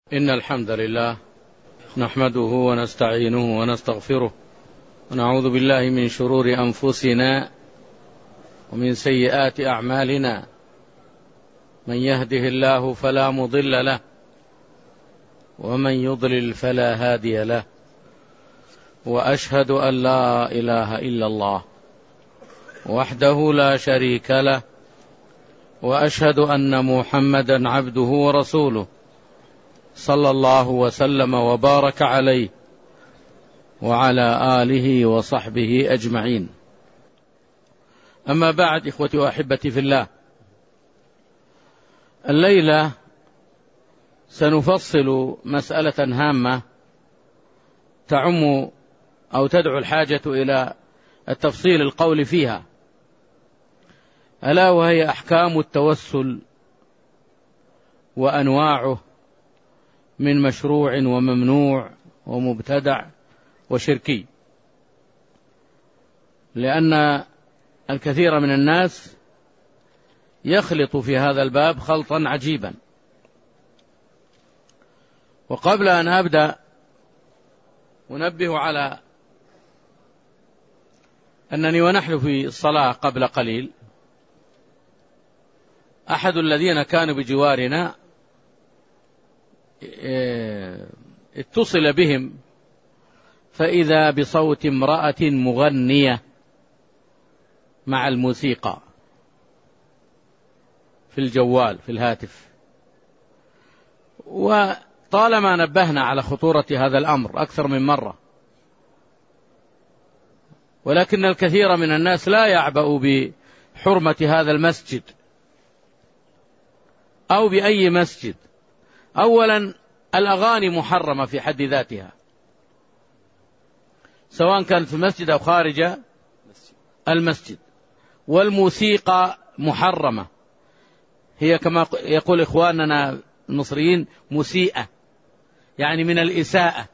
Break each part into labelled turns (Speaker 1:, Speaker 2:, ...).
Speaker 1: إن الحمد لله نحمده ونستعينه ونستغفره ونعوذ بالله من شرور أنفسنا ومن سيئات أعمالنا. من يهده الله فلا مضل له ومن يضلل فلا هادي له، وأشهد أن لا إله إلا الله وحده لا شريك له، وأشهد أن محمدا عبده ورسوله صلى الله وسلم وبارك عليه وعلى آله وصحبه أجمعين. أما بعد، إخوتي وأحبتي في الله، الليلة سنفصل مسألة هامة تعم أو تدعو الحاجة إلى التفصيل القول فيها، ألا وهي أحكام التوسل وأنواعه من مشروع وممنوع ومبتدع وشركي، لأن الكثير من الناس يخلط في هذا الباب خلطا عجيبا. وقبل أن أبدأ أنبه على أنني ونحن في الصلاة قبل قليل أحد الذين كانوا بجوارنا اتصل بهم فإذا بصوت امرأة مغنية مع الموسيقى في الجوال في الهاتف. وطالما نبهنا على خطورة هذا الأمر أكثر من مرة، ولكن الكثير من الناس لا يعبأ بحرمة هذا المسجد أو بأي مسجد. أولا، الأغاني محرمة في حد ذاتها، سواء كانت في المسجد أو خارج المسجد. والموسيقى محرمة، هي كما يقول إخواننا المصريين مسيئة، يعني من الإساءة،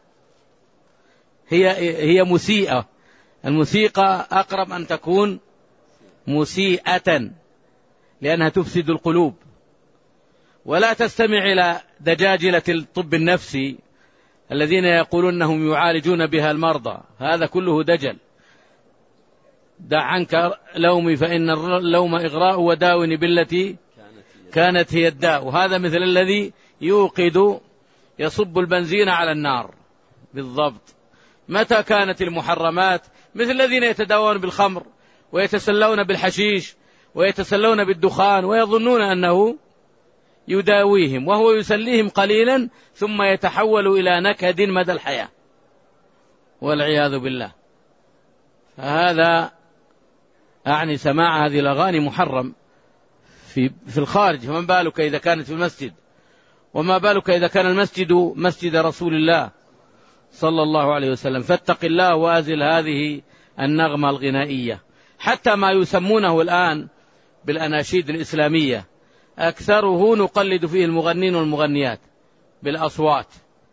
Speaker 1: هي مسيئة. الموسيقى أقرب أن تكون مسيئة لأنها تفسد القلوب. ولا تستمع إلى دجاجلة الطب النفسي الذين يقولون أنهم يعالجون بها المرضى، هذا كله دجل. دع عنك لومي فإن اللوم إغراء، وداوني بالتي كانت هي الداء. وهذا مثل الذي يصب البنزين على النار بالضبط. متى كانت المحرمات مثل الذين يتداوون بالخمر ويتسلون بالحشيش ويتسلون بالدخان ويظنون أنه يداويهم وهو يسليهم قليلا ثم يتحول إلى نكد مدى الحياة والعياذ بالله. فهذا أعني سماع هذه الأغاني محرم في الخارج، فمن بالك إذا كانت في المسجد، وما بالك إذا كان المسجد مسجد رسول الله صلى الله عليه وسلم. فاتق الله وازل هذه النغمة الغنائية. حتى ما يسمونه الآن بالأناشيد الإسلامية أكثره نقلد فيه المغنين والمغنيات بالأصوات.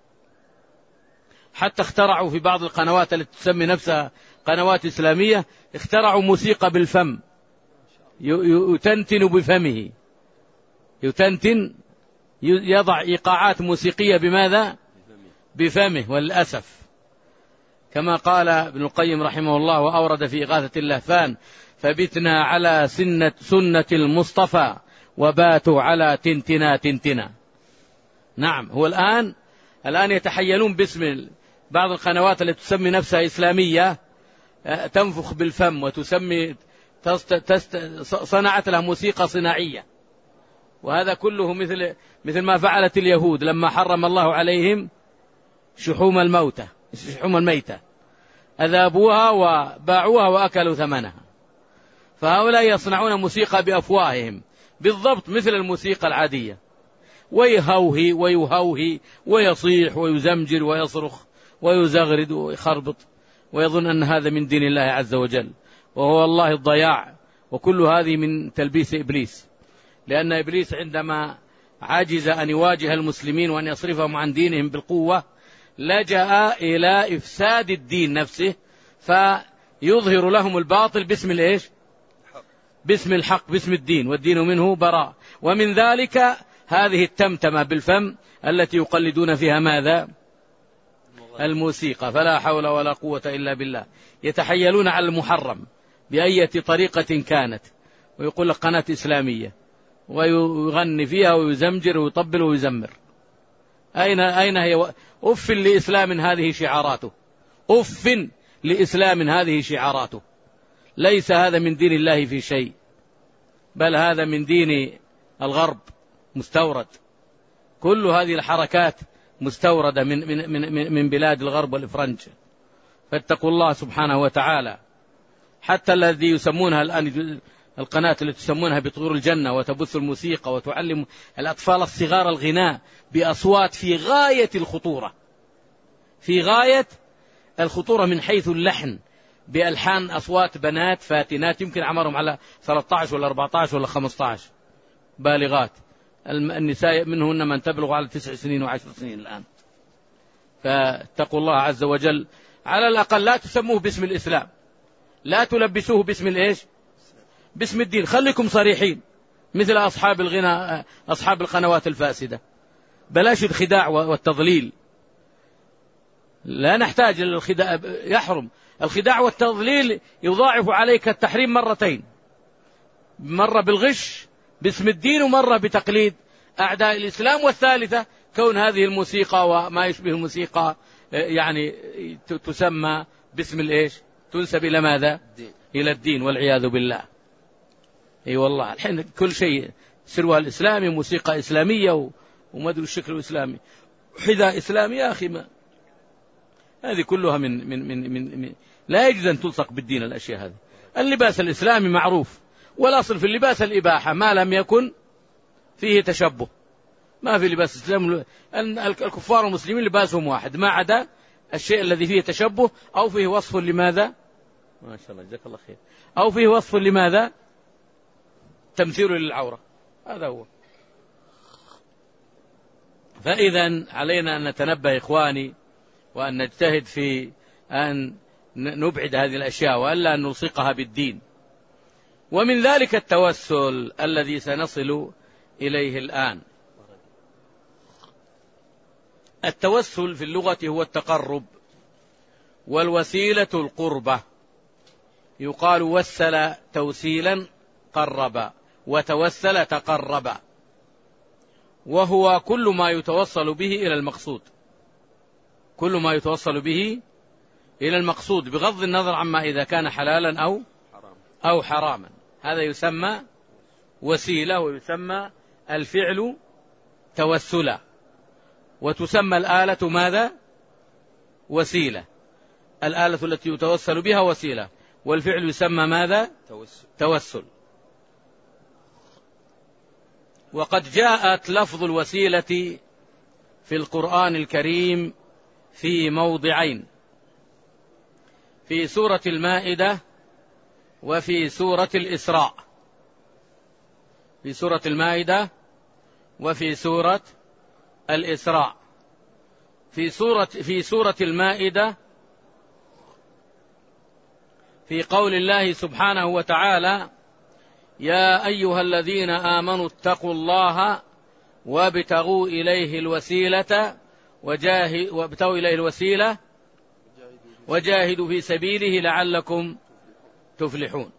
Speaker 1: حتى اخترعوا في بعض القنوات التي تسمي نفسها قنوات إسلامية، اخترعوا موسيقى بالفم، يتنتن بفمه، يضع إيقاعات موسيقية بماذا؟ بفمه. والأسف كما قال ابن القيم رحمه الله وأورد في إغاثة اللهفان: فبتنا على سنة المصطفى وباتوا على تنتنا. نعم، هو الآن يتحيلون باسم بعض القنوات التي تسمي نفسها إسلامية، تنفخ بالفم وتسمي صنعت لها موسيقى صناعية. وهذا كله مثل ما فعلت اليهود لما حرم الله عليهم شحوم الميتة، أذابوها وباعوها وأكلوا ثمنها. فهؤلاء يصنعون موسيقى بأفواههم بالضبط مثل الموسيقى العادية، ويهوهي ويصيح ويزمجر ويصرخ ويزغرد ويخربط، ويظن أن هذا من دين الله عز وجل، وهو الله الضياع. وكل هذه من تلبيس إبليس، لأن إبليس عندما عجز أن يواجه المسلمين وأن يصرفهم عن دينهم بالقوة لجأ إلى إفساد الدين نفسه، فيظهر لهم الباطل باسم الحق، باسم الدين، والدين منه براء. ومن ذلك هذه التمتمة بالفم التي يقلدون فيها ماذا؟ الموسيقى. فلا حول ولا قوة إلا بالله. يتحيلون على المحرم بأية طريقة كانت، ويقول لك قناة إسلامية، ويغني فيها ويزمجر ويطبل ويزمر. أين هي؟ أف لإسلام هذه شعاراته، أف لإسلام هذه شعاراته. ليس هذا من دين الله في شيء، بل هذا من دين الغرب مستورد. كل هذه الحركات مستوردة من بلاد الغرب والإفرنج. فاتقوا الله سبحانه وتعالى. حتى الذي يسمونها الآن القناة التي تسمونها بطيور الجنة وتبث الموسيقى وتعلم الأطفال الصغار الغناء بأصوات في غاية الخطورة، في غاية الخطورة من حيث اللحن، بألحان أصوات بنات فاتنات يمكن عمرهم على 13 ولا 14 ولا 15 بالغات. النساء منهن من تبلغ على 9 سنين و10 سنين الآن. فاتقوا الله عز وجل. على الأقل لا تسموه باسم الإسلام، لا تلبسوه باسم الإيش؟ باسم الدين. خليكم صريحين مثل أصحاب الغنى، أصحاب القنوات الفاسدة. بلاش الخداع والتضليل. لا نحتاج إلى الخداع، يحرم الخداع والتضليل. يضاعف عليك التحريم مرتين، مرة بالغش باسم الدين، ومرة بتقليد أعداء الإسلام. والثالثة كون هذه الموسيقى وما يشبه الموسيقى يعني تسمى باسم الإيش؟ تنسب إلى ماذا؟ إلى الدين، والعياذ بالله. أي والله الحين كل شيء سروها الإسلامي، موسيقى إسلامية وما أدري الشكل الإسلامي، حذاء إسلامي. يا أخي ما هذه كلها من لا يجوز أن تلصق بالدين الأشياء هذه. اللباس الإسلامي معروف، والأصل في اللباس الإباحة ما لم يكن فيه تشبه. ما في لباس إسلام، الكفار والمسلمين لباسهم واحد، ما عدا الشيء الذي فيه تشبه أو فيه وصف لماذا؟ ما شاء الله جزاك الله خير. أو فيه وصف لماذا؟ تمثيل للعورة. هذا هو. فإذا علينا أن نتنبه إخواني، وأن نجتهد في أن نبعد هذه الأشياء، وألا أن نلصقها بالدين. ومن ذلك التوسل الذي سنصل إليه الآن. التوسل في اللغة هو التقرب، والوسيلة القربة. يقال وسل توسيلا قرب، وتوسل تقرب. وهو كل ما يتوصل به إلى المقصود، كل ما يتوصل به إلى المقصود، بغض النظر عما إذا كان حلالا أو حراما. هذا يسمى وسيلة، ويسمى الفعل توسلا، وتسمى الآلة ماذا؟ وسيلة. الآلة التي يتوسل بها وسيلة، والفعل يسمى ماذا؟ توسل. وقد جاءت لفظ الوسيلة في القرآن الكريم في موضعين، في سورة المائدة وفي سورة الإسراء. في سورة المائدة وفي سورة الإسراء. في سورة المائدة في قول الله سبحانه وتعالى: يا أيها الذين آمنوا اتقوا الله وابتغوا إليه الوسيلة وجاهدوا في سبيله لعلكم تفلحون.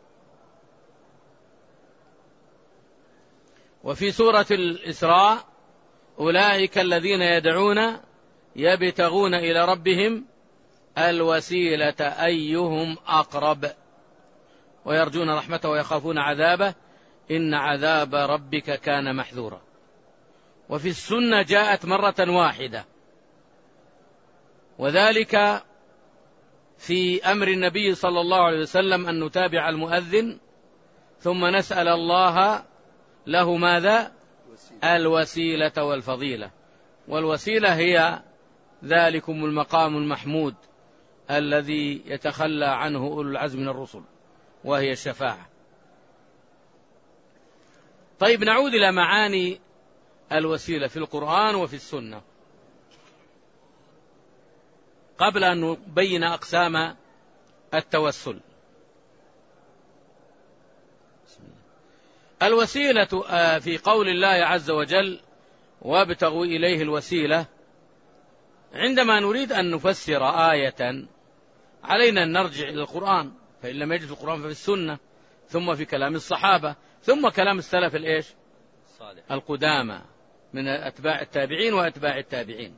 Speaker 1: وفي سورة الإسراء: أولئك الذين يدعون يبتغون إلى ربهم الوسيلة أيهم أقرب ويرجون رحمته ويخافون عذابه إن عذاب ربك كان محذورا. وفي السنة جاءت مرة واحدة، وذلك في أمر النبي صلى الله عليه وسلم أن نتابع المؤذن ثم نسأل الله له ماذا؟ الوسيلة والفضيلة. والوسيلة هي ذلكم المقام المحمود الذي يتخلى عنه أولو العزم من الرسل، وهي الشفاعة. طيب نعود إلى معاني الوسيلة في القرآن وفي السنة قبل أن نبين أقسام التوسل. الوسيلة في قول الله عز وجل وابتغوا إليه الوسيلة، عندما نريد أن نفسر آية علينا أن نرجع إلى القرآن، فإن لم يجد في القرآن ففي السنة، ثم في كلام الصحابة، ثم كلام السلف القدامى من أتباع التابعين وأتباع التابعين.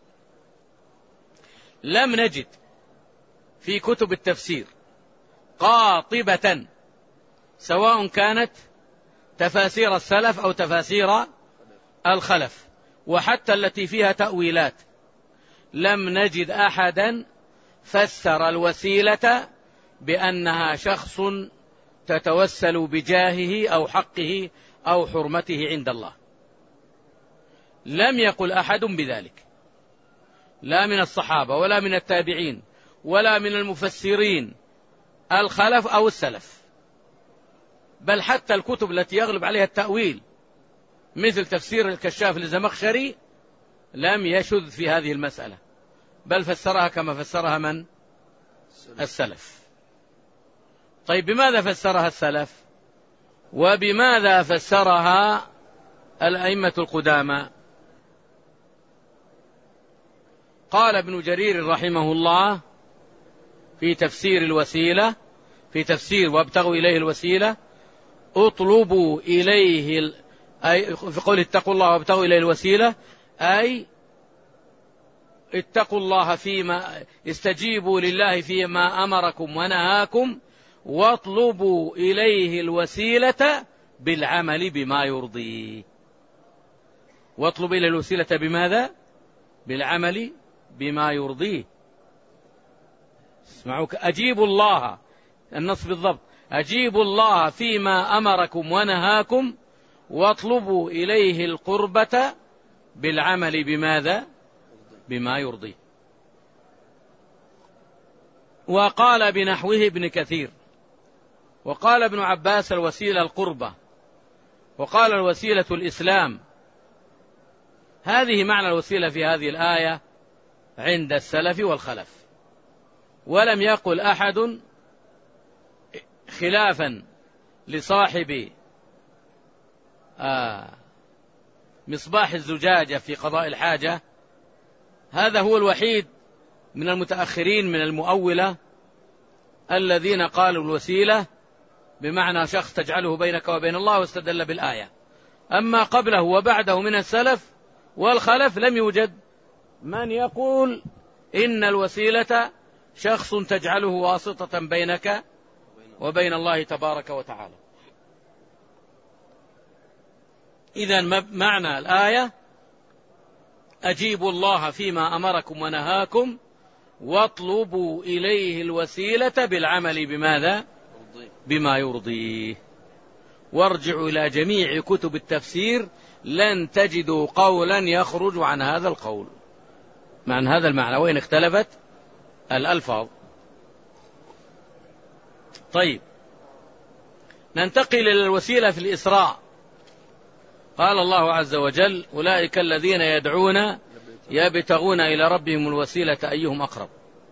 Speaker 1: لم نجد في كتب التفسير قاطبة سواء كانت تفاسير السلف أو تفاسير الخلف، وحتى التي فيها تأويلات، لم نجد أحدا فسر الوسيلة بأنها شخص تتوسل بجاهه أو حقه أو حرمته عند الله. لم يقل أحد بذلك، لا من الصحابة ولا من التابعين ولا من المفسرين الخلف أو السلف، بل حتى الكتب التي يغلب عليها التأويل مثل تفسير الكشاف للزمخشري لم يشذ في هذه المسألة، بل فسرها كما فسرها من؟ السلف. طيب بماذا فسرها السلف وبماذا فسرها الأئمة القدامى؟ قال ابن جرير رحمه الله في تفسير الوسيلة، في تفسير وابتغوا إليه الوسيلة، اطلبوا إليه أي في قول اتقوا الله وابتغوا إليه الوسيلة، أي اتقوا الله فيما استجيبوا لله فيما أمركم ونهاكم، واطلبوا إليه الوسيلة بالعمل بما يرضيه. واطلبوا إليه الوسيلة بماذا؟ بالعمل بما يرضيه. اسمعوا، أجيبوا الله، النص بالضبط، أجيبوا الله فيما أمركم ونهاكم واطلبوا إليه القربة بالعمل بماذا؟ بما يرضيه. وقال بنحوه ابن كثير، وقال ابن عباس الوسيلة القربة، وقال الوسيلة الإسلام. هذه معنى الوسيلة في هذه الآية عند السلف والخلف، ولم يقل أحد خلافا لصاحب مصباح الزجاجة في قضاء الحاجة. هذا هو الوحيد من المتأخرين من المؤولة الذين قالوا الوسيلة بمعنى شخص تجعله بينك وبين الله، واستدل بالآية. أما قبله وبعده من السلف والخلف لم يوجد من يقول إن الوسيلة شخص تجعله واسطة بينك وبين الله تبارك وتعالى. إذن معنى الآية أجيبوا الله فيما أمركم ونهاكم واطلبوا إليه الوسيلة بالعمل بماذا؟ بما يرضيه. وارجعوا إلى جميع كتب التفسير لن تجدوا قولا يخرج عن هذا القول، عن هذا المعنى، وإن اختلفت الألفاظ. طيب، ننتقل إلى الوسيلة في الإسراء. قال الله عز وجل أولئك الذين يدعون يبتغون إلى ربهم الوسيلة أيهم أقرب.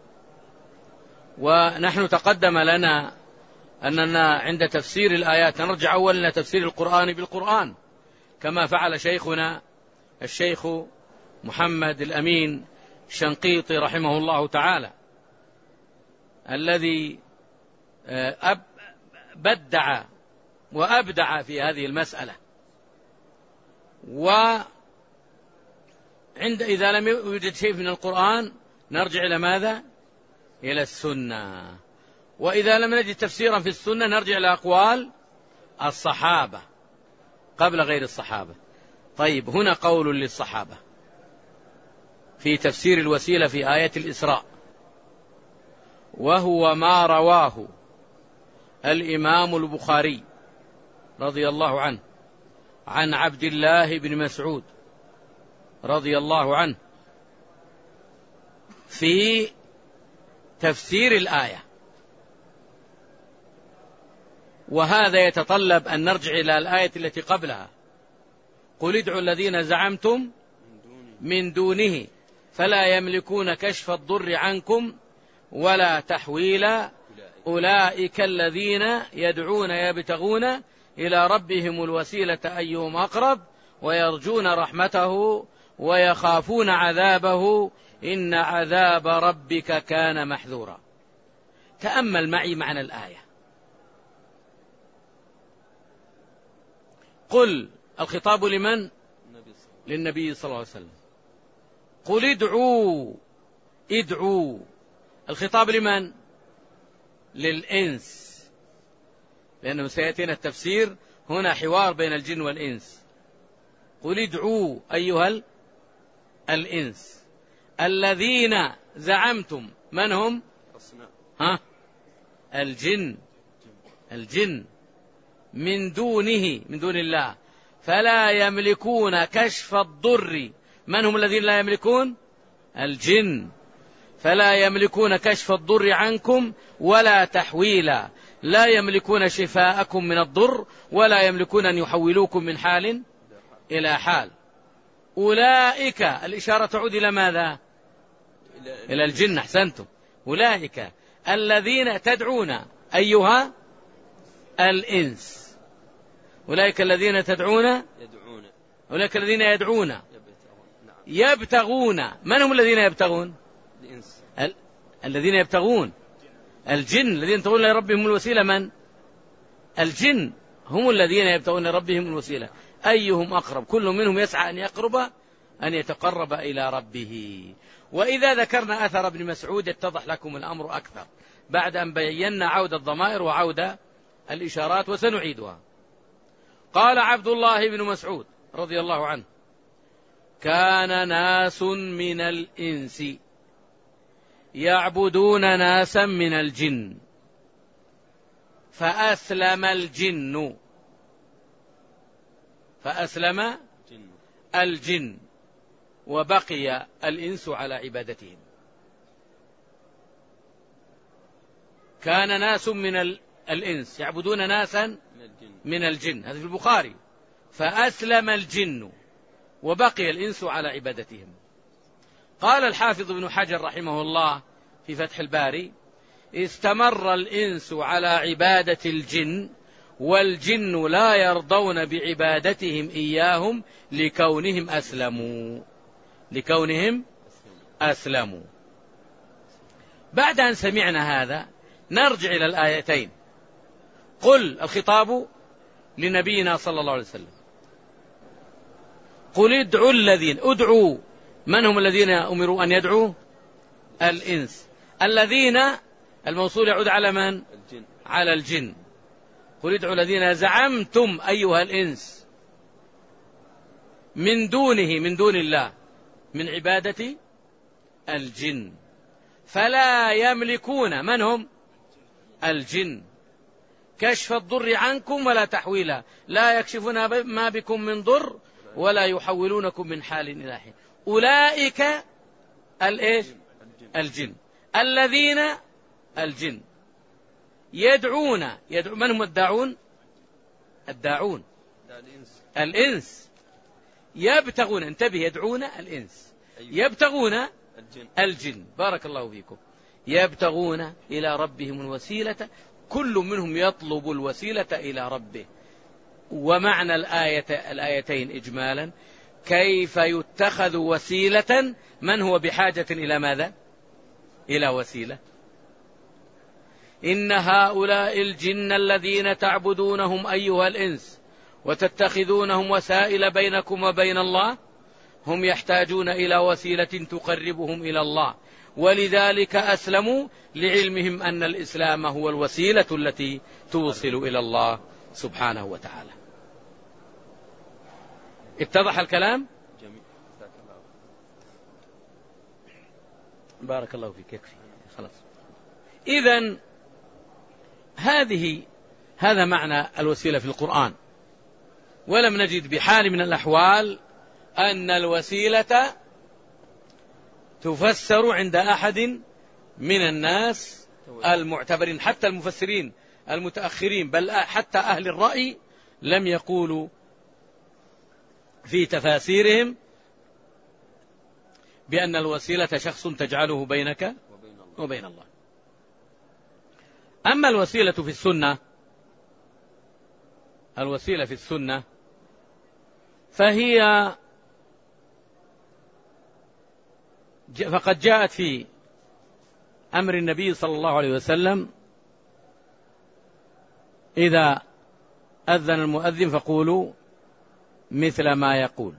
Speaker 1: ونحن تقدم لنا أننا عند تفسير الآيات نرجع أولا إلى تفسير القرآن بالقرآن، كما فعل شيخنا الشيخ محمد الأمين الشنقيطي رحمه الله تعالى، الذي بدع وأبدع في هذه المسألة. إذا لم يوجد شيء من القرآن نرجع إلى ماذا؟ إلى السنة. وإذا لم نجد تفسيرا في السنة نرجع إلى أقوال الصحابة قبل غير الصحابة. طيب، هنا قول للصحابة في تفسير الوسيلة في آية الإسراء، وهو ما رواه الإمام البخاري رضي الله عنه عن عبد الله بن مسعود رضي الله عنه في تفسير الآية. وهذا يتطلب أن نرجع إلى الآية التي قبلها، قل ادعوا الذين زعمتم من دونه فلا يملكون كشف الضر عنكم ولا تحويلا أولئك الذين يدعون يبتغون إلى ربهم الوسيلة أيهم أقرب ويرجون رحمته ويخافون عذابه إن عذاب ربك كان محذورا. تأمل معي معنى الآية. قل، الخطاب لمن؟ للنبي صلى الله عليه وسلم. قل ادعوا. الخطاب لمن؟ للإنس، لأنه سيأتينا التفسير هنا حوار بين الجن والإنس. قل ادعوا أيها الإنس الذين زعمتم. من هم؟ الجن من دونه، من دون الله، فلا يملكون كشف الضر. من هم الذين لا يملكون؟ الجن. فلا يملكون كشف الضر عنكم ولا تحويلا، لا يملكون شفاءكم من الضر ولا يملكون أن يحولوكم من حال إلى حال. أولئك، الإشارة تعود إلى ماذا؟ إلى الجن. أحسنتم. أولئك الذين تدعون أيها الإنس. أولئك الذين تدعون، أولئك الذين يدعون يبتغون. من هم الذين يبتغون؟ الذين يبتغون الجن، الذين يبتغون لربهم الوسيلة. من؟ الجن هم الذين يبتغون لربهم الوسيلة أيهم أقرب. كل منهم يسعى أن يتقرب إلى ربه. وإذا ذكرنا أثر ابن مسعود يتضح لكم الأمر أكثر بعد أن بينا عودة الضمائر وعودة الإشارات، وسنعيدها. قال عبد الله بن مسعود رضي الله عنه: كان ناس من الإنس يعبدون ناسا من الجن فأسلم الجن وبقي الإنس على عبادتهم. كان ناس من الإنس يعبدون ناسا من الجن، هذا في البخاري. فأسلم الجن وبقي الإنس على عبادتهم. قال الحافظ ابن حجر رحمه الله في فتح الباري: استمر الإنس على عبادة الجن والجن لا يرضون بعبادتهم إياهم لكونهم أسلموا. بعد أن سمعنا هذا نرجع إلى الآيتين. قل، الخطاب لنبينا صلى الله عليه وسلم. قل ادعوا الذين. ادعوا، من هم الذين أمروا أن يدعوا؟ الإنس. الذين، الموصول يعود على من؟ على الجن. قل ادعوا الذين زعمتم أيها الإنس من دونه، من دون الله، من عبادة الجن، فلا يملكون. من هم؟ الجن. كشف الضر عنكم ولا تحويلا، لا يكشفون ما بكم من ضر ولا يحولونكم من حال إلى حال. أولئك الجن الذين الجن يدعون. من هم الداعون؟ الإنس. يبتغون، انتبه، يدعون الإنس، يبتغون الجن. بارك الله فيكم. يبتغون إلى ربهم الوسيلة، كل منهم يطلب الوسيلة إلى ربه. ومعنى الآيتين إجمالا: كيف يتخذ وسيلة؟ من هو بحاجة إلى ماذا؟ إلى وسيلة. إن هؤلاء الجن الذين تعبدونهم أيها الإنس وتتخذونهم وسائل بينكم وبين الله هم يحتاجون إلى وسيلة تقربهم إلى الله، ولذلك أسلموا لعلمهم أن الإسلام هو الوسيلة التي توصل إلى الله سبحانه وتعالى. اتضح الكلام؟ بارك الله فيك. يكفي خلاص. إذن هذا معنى الوسيلة في القرآن. ولم نجد بحال من الأحوال أن الوسيلة تفسر عند أحد من الناس المعتبرين، حتى المفسرين المتأخرين، بل حتى أهل الرأي لم يقولوا في تفاسيرهم بأن الوسيلة شخص تجعله بينك وبين الله. أما الوسيلة في السنة، الوسيلة في السنة فقد جاءت في أمر النبي صلى الله عليه وسلم: إذا أذن المؤذن فقولوا مثل ما يقول،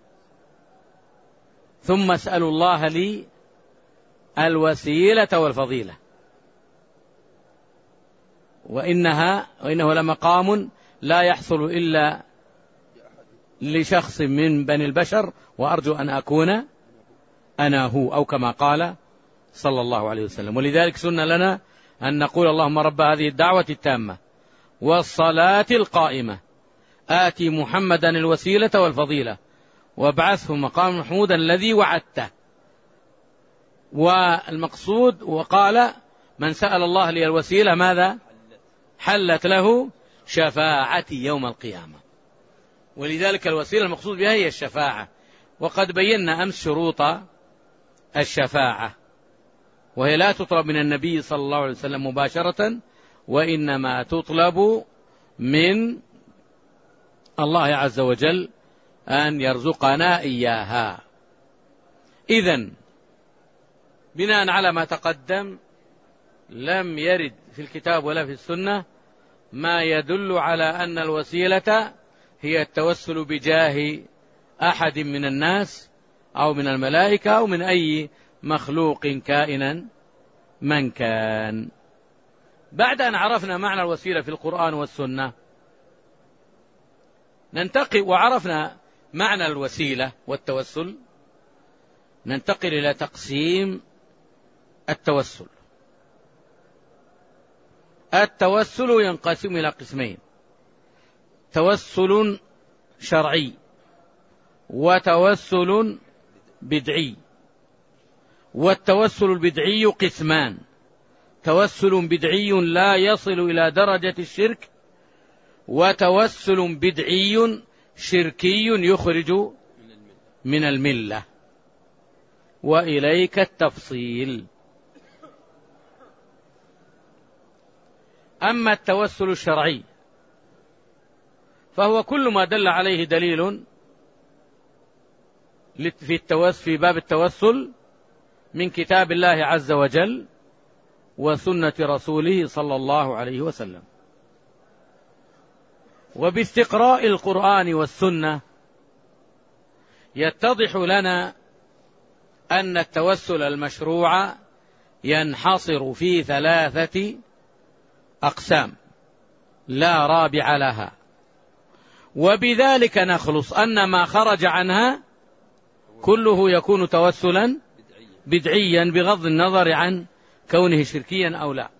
Speaker 1: ثم اسألوا الله لي الوسيلة والفضيلة، وإنه لمقام لا يحصل إلا لشخص من بني البشر، وأرجو أن أكون أنا هو، أو كما قال صلى الله عليه وسلم. ولذلك سنة لنا أن نقول: اللهم رب هذه الدعوة التامة والصلاة القائمة آتي محمدا الوسيلة والفضيلة وابعثه مقام محمودا الذي وعدته. والمقصود، وقال: من سأل الله لي الوسيلة ماذا؟ حلت له شفاعتي يوم القيامة. ولذلك الوسيلة المقصود بها هي الشفاعة. وقد بينا أمس شروط الشفاعة، وهي لا تطلب من النبي صلى الله عليه وسلم مباشرة، وإنما تطلب من الله عز وجل أن يرزقنا إياها. إذن بناء على ما تقدم، لم يرد في الكتاب ولا في السنة ما يدل على أن الوسيلة هي التوسل بجاه أحد من الناس أو من الملائكة أو من أي مخلوق كائنا من كان. بعد أن عرفنا معنى الوسيلة في القرآن والسنة، ننتقل وعرفنا معنى الوسيلة والتوسل، ننتقل إلى تقسيم التوسل. التوسل ينقسم إلى قسمين: توسل شرعي وتوسل بدعي. والتوسل البدعي قسمان: توسل بدعي لا يصل إلى درجة الشرك، وتوسل بدعي شركي يخرج من الملة. وإليك التفصيل. أما التوسل الشرعي فهو كل ما دل عليه دليل في باب التوسل من كتاب الله عز وجل وسنة رسوله صلى الله عليه وسلم. وباستقراء القرآن والسنة يتضح لنا أن التوسل المشروع ينحصر في 3 أقسام لا رابع لها، وبذلك نخلص أن ما خرج عنها كله يكون توسلا بدعيا، بغض النظر عن كونه شركيا أو لا،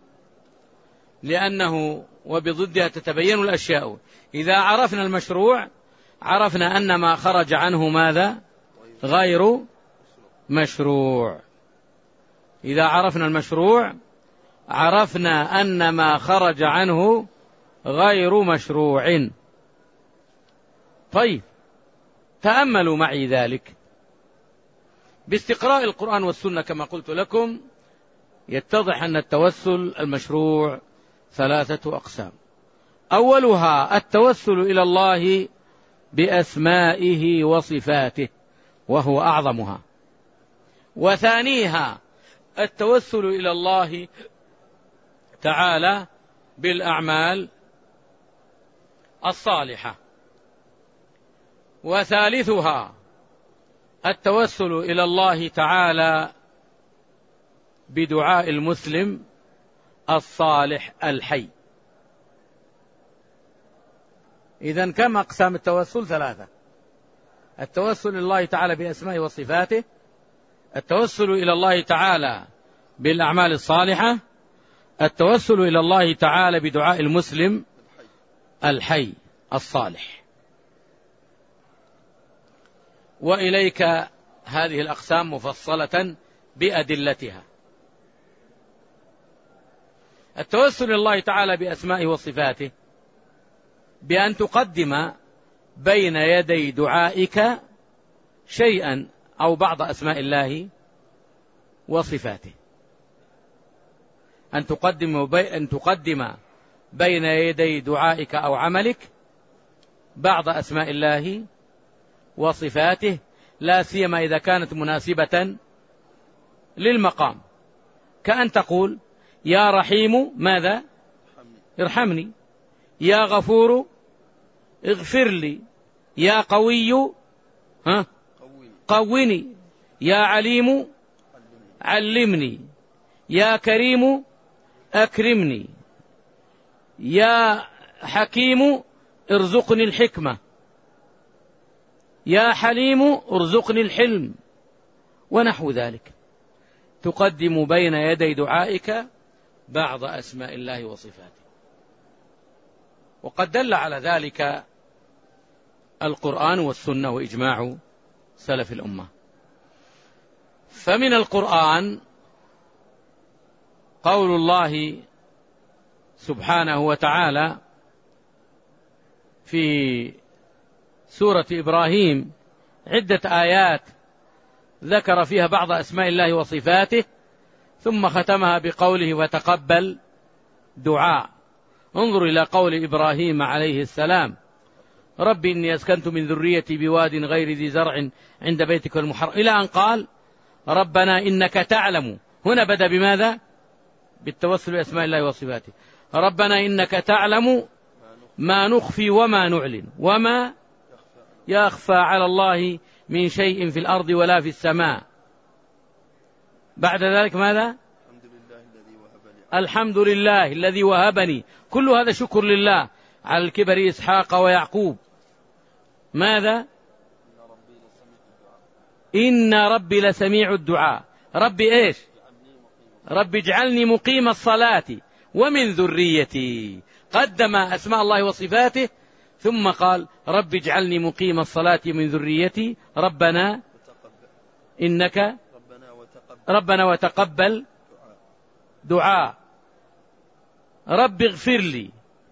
Speaker 1: لأنه وبضدها تتبين الأشياء. إذا عرفنا المشروع عرفنا أن ما خرج عنه ماذا؟ غير مشروع. إذا عرفنا المشروع عرفنا أن ما خرج عنه غير مشروع. طيب، تأملوا معي ذلك. باستقراء القرآن والسنة كما قلت لكم يتضح أن التوسل المشروع 3 أقسام. أولها التوسل إلى الله بأسمائه وصفاته، وهو أعظمها. وثانيها التوسل إلى الله تعالى بالأعمال الصالحة. وثالثها التوسل إلى الله تعالى بدعاء المسلم الصالح الحي. إذن كم أقسام التوسل؟ 3: التوسل إلى الله تعالى بأسمائه وصفاته، التوسل إلى الله تعالى بالأعمال الصالحة، التوسل إلى الله تعالى بدعاء المسلم الحي الصالح. وإليك هذه الأقسام مفصلة بأدلتها. التوسل إلى الله تعالى بأسمائه وصفاته بأن تقدم بين يدي دعائك شيئا أو بعض أسماء الله وصفاته، أن تقدم بين يدي دعائك أو عملك بعض أسماء الله وصفاته، لا سيما إذا كانت مناسبة للمقام، كأن تقول يا رحيم ماذا؟ ارحمني. يا غفور اغفر لي. يا قوي قوني. يا عليم علمني. يا كريم أكرمني. يا حكيم ارزقني الحكمة. يا حليم ارزقني الحلم، ونحو ذلك. تقدم بين يدي دعائك بعض أسماء الله وصفاته. وقد دل على ذلك القرآن والسنة وإجماع سلف الأمة. فمن القرآن قول الله سبحانه وتعالى في سورة إبراهيم عدة آيات ذكر فيها بعض أسماء الله وصفاته، ثم ختمها بقوله وتقبل دعاء. انظر إلى قول إبراهيم عليه السلام ربي إني أسكنت من ذريتي بواد غير ذي زرع عند بيتك المحرم، إلى أن قال ربنا إنك تعلم. هنا بدأ بماذا؟ بالتوسل بأسماء الله وصفاته. ربنا إنك تعلم ما نخفي وما نعلن وما يخفى على الله من شيء في الأرض ولا في السماء. بعد ذلك ماذا؟ الحمد لله الذي وهبني. كل هذا شكر لله على الكبر إسحاق ويعقوب. ماذا؟ إن ربي لسميع الدعاء. ربي إيش؟ ربي اجعلني مقيم الصلاة ومن ذريتي. قدم أسماء الله وصفاته ثم قال ربي اجعلني مقيم الصلاة من ذريتي. ربنا إنك ربنا وتقبل دعاء. ربي اغفر لي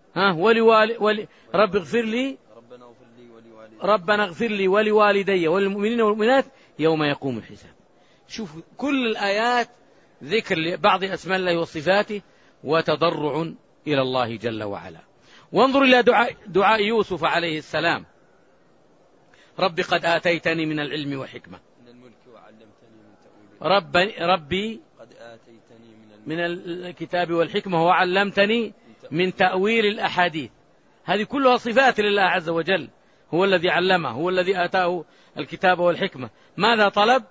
Speaker 1: ربي اغفر لي ربنا اغفر لي ولوالدي وللمؤمنين والمؤمنات يوم يقوم الحساب. شوف كل الآيات ذكر لبعض أسماء الله وصفاته وتضرع إلى الله جل وعلا. وانظر إلى دعاء يوسف عليه السلام ربي قد آتيتني من العلم وحكمة. ربي قد آتيتني من الكتاب والحكمة وعلمتني من تأويل الأحاديث. هذه كلها صفات لله عز وجل. هو الذي علمه، هو الذي آتاه الكتاب والحكمة. ماذا طلب؟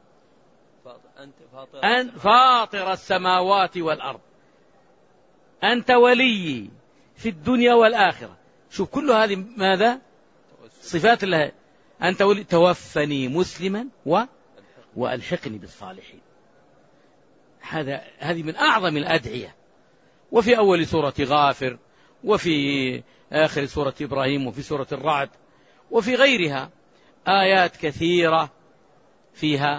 Speaker 1: أن فاطر السماوات والأرض أنت ولي في الدنيا والآخرة. شوف كل هذه ماذا؟ صفات الله. أنت ولي توفني مسلما وألحقني بالصالحين. هذه من أعظم الأدعية. وفي أول سورة غافر، وفي آخر سورة إبراهيم، وفي سورة الرعد، وفي غيرها آيات كثيرة فيها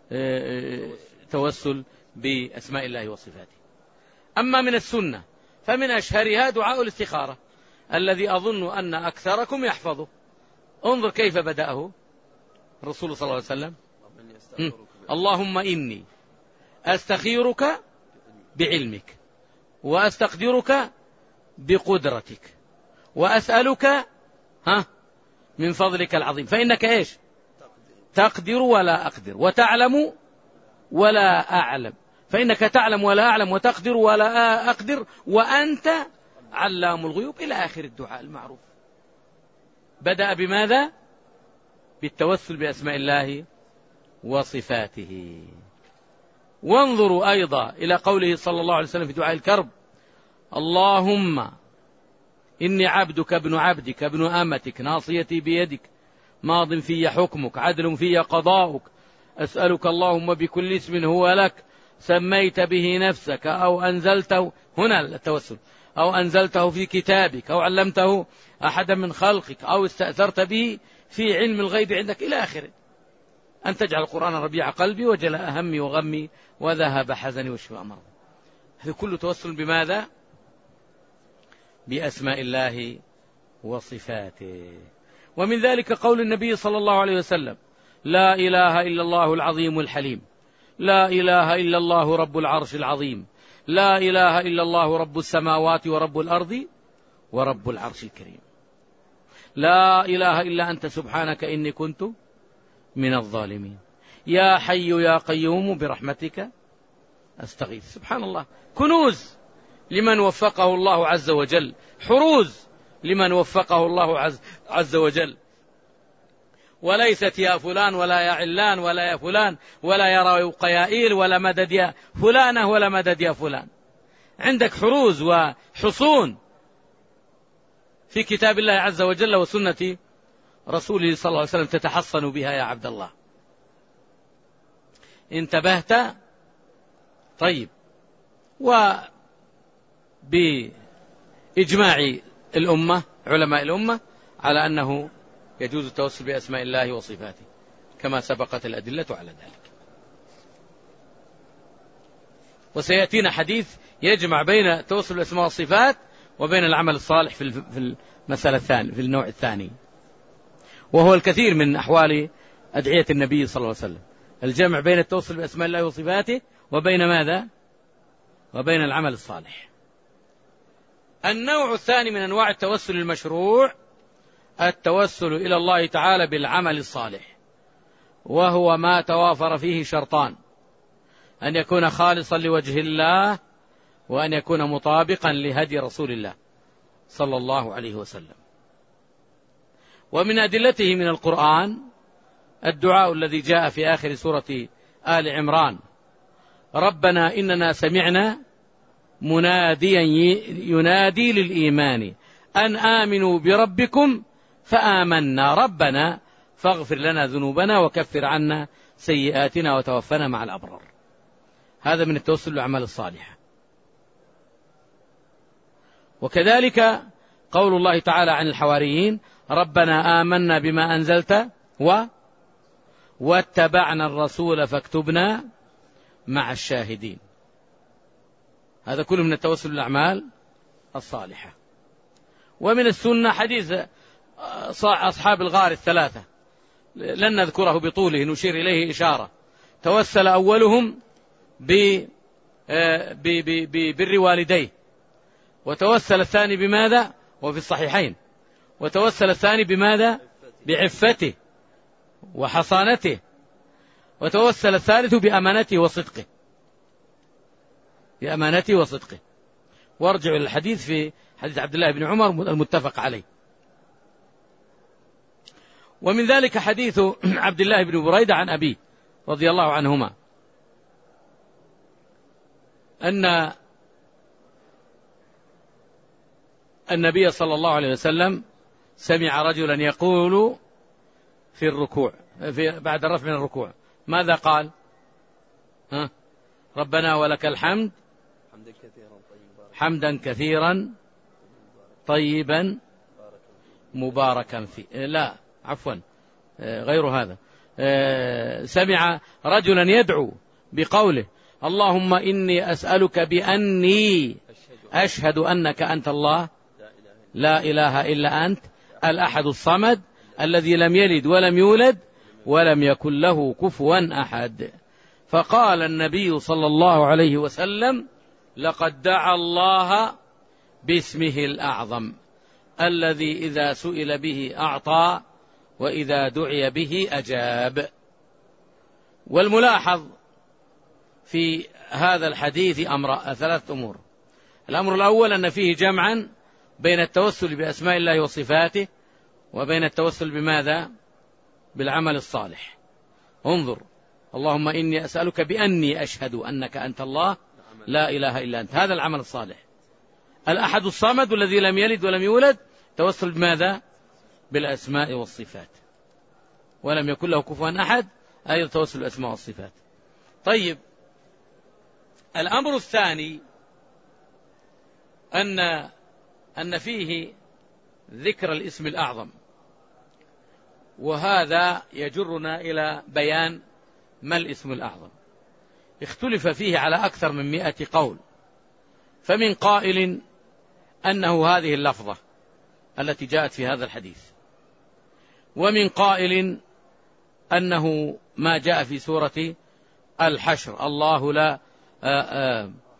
Speaker 1: توسل بأسماء الله وصفاته. أما من السنة فمن أشهرها دعاء الاستخارة الذي أظن أن أكثركم يحفظه. انظر كيف بدأه الرسول صلى الله عليه وسلم. اللهم إني أستخيرك بعلمك وأستقدرك بقدرتك وأسألك من فضلك العظيم فإنك إيش؟ تقدر ولا أقدر وتعلم ولا أعلم فإنك تعلم ولا أعلم وتقدر ولا أقدر وأنت علام الغيوب إلى آخر الدعاء المعروف. بدأ بماذا؟ بالتوسل بأسماء الله وصفاته. وانظروا أيضا إلى قوله صلى الله عليه وسلم في دعاء الكرب اللهم إني عبدك ابن عبدك ابن أمتك ناصيتي بيدك ماض في حكمك عدل في قضاؤك أسألك اللهم بكل اسم هو لك سميت به نفسك أو أنزلته. هنا التوسل. أو أنزلته في كتابك أو علمته أحدا من خلقك أو استأثرت به في علم الغيب عندك إلى آخره. أن تجعل القرآن ربيع قلبي وجلاء همي وغمي وذهب حزني وشفاء مرضي. هذا كله توسل بماذا؟ بأسماء الله وصفاته. ومن ذلك قول النبي صلى الله عليه وسلم لا إله إلا الله العظيم الحليم لا إله إلا الله رب العرش العظيم لا إله إلا الله رب السماوات ورب الأرض ورب العرش الكريم. لا إله إلا أنت سبحانك إني كنت من الظالمين. يا حي يا قيوم برحمتك أستغيث. سبحان الله، كنوز لمن وفقه الله عز وجل، حروز لمن وفقه الله عز وجل. وليست يا فلان ولا يا علان ولا يا فلان ولا يا روقيائيل ولا مدد يا فلانة ولا مدد يا فلان. عندك حروز وحصون في كتاب الله عز وجل وسنة رسوله صلى الله عليه وسلم تتحصن بها يا عبد الله. انتبهت؟ طيب. وبإجماع الأمة، علماء الأمة، على أنه يجوز التوسل بأسماء الله وصفاته كما سبقت الأدلة على ذلك. وسيأتينا حديث يجمع بين التوسل بالأسماء والصفات وبين العمل الصالح في المسألة الثانية، في النوع الثاني، وهو الكثير من أحوال أدعية النبي صلى الله عليه وسلم، الجمع بين التوسل بأسماء الله وصفاته وبين ماذا؟ وبين العمل الصالح. النوع الثاني من أنواع التوسل المشروع التوسل إلى الله تعالى بالعمل الصالح، وهو ما توافر فيه شرطان: أن يكون خالصا لوجه الله، وأن يكون مطابقا لهدي رسول الله صلى الله عليه وسلم. ومن أدلته من القرآن الدعاء الذي جاء في آخر سورة آل عمران: ربنا إننا سمعنا مناديا ينادي للإيمان أن آمنوا بربكم فآمنا ربنا فاغفر لنا ذنوبنا وكفر عنا سيئاتنا وتوفنا مع الأبرار. هذا من التوسل بالأعمال الصالحة. وكذلك قول الله تعالى عن الحواريين: ربنا آمنا بما أنزلت واتبعنا الرسول فاكتبنا مع الشاهدين. هذا كله من التوسل بالأعمال الصالحة. ومن السنة حديث أصحاب الغار الثلاثة، لن نذكره بطوله، نشير إليه إشارة. توسل أولهم ببر والديه، وتوسل الثاني بماذا؟ وفي الصحيحين. وتوسل الثاني بماذا؟ بعفته وحصانته. وتوسل الثالث بأمانته وصدقه، بأمانته وصدقه. وارجعوا للحديث في حديث عبد الله بن عمر المتفق عليه. ومن ذلك حديث عبد الله بن بريدة عن أبيه رضي الله عنهما أن النبي صلى الله عليه وسلم سمع رجلا يقول في الركوع، بعد الرفع من الركوع، ماذا قال؟ ربنا ولك الحمد حمدا كثيرا طيبا مباركا فيه. لا عفوا، غير هذا. سمع رجلا يدعو بقوله: اللهم إني أسألك بأني أشهد أنك أنت الله لا إله إلا أنت الأحد الصمد الذي لم يلد ولم يولد ولم يكن له كفوا أحد. فقال النبي صلى الله عليه وسلم: لقد دعا الله باسمه الأعظم الذي إذا سئل به أعطى وإذا دعي به أجاب. والملاحظ في هذا الحديث ثلاثة أمور. الأمر الأول أن فيه جمعا بين التوسل بأسماء الله وصفاته وبين التوسل بماذا؟ بالعمل الصالح. انظر: اللهم إني أسألك بأني أشهد أنك أنت الله لا إله إلا أنت، هذا العمل الصالح. الأحد الصمد الذي لم يلد ولم يولد، توسل بماذا؟ بالأسماء والصفات. ولم يكن له كفوا أحد، أيضا توسل بالأسماء والصفات. طيب، الأمر الثاني أن فيه ذكر الاسم الأعظم، وهذا يجرنا إلى بيان ما الاسم الأعظم. اختلف فيه على أكثر من 100 قول، فمن قائل أنه هذه اللفظة التي جاءت في هذا الحديث، ومن قائل أنه ما جاء في سورة الحشر: الله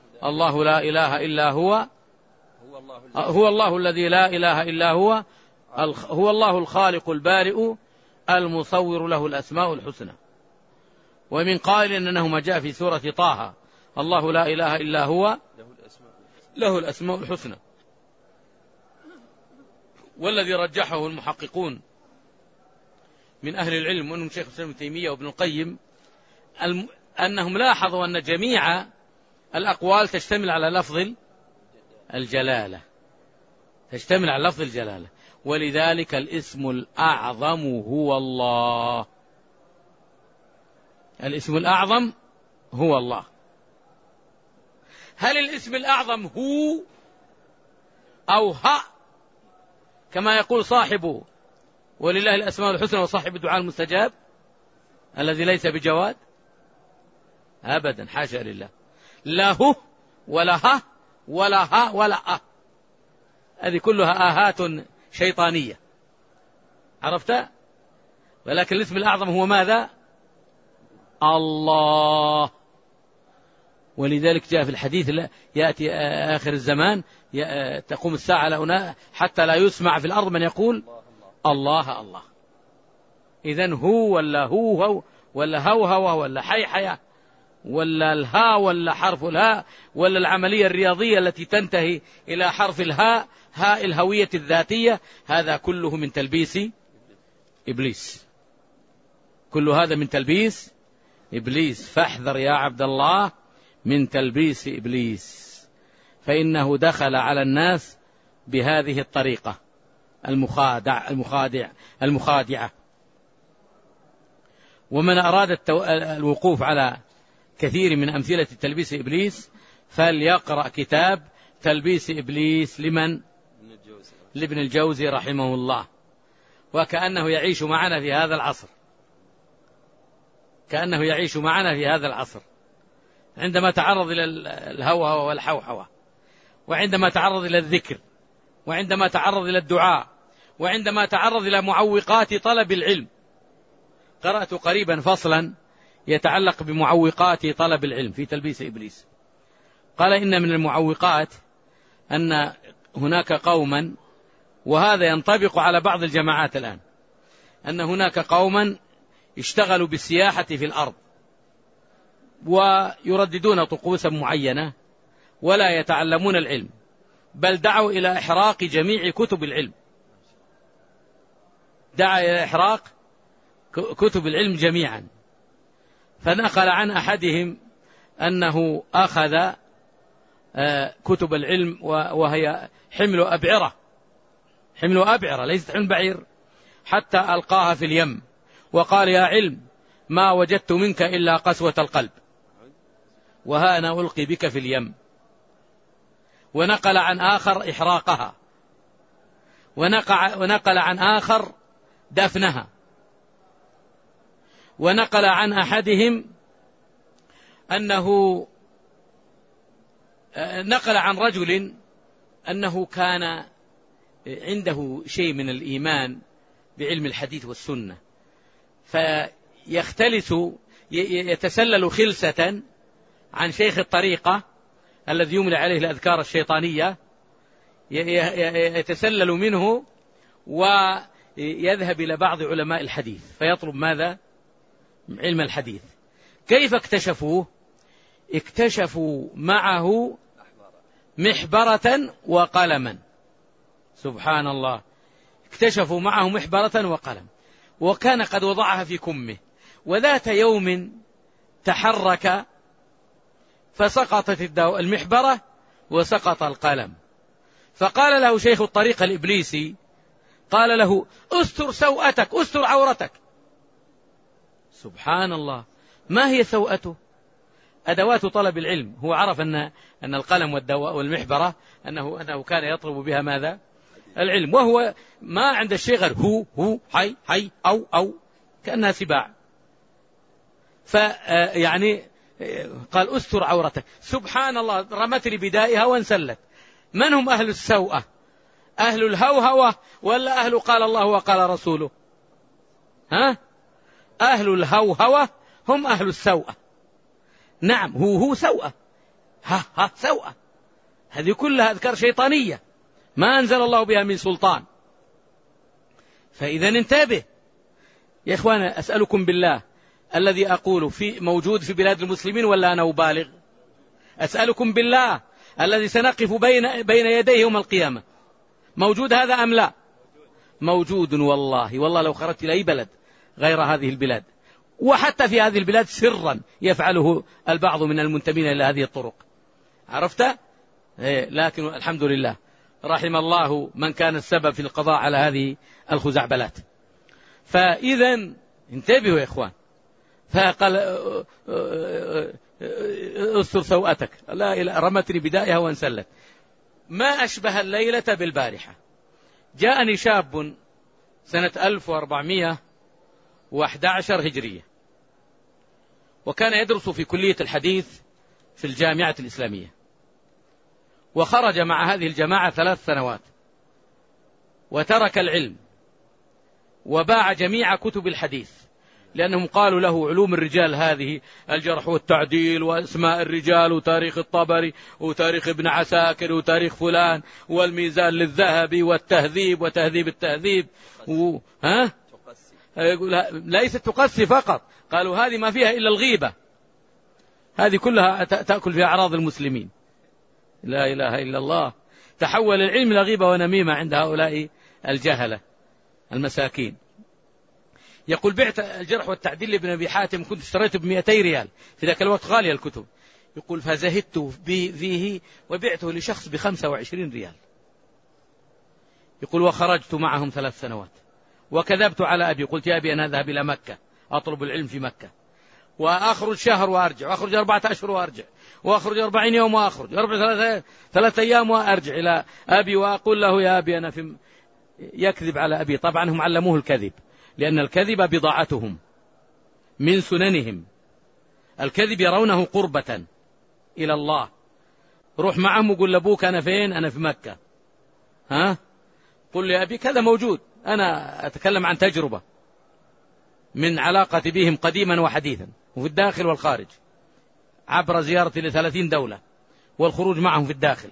Speaker 1: لا إله إلا هو الله الذي لا إله إلا هو هو الله الخالق البارئ المصور له الأسماء الحسنى. ومن قائل إنه ما جاء في سورة طه الله لا إله إلا هو له الأسماء الحسنى. والذي رجحه المحققون من أهل العلم وأنهم شيخ الإسلام ابن تيمية وابن القيم أنهم لاحظوا أن جميع الأقوال تشتمل على لفظ الجلالة، تشتمل على لفظ الجلالة، ولذلك الاسم الأعظم هو الله. الاسم الأعظم هو الله. هل الاسم الأعظم هو أو ها كما يقول صاحبه ولله الأسماء الحسنى وصاحب الدعاء المستجاب الذي ليس بجواد؟ أبدا، حاشا لله، لا هو ولا ها ولا ها ولا هذه كلها آهات شيطانية، عرفت؟ ولكن الاسم الأعظم هو ماذا؟ الله. ولذلك جاء في الحديث يأتي آخر الزمان تقوم الساعة حتى لا يسمع في الأرض من يقول الله الله. إذن هو ولا هو ولا هو ولا حي ولا الها ولا حرف الهاء ولا العملية الرياضية التي تنتهي إلى حرف الهاء، هاء الهوية الذاتية، هذا كله من تلبيس إبليس. كل هذا من تلبيس إبليس. فاحذر يا عبد الله من تلبيس إبليس، فإنه دخل على الناس بهذه الطريقة المخادعة. ومن أراد الوقوف على كثير من أمثلة تلبيس إبليس فليقرأ كتاب تلبيس إبليس لابن الجوزي رحمه الله. وكأنه يعيش معنا في هذا العصر، كأنه يعيش معنا في هذا العصر، عندما تعرض إلى الهوهوة والحوحوة، وعندما تعرض إلى الذكر، وعندما تعرض إلى الدعاء، وعندما تعرض إلى معوقات طلب العلم. قرأت قريبا فصلا يتعلق بمعوقات طلب العلم في تلبيس إبليس. قال إن من المعوقات أن هناك قوما، وهذا ينطبق على بعض الجماعات الآن، أن هناك قوما اشتغلوا بالسياحة في الأرض ويرددون طقوسا معينة ولا يتعلمون العلم، بل دعوا إلى إحراق جميع كتب العلم، دعا إلى إحراق كتب العلم جميعا. فنقل عن أحدهم أنه أخذ كتب العلم وهي حمل أبعرة ليست حمل بعير، حتى ألقاها في اليم وقال يا علم ما وجدت منك إلا قسوة القلب، وها أنا ألقي بك في اليم. ونقل عن آخر إحراقها، ونقل عن آخر دفنها، ونقل عن أحدهم أنه نقل عن رجل أنه كان عنده شيء من الإيمان بعلم الحديث والسنة، فيختلس يتسلل خلسة عن شيخ الطريقة الذي يملى عليه الأذكار الشيطانية، يتسلل منه ويذهب إلى بعض علماء الحديث فيطلب ماذا؟ علم الحديث. كيف اكتشفوه؟ اكتشفوا معه محبرة وقلما. سبحان الله، اكتشفوا معه محبرة وقلم، وكان قد وضعها في كمه، وذات يوم تحرك فسقطت المحبرة وسقط القلم، فقال له شيخ الطريقة الإبليسي، قال له استر سوءتك، استر عورتك. سبحان الله، ما هي سوءته؟ أدوات طلب العلم. هو عرف أن القلم والمحبرة أنه كان يطلب بها ماذا؟ العلم، وهو ما عند الشيء غير هو حي أو كأنها سباع. فيعني قال استر عورتك. سبحان الله، رمت لي بدائها وانسلت. من هم أهل السوءة؟ أهل الهوهوة ولا أهل قال الله وقال رسوله؟ أهل الهوهوة هم أهل السوءة. نعم، هو سوءة، ها سوءة، هذه كلها أذكار شيطانية ما أنزل الله بها من سلطان. فإذا انتبه يا إخوان. أسألكم بالله، الذي أقول موجود في بلاد المسلمين ولا أنا أبالغ؟ أسألكم بالله الذي سنقف بين يديه يوم القيامة، موجود هذا أم لا؟ موجود والله. والله لو خرجت إلى أي بلد غير هذه البلاد، وحتى في هذه البلاد سرا يفعله البعض من المنتمين إلى هذه الطرق، عرفت؟ لكن الحمد لله رحم الله من كان السبب في القضاء على هذه الخزعبلات. فإذا انتبهوا يا إخوان. فقال استر سوءتك، لا رمتني بدائها وانسلت. ما أشبه الليلة بالبارحة. جاءني شاب سنة 1411 هجرية، وكان يدرس في كلية الحديث في الجامعة الإسلامية، وخرج مع هذه الجماعة 3 سنوات، وترك العلم وباع جميع كتب الحديث، لأنهم قالوا له علوم الرجال هذه، الجرح والتعديل واسماء الرجال وتاريخ الطبري وتاريخ ابن عساكر وتاريخ فلان والميزان للذهبي والتهذيب وتهذيب التهذيب ليست تقسي فقط، قالوا هذه ما فيها إلا الغيبة، هذه كلها تأكل في أعراض المسلمين. لا إله إلا الله. تحول العلم إلى غيبة ونميمة عند هؤلاء الجهلة المساكين. يقول بعت الجرح والتعديل لابن أبي حاتم، كنت اشتريته ب200 ريال، في ذاك الوقت غالية الكتب. يقول فزهدت فيه وبعته لشخص ب25 ريال. يقول وخرجت معهم 3 سنوات، وكذبت على أبي، قلت يا أبي أنا أذهب إلى مكة أطلب العلم في مكة، وأخرج شهر وأرجع، وأخرج 4 أشهر وأرجع، وأخرج 40 يوم وأخرج، وأرجع 3 أيام وأرجع إلى أبي وأقول له يا أبي أنا في يكذب على أبي. طبعا هم علموه الكذب، لأن الكذب بضاعتهم من سننهم. الكذب يرونه قربة إلى الله. روح معهم وقول لأبوك أنا فين؟ أنا في مكة. قل لي أبي كذا موجود. أنا أتكلم عن تجربة من علاقتي بهم قديما وحديثا، وفي الداخل والخارج، عبر زيارتي ل30 دولة والخروج معهم في الداخل.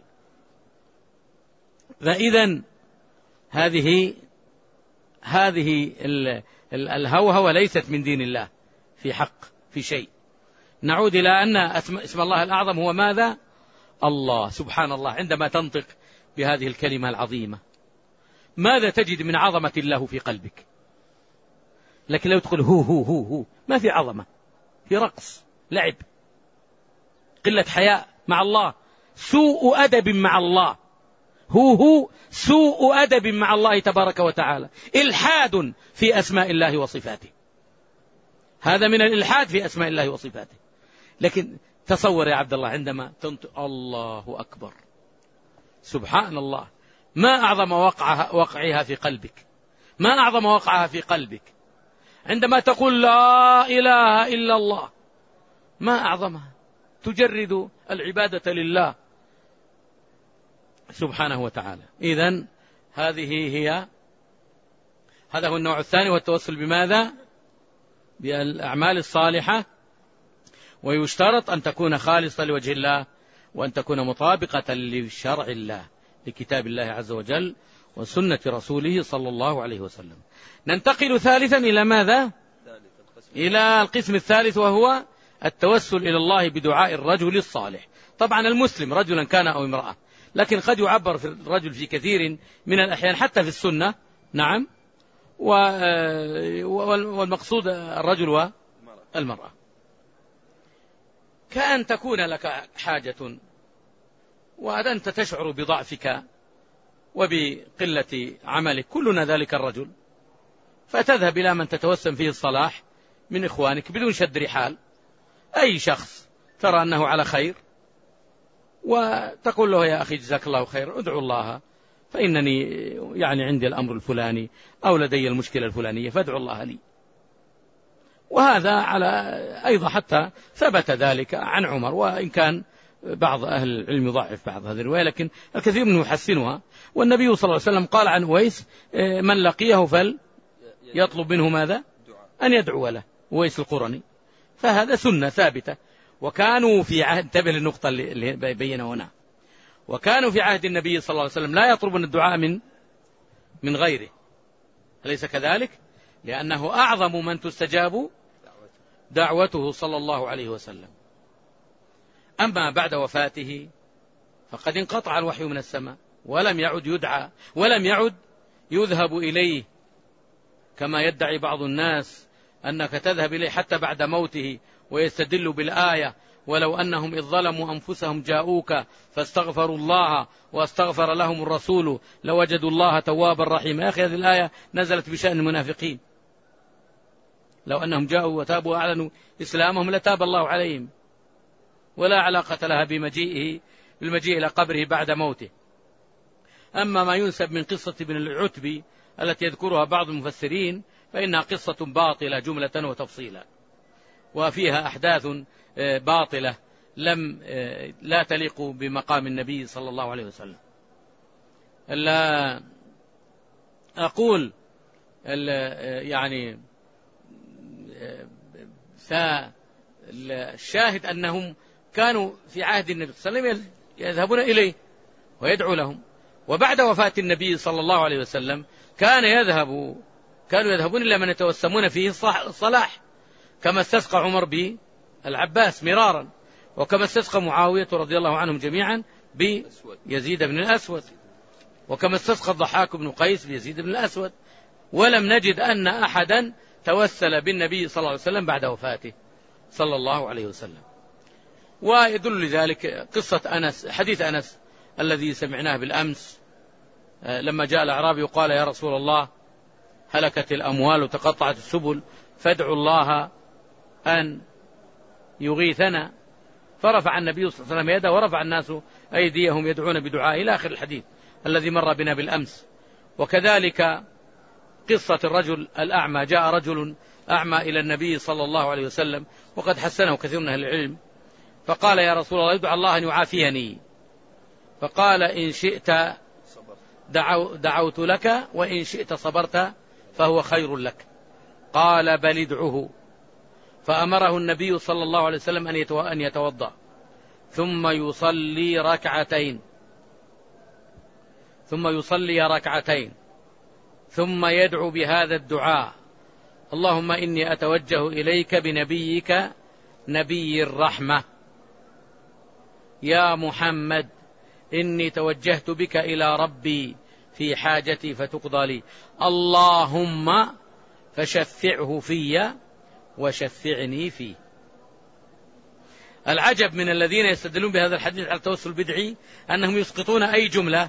Speaker 1: فإذا هذه الهوهوة ليست من دين الله في حق في شيء. نعود إلى أن اسم الله الأعظم هو ماذا؟ الله. سبحان الله. عندما تنطق بهذه الكلمة العظيمة ماذا تجد من عظمة الله في قلبك؟ لكن لو تقول هو ما في عظمة، في رقص، لعب، قلة حياء مع الله، سوء أدب مع الله. هو سوء أدب مع الله تبارك وتعالى، إلحاد في أسماء الله وصفاته. هذا من الإلحاد في أسماء الله وصفاته. لكن تصور يا عبد الله عندما تنطق الله أكبر، سبحان الله، ما أعظم وقعها في قلبك، ما أعظم وقعها في قلبك عندما تقول لا إله إلا الله، ما أعظمها. تجرد العبادة لله سبحانه وتعالى. إذن هذا هو النوع الثاني، والتوسل بماذا؟ بالأعمال الصالحة. ويشترط أن تكون خالصة لوجه الله، وأن تكون مطابقة لشرع الله، لكتاب الله عز وجل وسنة رسوله صلى الله عليه وسلم. ننتقل ثالثا إلى ماذا؟ إلى القسم الثالث، وهو التوسل إلى الله بدعاء الرجل الصالح. طبعا المسلم رجلا كان أو امرأة، لكن قد يعبر في الرجل في كثير من الأحيان حتى في السنة. نعم. والمقصود الرجل والمرأة. كأن تكون لك حاجة وأنت تشعر بضعفك وبقلة عملك، كلنا ذلك الرجل، فتذهب إلى من تتوسم فيه الصلاح من إخوانك بدون شد رحال، أي شخص ترى أنه على خير، وتقول له يا أخي جزاك الله خير، ادعو الله فإنني يعني عندي الأمر الفلاني أو لدي المشكلة الفلانية فادعو الله لي. وهذا على أيضا حتى ثبت ذلك عن عمر، وإن كان بعض أهل العلم يضعف بعض هذه الرواية، لكن الكثير منه يحسنها. والنبي صلى الله عليه وسلم قال عن أويس من لقيه فليطلب منه ماذا؟ أن يدعو له، أويس القرني. فهذا سنة ثابتة. وكانوا في عهد، انتبه للنقطة اللي بينها هنا، وكانوا في عهد النبي صلى الله عليه وسلم لا يطلبون الدعاء من غيره، أليس كذلك؟ لأنه أعظم من تستجاب دعوته صلى الله عليه وسلم. أما بعد وفاته فقد انقطع الوحي من السماء، ولم يعد يدعى، ولم يعد يذهب إليه كما يدعي بعض الناس أنك تذهب إليه حتى بعد موته، ويستدل بالآية: ولو أنهم إذ ظلموا أنفسهم جاءوك فاستغفروا الله واستغفر لهم الرسول لوجدوا الله توابا رحيما. يا أخي، هذه الآية نزلت بشأن المنافقين. لو أنهم جاءوا وتابوا وأعلنوا إسلامهم لتاب الله عليهم، ولا علاقة لها بالمجيء إلى قبره بعد موته. أما ما ينسب من قصة ابن العتبي التي يذكرها بعض المفسرين فإنها قصة باطلة جملة وتفصيلا، وفيها أحداث باطلة لا تليق بمقام النبي صلى الله عليه وسلم. لا أقول يعني فالشاهد أنهم كانوا في عهد النبي صلى الله عليه وسلم يذهبون إليه ويدعو لهم، وبعد وفاة النبي صلى الله عليه وسلم كانوا يذهبون إلى من يتوسمون فيه الصلاح، كما استسقى عمر بالعباس مرارا، وكما استسقى معاوية رضي الله عنهم جميعا بيزيد بن الأسود، وكما استسقى الضحاك بن قيس بيزيد بن الأسود. ولم نجد أن أحدا توسل بالنبي صلى الله عليه وسلم بعد وفاته صلى الله عليه وسلم. ويدل لذلك حديث أنس الذي سمعناه بالأمس، لما جاء الأعرابي وقال: يا رسول الله، هلكت الأموال وتقطعت السبل، فادعوا الله أن يغيثنا. فرفع النبي صلى الله عليه وسلم يده، ورفع الناس أيديهم يدعون بدعاء، إلى آخر الحديث الذي مر بنا بالأمس. وكذلك قصة الرجل الأعمى، جاء رجل أعمى إلى النبي صلى الله عليه وسلم، وقد حسنه كثير من أهل العلم، فقال: يا رسول الله، ادعو الله أن يعافيني. فقال: إن شئت دعوت لك، وإن شئت صبرت فهو خير لك. قال: بل ادعه. فأمره النبي صلى الله عليه وسلم أن يتوضأ، ثم يصلي ركعتين، ثم يدعو بهذا الدعاء: اللهم إني أتوجه إليك بنبيك نبي الرحمة، يا محمد إني توجهت بك إلى ربي في حاجتي فتقضى لي، اللهم فشفعه في وشفعني فيه. العجب من الذين يستدلون بهذا الحديث على التوسل البدعي أنهم يسقطون أي جملة،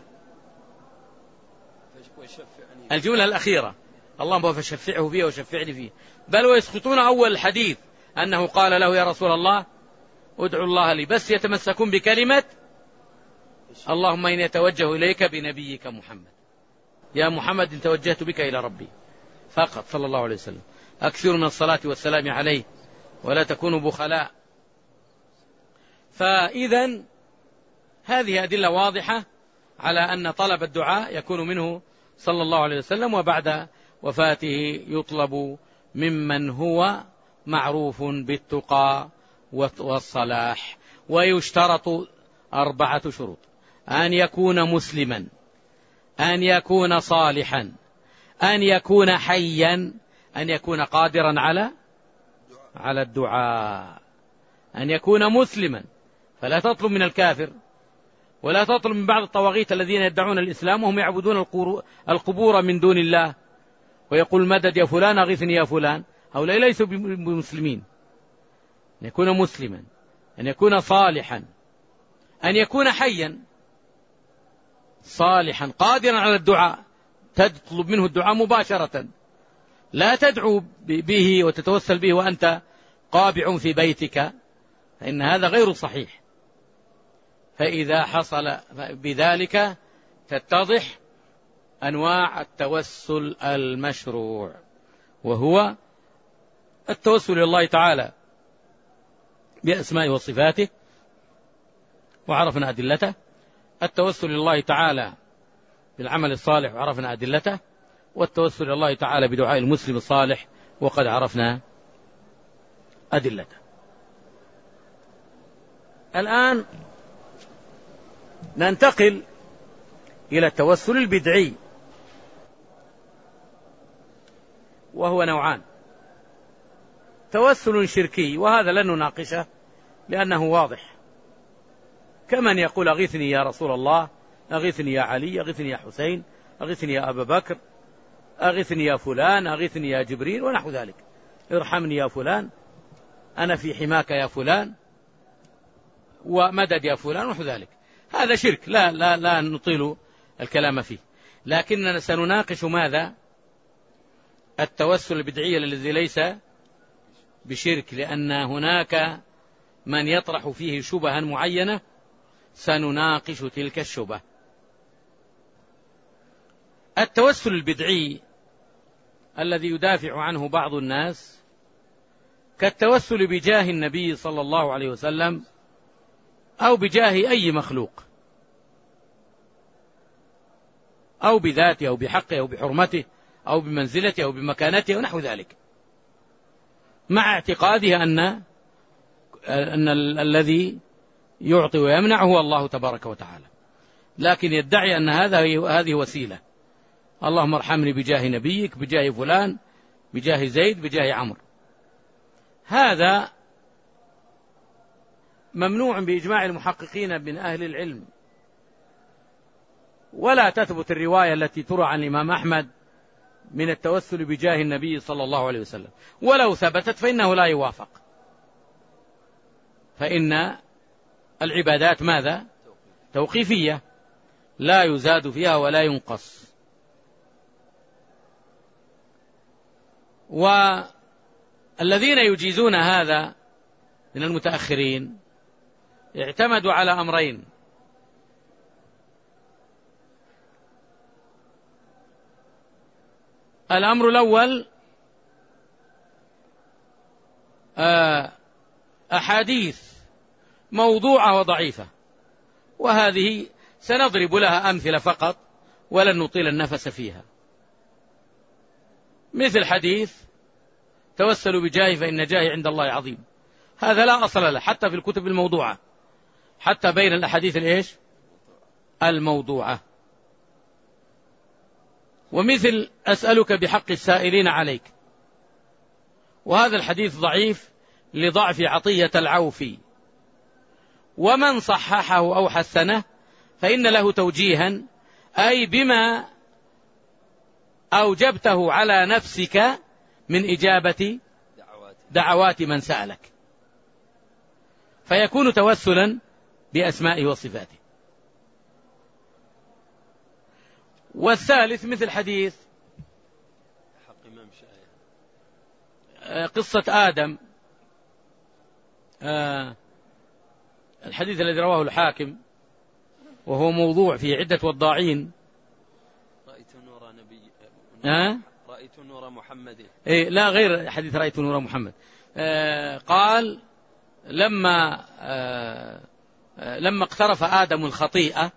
Speaker 1: الجملة الأخيرة: اللهم فشفعه فيه وشفعني فيه، بل ويسقطون أول الحديث أنه قال له: يا رسول الله ادعو الله لي، بس يتمسكون بكلمة اللهم إني أتوجه إليك بنبيك محمد، يا محمد إن توجهت بك إلى ربي، فقط صلى الله عليه وسلم. أكثروا من الصلاة والسلام عليه ولا تكونوا بخلاء. فإذا هذه أدلة واضحة على أن طلب الدعاء يكون منه صلى الله عليه وسلم، وبعد وفاته يطلب ممن هو معروف بالتقى والصلاح. ويشترط 4 شروط: أن يكون مسلما، أن يكون صالحا، أن يكون حيا، أن يكون قادرا على الدعاء، أن يكون مسلما. فلا تطلب من الكافر، ولا تطلب من بعض الطواغيت الذين يدعون الإسلام وهم يعبدون القبور من دون الله، ويقول: مدد يا فلان، أغثني يا فلان. هؤلاء ليسوا بمسلمين. أن يكون مسلما، أن يكون صالحا، أن يكون حيا صالحا قادرا على الدعاء، تطلب منه الدعاء مباشرة، لا تدعو به وتتوسل به وأنت قابع في بيتك، فإن هذا غير صحيح. فإذا حصل بذلك تتضح أنواع التوسل المشروع، وهو التوسل إلى الله تعالى بأسمائه وصفاته وعرفنا أدلته، التوسل إلى الله تعالى بالعمل الصالح وعرفنا أدلته، والتوسل إلى الله تعالى بدعاء المسلم الصالح وقد عرفنا أدلته. الآن ننتقل إلى التوسل البدعي. وهو نوعان: توسل شركي، وهذا لن نناقشه لأنه واضح، كمن يقول أغثني يا رسول الله، أغثني يا علي، أغثني يا حسين، أغثني يا أبا بكر، أغثني يا فلان، أغثني يا جبريل ونحو ذلك، ارحمني يا فلان، أنا في حماك يا فلان، ومدد يا فلان ونحو ذلك. هذا شرك لا نطيل الكلام فيه، لكننا سنناقش ماذا؟ التوسل البدعي الذي ليس بشرك، لأن هناك من يطرح فيه شبها معينة، سنناقش تلك الشبه. التوسل البدعي الذي يدافع عنه بعض الناس كالتوسل بجاه النبي صلى الله عليه وسلم أو بجاه أي مخلوق، أو بذاته أو بحقه أو بحرمته أو بمنزلته أو بمكانته ونحو ذلك، مع اعتقاده أن الذي يعطي ويمنع هو الله تبارك وتعالى، لكن يدعي أن هذه وسيلة. اللهم ارحمني بجاه نبيك، بجاه فلان، بجاه زيد، بجاه عمرو. هذا ممنوع بإجماع المحققين من أهل العلم، ولا تثبت الرواية التي تروى عن الإمام أحمد من التوسل بجاه النبي صلى الله عليه وسلم، ولو ثبتت فإنه لا يوافق، فإن العبادات ماذا؟ توقيفية، لا يزاد فيها ولا ينقص. والذين يجيزون هذا من المتأخرين اعتمدوا على أمرين: الأمر الأول أحاديث موضوعة وضعيفة، وهذه سنضرب لها أمثلة فقط ولن نطيل النفس فيها، مثل حديث توسلوا بجاهي فإن جاهي عند الله عظيم، هذا لا أصل له حتى في الكتب الموضوعة، حتى بين الأحاديث الإيش؟ الموضوعة. ومثل أسألك بحق السائلين عليك، وهذا الحديث ضعيف لضعف عطية العوفي، ومن صححه أو حسنه فإن له توجيها، أي بما أوجبته على نفسك من إجابة دعوات من سألك، فيكون توسلا بأسمائه وصفاته. والثالث مثل حديث قصة آدم، الحديث الذي رواه الحاكم وهو موضوع في عدة وضاعين.
Speaker 2: رأيت نور نبي رأيت نور محمد.
Speaker 1: لا، غير حديث رأيت نور محمد. قال لما اقترف آدم الخطيئة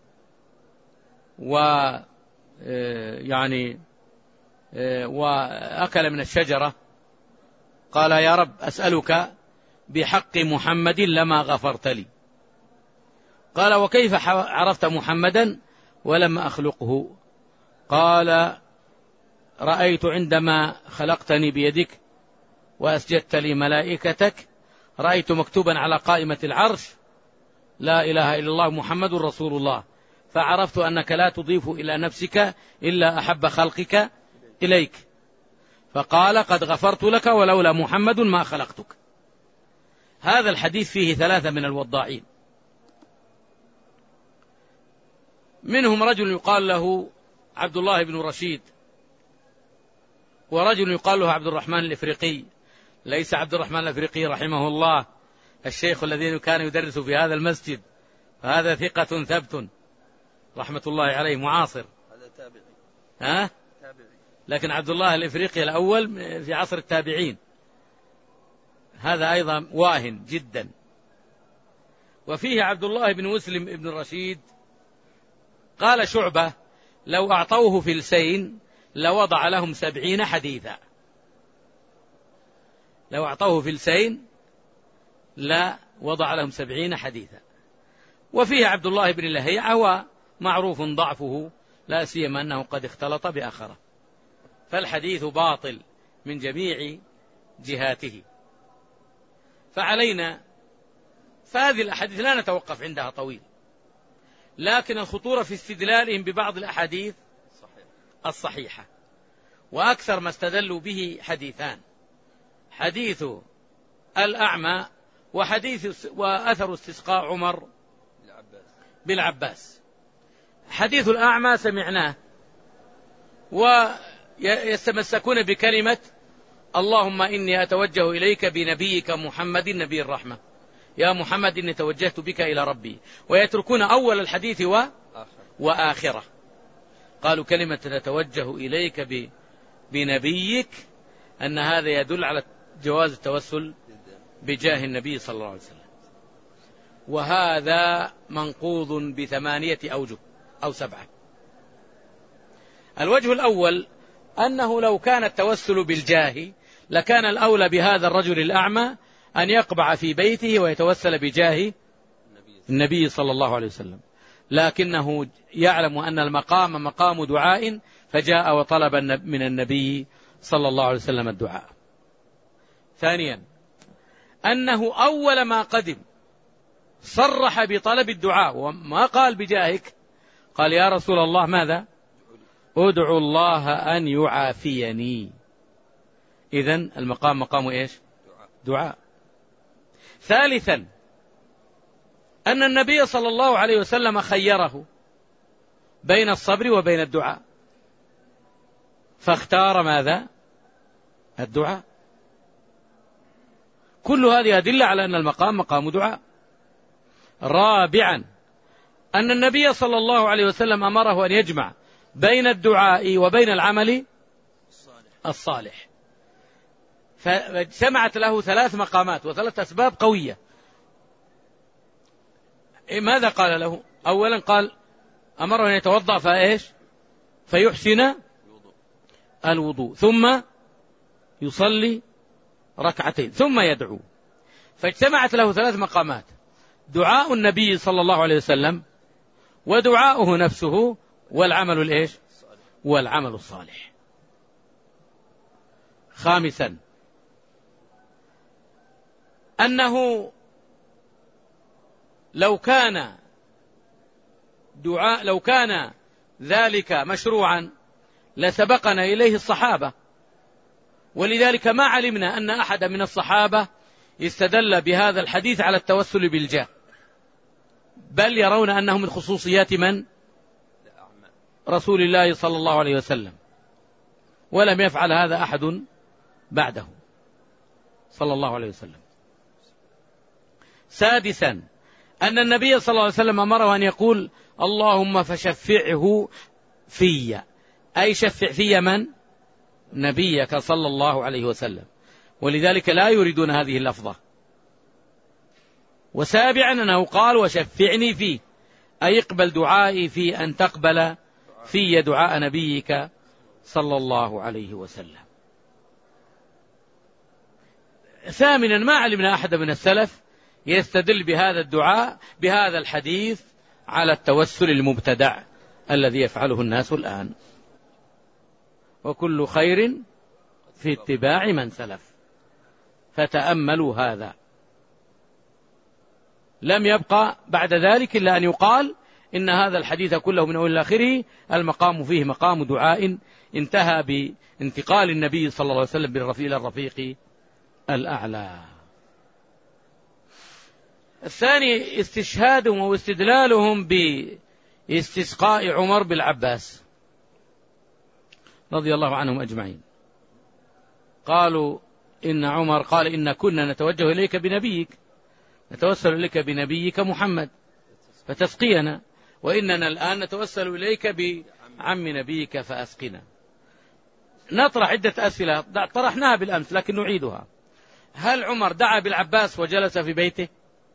Speaker 1: وأكل من الشجرة، قال يا رب أسألك بحق محمد لما غفرت لي. قال وكيف عرفت محمدا ولم أخلقه؟ قال رأيت عندما خلقتني بيدك وأسجدت لي ملائكتك، رأيت مكتوبا على قائمة العرش لا إله إلا الله محمد رسول الله، فعرفت أنك لا تضيف إلى نفسك إلا أحب خلقك إليك، فقال قد غفرت لك ولولا محمد ما خلقتك. هذا الحديث فيه ثلاثة من الوضاعين، منهم رجل يقال له عبد الله بن رشيد، ورجل يقال له عبد الرحمن الإفريقي. ليس عبد الرحمن الإفريقي رحمه الله الشيخ الذي كان يدرس في هذا المسجد، فهذا ثقة ثبت رحمة الله عليه معاصر،
Speaker 2: هذا تابعي.
Speaker 1: تابعي. لكن عبد الله الإفريقي الأول في عصر التابعين، هذا أيضا واهن جدا. وفيه عبد الله بن مسلم بن رشيد، قال شعبة لو أعطوه فلسين لوضع لهم 70 حديثا، لو أعطوه فلسين لا وضع لهم 70 حديثا. وفيه عبد الله بن لهيعة، هو معروف ضعفه لا سيما أنه قد اختلط بآخره. فالحديث باطل من جميع جهاته. فعلينا، فهذه الأحاديث لا نتوقف عندها طويل، لكن الخطورة في استدلالهم ببعض الأحاديث الصحيحة. وأكثر ما استدلوا به حديثان: حديث الأعمى وأثر استسقاء عمر بالعباس. حديث الأعمى سمعناه، ويتمسكون بكلمة اللهم إني أتوجه إليك بنبيك محمد نبي الرحمة، يا محمد إني توجهت بك إلى ربي، ويتركون أول الحديث وآخره. قالوا كلمة نتوجه إليك بنبيك أن هذا يدل على جواز التوسل بجاه النبي صلى الله عليه وسلم، وهذا منقوض ب8 أوجه أو 7. الوجه الأول أنه لو كان التوسل بالجاه لكان الأولى بهذا الرجل الأعمى أن يقبع في بيته ويتوسل بجاه النبي صلى الله عليه وسلم، لكنه يعلم أن المقام مقام دعاء فجاء وطلب من النبي صلى الله عليه وسلم الدعاء. ثانيا أنه أول ما قدم صرح بطلب الدعاء وما قال بجاهك، قال يا رسول الله ماذا؟ ادعو الله أن يعافيني. إذن المقام مقام إيش؟ دعاء. ثالثا أن النبي صلى الله عليه وسلم خيره بين الصبر وبين الدعاء، فاختار ماذا؟ الدعاء. كل هذه أدلة على أن المقام مقام دعاء. رابعا أن النبي صلى الله عليه وسلم أمره أن يجمع بين الدعاء وبين العمل الصالح، فاجتمعت له 3 مقامات و3 أسباب قوية. ماذا قال له؟ أولا قال أمره أن يتوضأ فإيش؟ فيحسن الوضوء، ثم يصلي ركعتين، ثم يدعو. فاجتمعت له 3 مقامات: دعاء النبي صلى الله عليه وسلم، ودعاؤه نفسه، والعمل الإيش؟ والعمل الصالح. خامسا أنه لو كان ذلك مشروعا لسبقنا إليه الصحابة، ولذلك ما علمنا أن أحد من الصحابة استدل بهذا الحديث على التوسل بالجاه، بل يرون أنه من خصوصيات من؟ رسول الله صلى الله عليه وسلم، ولم يفعل هذا أحد بعده صلى الله عليه وسلم. سادسا أن النبي صلى الله عليه وسلم أمره أن يقول اللهم فشفعه في، أي شفع في من؟ نبيك صلى الله عليه وسلم، ولذلك لا يريدون هذه اللفظة. وسابعا أنه قال وشفعني فيه، أي اقبل دعائي في أن تقبل في دعاء نبيك صلى الله عليه وسلم. ثامنا ما علمنا أحد من السلف يستدل بهذا الدعاء بهذا الحديث على التوسل المبتدع الذي يفعله الناس الآن. وكل خير في اتباع من سلف، فتأملوا هذا. لم يبقى بعد ذلك إلا أن يقال إن هذا الحديث كله من أول لآخره المقام فيه مقام دعاء انتهى بانتقال النبي صلى الله عليه وسلم إلى الرفيق الأعلى. الثاني استشهادهم واستدلالهم باستسقاء عمر بالعباس رضي الله عنهم أجمعين. قالوا إن عمر قال إن كنا نتوجه إليك بنبيك، نتوسل إليك بنبيك محمد فتسقينا، وإننا الآن نتوسل إليك بعم نبيك فأسقنا. نطرح عدة أسئلة طرحناها بالأمس لكن نعيدها. هل عمر دعا بالعباس وجلس في بيته؟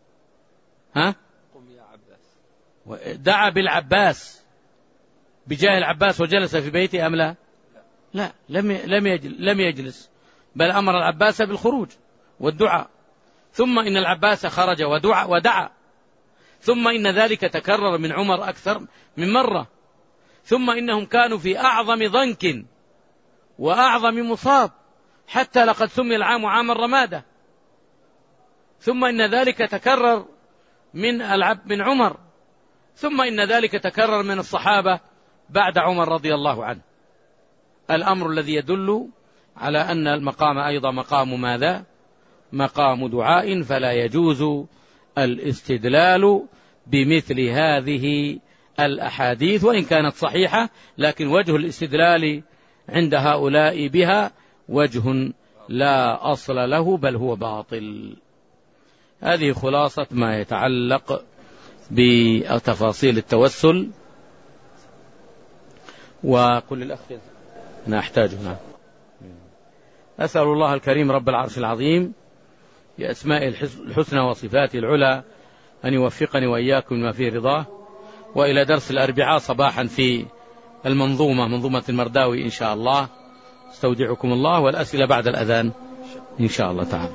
Speaker 2: قم يا عباس.
Speaker 1: دعا بالعباس بجاه العباس وجلس في بيته أم لا؟ لا، لم يجلس، بل أمر العباس بالخروج والدعاء، ثم إن العباس خرج ودعا، ثم إن ذلك تكرر من عمر أكثر من مرة، ثم إنهم كانوا في أعظم ضنك وأعظم مصاب، حتى لقد سمي العام عام الرمادة. ثم إن ذلك تكرر من عمر، ثم إن ذلك تكرر من الصحابة بعد عمر رضي الله عنه. الأمر الذي يدل على أن المقام أيضا مقام ماذا؟ مقام دعاء، فلا يجوز الاستدلال بمثل هذه الأحاديث وإن كانت صحيحة، لكن وجه الاستدلال عند هؤلاء بها وجه لا أصل له، بل هو باطل. هذه خلاصة ما يتعلق بتفاصيل التوسل. وكل الأخ أنا أحتاجه. أسأل الله الكريم رب العرش العظيم بأسمائه الحسنى وصفاته العلى أن يوفقني وإياكم ما فيه رضاه، وإلى درس الأربعاء صباحا في منظومة المرداوي إن شاء الله. استودعكم الله، والأسئلة بعد الأذان إن شاء الله تعالى.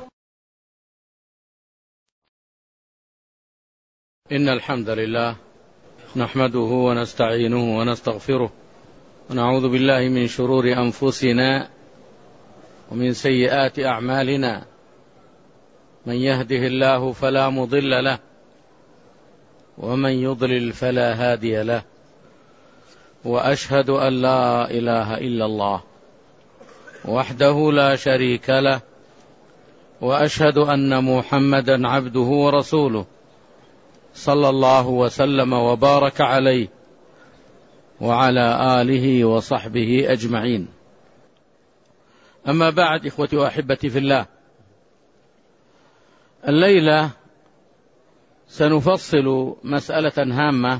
Speaker 1: إن الحمد لله نحمده ونستعينه ونستغفره، ونعوذ بالله من شرور أنفسنا ومن سيئات أعمالنا، من يهده الله فلا مضل له، ومن يضلل فلا هادي له، وأشهد أن لا إله إلا الله وحده لا شريك له، وأشهد أن محمدا عبده ورسوله صلى الله وسلم وبارك عليه وعلى آله وصحبه أجمعين. أما بعد، إخوتي وأحبتي في الله، الليلة سنفصل مسألة هامة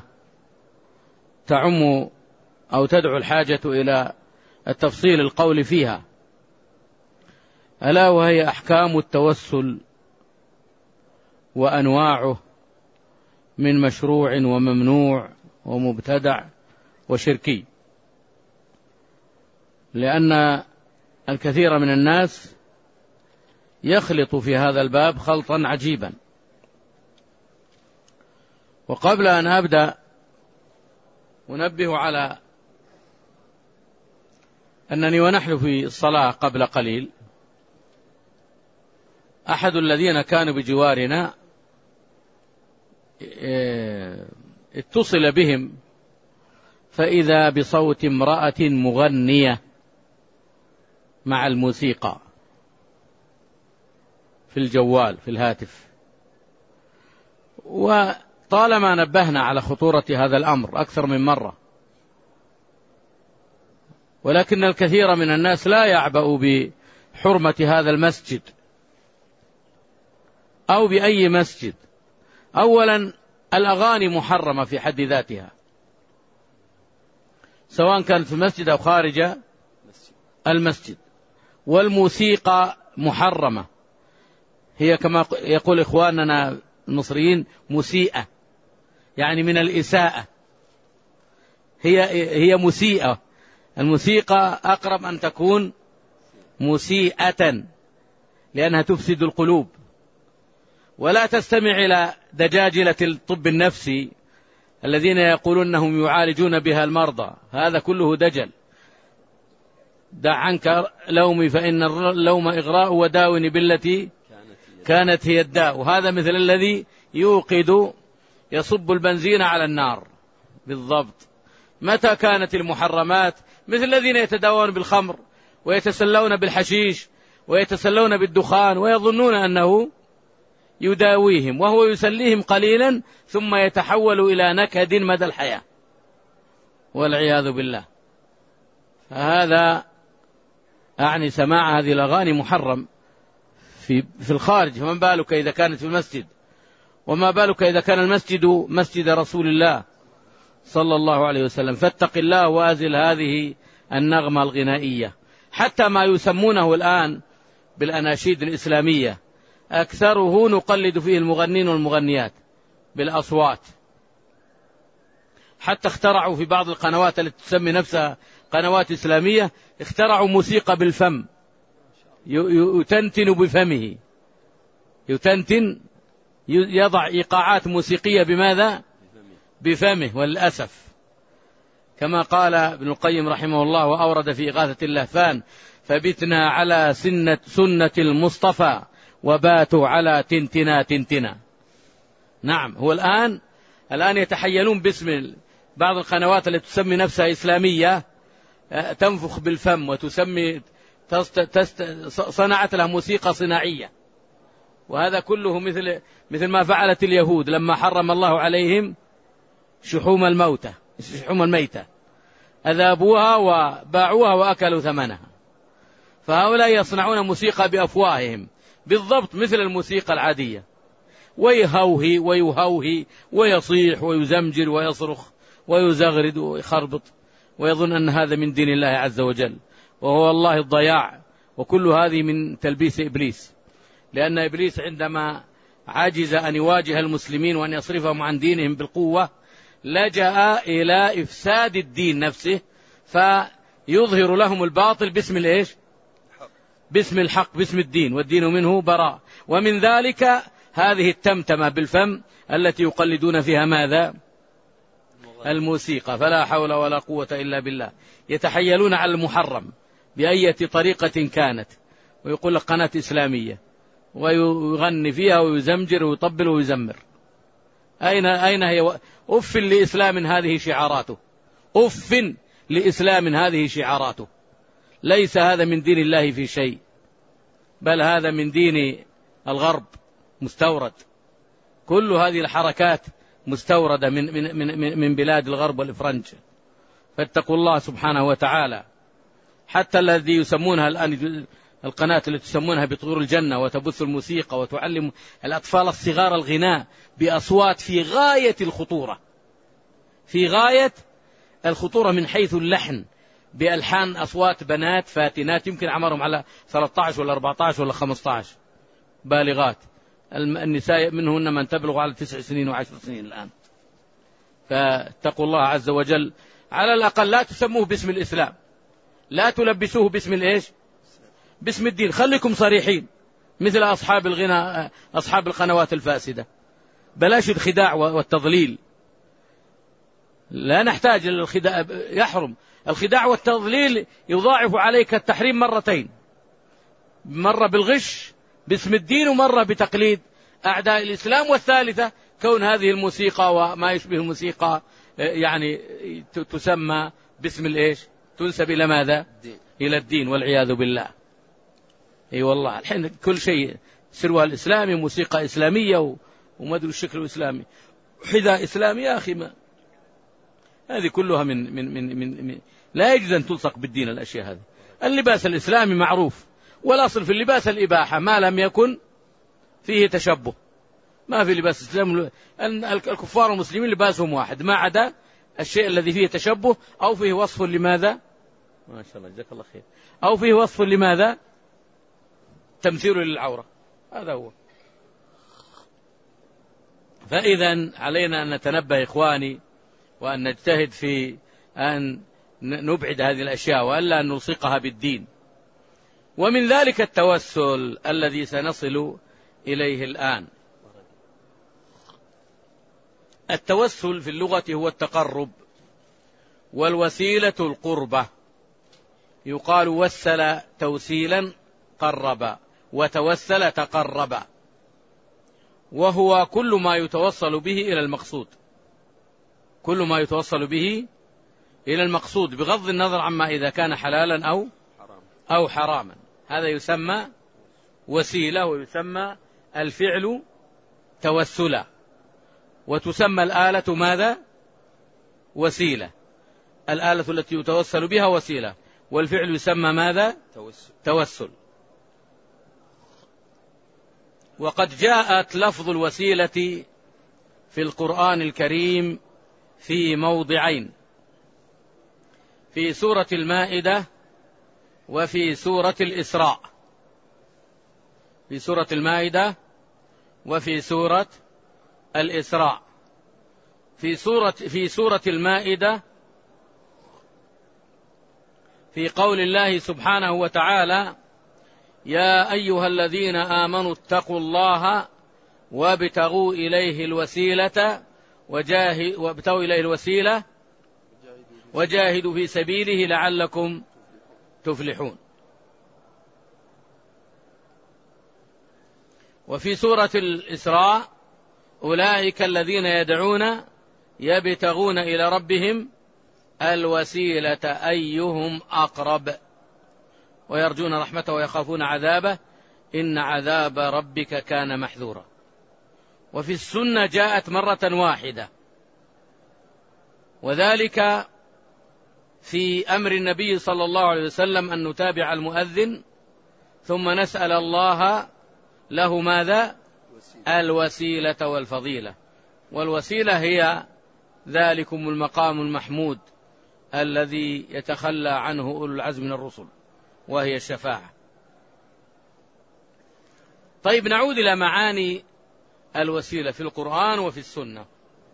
Speaker 1: تعم أو تدعو الحاجة إلى التفصيل القول فيها، ألا وهي أحكام التوسل وأنواعه من مشروع وممنوع ومبتدع وشركي. لأن الكثير من الناس يخلط في هذا الباب خلطا عجيبا. وقبل أن أبدأ أنبه على أنني ونحن في الصلاة قبل قليل أحد الذين كانوا بجوارنا اتصل بهم فإذا بصوت امرأة مغنية مع الموسيقى في الجوال في الهاتف. وطالما نبهنا على خطورة هذا الأمر أكثر من مرة، ولكن الكثير من الناس لا يعبأ بحرمة هذا المسجد أو بأي مسجد. أولا، الأغاني محرمة في حد ذاتها، سواء كانت في المسجد أو خارج المسجد. والموسيقى محرمة، هي كما يقول إخواننا المصريين مسيئة، يعني من الإساءة، هي مسيئة. الموسيقى أقرب أن تكون مسيئة لأنها تفسد القلوب. ولا تستمع إلى دجاجلة الطب النفسي الذين يقولون أنهم يعالجون بها المرضى، هذا كله دجل. دع عنك لومي فإن اللوم إغراء، وداوني بالتي كانت هي الداء. وهذا مثل الذي يصب البنزين على النار بالضبط. متى كانت المحرمات مثل الذين يتداوون بالخمر ويتسلون بالحشيش ويتسلون بالدخان ويظنون أنه يداويهم وهو يسليهم قليلا ثم يتحول إلى نكد مدى الحياة والعياذ بالله. فهذا أعني سماع هذه الأغاني محرم في الخارج، فمن بالك إذا كانت في المسجد، وما بالك إذا كان المسجد مسجد رسول الله صلى الله عليه وسلم. فاتق الله وازل هذه النغمة الغنائية. حتى ما يسمونه الآن بالأناشيد الإسلامية أكثره نقلد فيه المغنين والمغنيات بالأصوات. حتى اخترعوا في بعض القنوات التي تسمي نفسها قنوات إسلامية، اخترعوا موسيقى بالفم، يتنتن بفمه، يضع إيقاعات موسيقية بماذا؟ بفمه. والأسف كما قال ابن القيم رحمه الله وأورد في إغاثة اللهفان: فبتنا على سنة المصطفى وباتوا على تنتنا تنتنا. نعم، هو الآن يتحيلون باسم بعض القنوات التي تسمي نفسها إسلامية، تنفخ بالفم وتسمي صنعت لها موسيقى صناعية، وهذا كله مثل ما فعلت اليهود لما حرم الله عليهم شحوم الميتة، أذابوها وباعوها وأكلوا ثمنها. فهؤلاء يصنعون موسيقى بأفواههم بالضبط مثل الموسيقى العادية، ويهوهي ويصيح ويزمجر ويصرخ ويزغرد ويخربط، ويظن أن هذا من دين الله عز وجل، وهو الله الضياع. وكل هذه من تلبيس إبليس، لأن إبليس عندما عجز أن يواجه المسلمين وأن يصرفهم عن دينهم بالقوة لجأ إلى إفساد الدين نفسه، فيظهر لهم الباطل باسم الإيش؟ باسم الحق، باسم الدين، والدين منه براء. ومن ذلك هذه التمتمة بالفم التي يقلدون فيها ماذا؟ الموسيقى. فلا حول ولا قوة إلا بالله. يتحيلون على المحرم بأية طريقة كانت، ويقول لك قناة إسلامية، ويغني فيها ويزمجر ويطبل ويزمر. أين هي؟ أف لإسلام هذه شعاراته، أف لإسلام هذه شعاراته. ليس هذا من دين الله في شيء، بل هذا من دين الغرب مستورد. كل هذه الحركات مستوردة من بلاد الغرب والإفرنج. فاتقوا الله سبحانه وتعالى. حتى الذي يسمونها الآن القناة التي تسمونها بطيور الجنة وتبث الموسيقى وتعلم الأطفال الصغار الغناء بأصوات في غاية الخطورة، في غاية الخطورة من حيث اللحن، بألحان أصوات بنات فاتنات يمكن عمرهم على 13 ولا 14 ولا 15 بالغات. النساء منهن من تبلغ على 9 سنين و10 سنين الآن. فاتقوا الله عز وجل. على الأقل لا تسموه باسم الإسلام، لا تلبسوه باسم الإيش؟ باسم الدين. خليكم صريحين مثل أصحاب الغناء، أصحاب القنوات الفاسدة. بلاش الخداع والتضليل، لا نحتاج إلى الخداع، يحرم الخداع والتضليل، يضاعف عليك التحريم مرتين، مرة بالغش باسم الدين ومرة بتقليد أعداء الإسلام، والثالثة كون هذه الموسيقى وما يشبه الموسيقى يعني تسمى باسم الإيش؟ تنسب إلى ماذا؟ إلى الدين والعياذ بالله. أي والله الحين كل شيء سروها الإسلامي، موسيقى إسلامية وما أدري الشكل الإسلامي، حذاء إسلامي. يا أخي ما هذه كلها من لا يجوز أن تلصق بالدين الأشياء هذه. اللباس الإسلامي معروف، والأصل في اللباس الإباحة ما لم يكن فيه تشبه. ما في لباس إسلام، الكفار والمسلمين لباسهم واحد ما عدا الشيء الذي فيه تشبه أو فيه وصف لماذا؟ ما شاء الله جزاك الله خير. أو فيه وصف لماذا؟ تمثيل للعورة. هذا هو. فإذا علينا أن نتنبه إخواني، وأن نجتهد في أن نبعد هذه الأشياء وألا أن نلصقها بالدين. ومن ذلك التوسل الذي سنصل إليه الآن. التوسل في اللغة هو التقرب، والوسيلة القربة. يقال وسل توسيلا قرب، وتوسل تقرب، وهو كل ما يتوصل به إلى المقصود، كل ما يتوصل به إلى المقصود بغض النظر عما إذا كان حلالا أو حراما. هذا يسمى وسيلة، ويسمى الفعل توسلا، وتسمى الآلة ماذا؟ وسيلة. الآلة التي يتوسل بها وسيلة، والفعل يسمى ماذا؟ توسل. وقد جاءت لفظ الوسيلة في القرآن الكريم في موضعين، في سورة المائدة وفي سورة الإسراء. في سورة المائدة وفي سورة الإسراء. في سورة المائدة في قول الله سبحانه وتعالى: يا أيها الذين آمنوا اتقوا الله وابتغوا إليه الوسيلة وجاهدوا في سبيله لعلكم تفلحون. وفي سورة الإسراء أولئك الذين يدعون يبتغون إلى ربهم الوسيلة أيهم أقرب ويرجون رحمته ويخافون عذابه إن عذاب ربك كان محذورا. وفي السنة جاءت مرة واحدة، وذلك في أمر النبي صلى الله عليه وسلم أن نتابع المؤذن ثم نسأل الله له ماذا؟ الوسيلة والفضيلة. والوسيلة هي ذلكم المقام المحمود الذي يتخلى عنه أولو العزم من الرسل، وهي الشفاعة. طيب، نعود إلى معاني الوسيلة في القرآن وفي السنة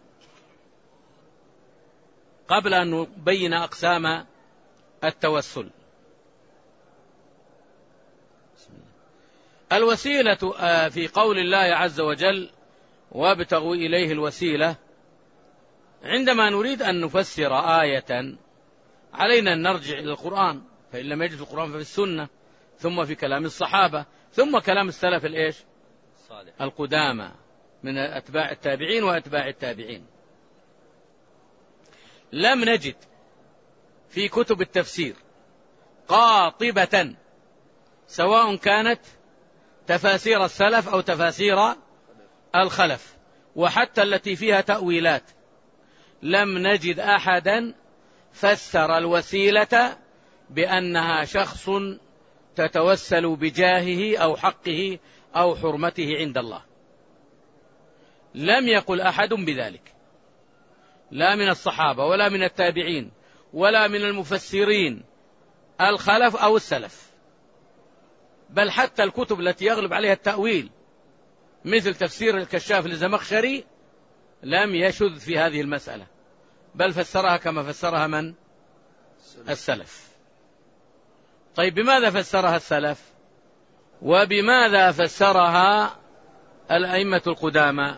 Speaker 1: قبل أن نبين أقسام التوسل. الوسيلة في قول الله عز وجل وابتغوا إليه الوسيلة، عندما نريد أن نفسر آية علينا أن نرجع إلى القرآن، فإن لم يجد في القرآن ففي السنة، ثم في كلام الصحابة، ثم كلام السلف القدامى من أتباع التابعين وأتباع التابعين. لم نجد في كتب التفسير قاطبة سواء كانت تفاسير السلف أو تفاسير الخلف، وحتى التي فيها تأويلات، لم نجد أحدا فسر الوسيلة بأنها شخص تتوسل بجاهه أو حقه أو حرمته عند الله. لم يقل أحد بذلك، لا من الصحابة ولا من التابعين ولا من المفسرين الخلف أو السلف، بل حتى الكتب التي يغلب عليها التأويل مثل تفسير الكشاف للزمخشري لم يشذ في هذه المسألة، بل فسرها كما فسرها من؟ السلف. طيب، بماذا فسرها السلف وبماذا فسرها الأئمة القدامى؟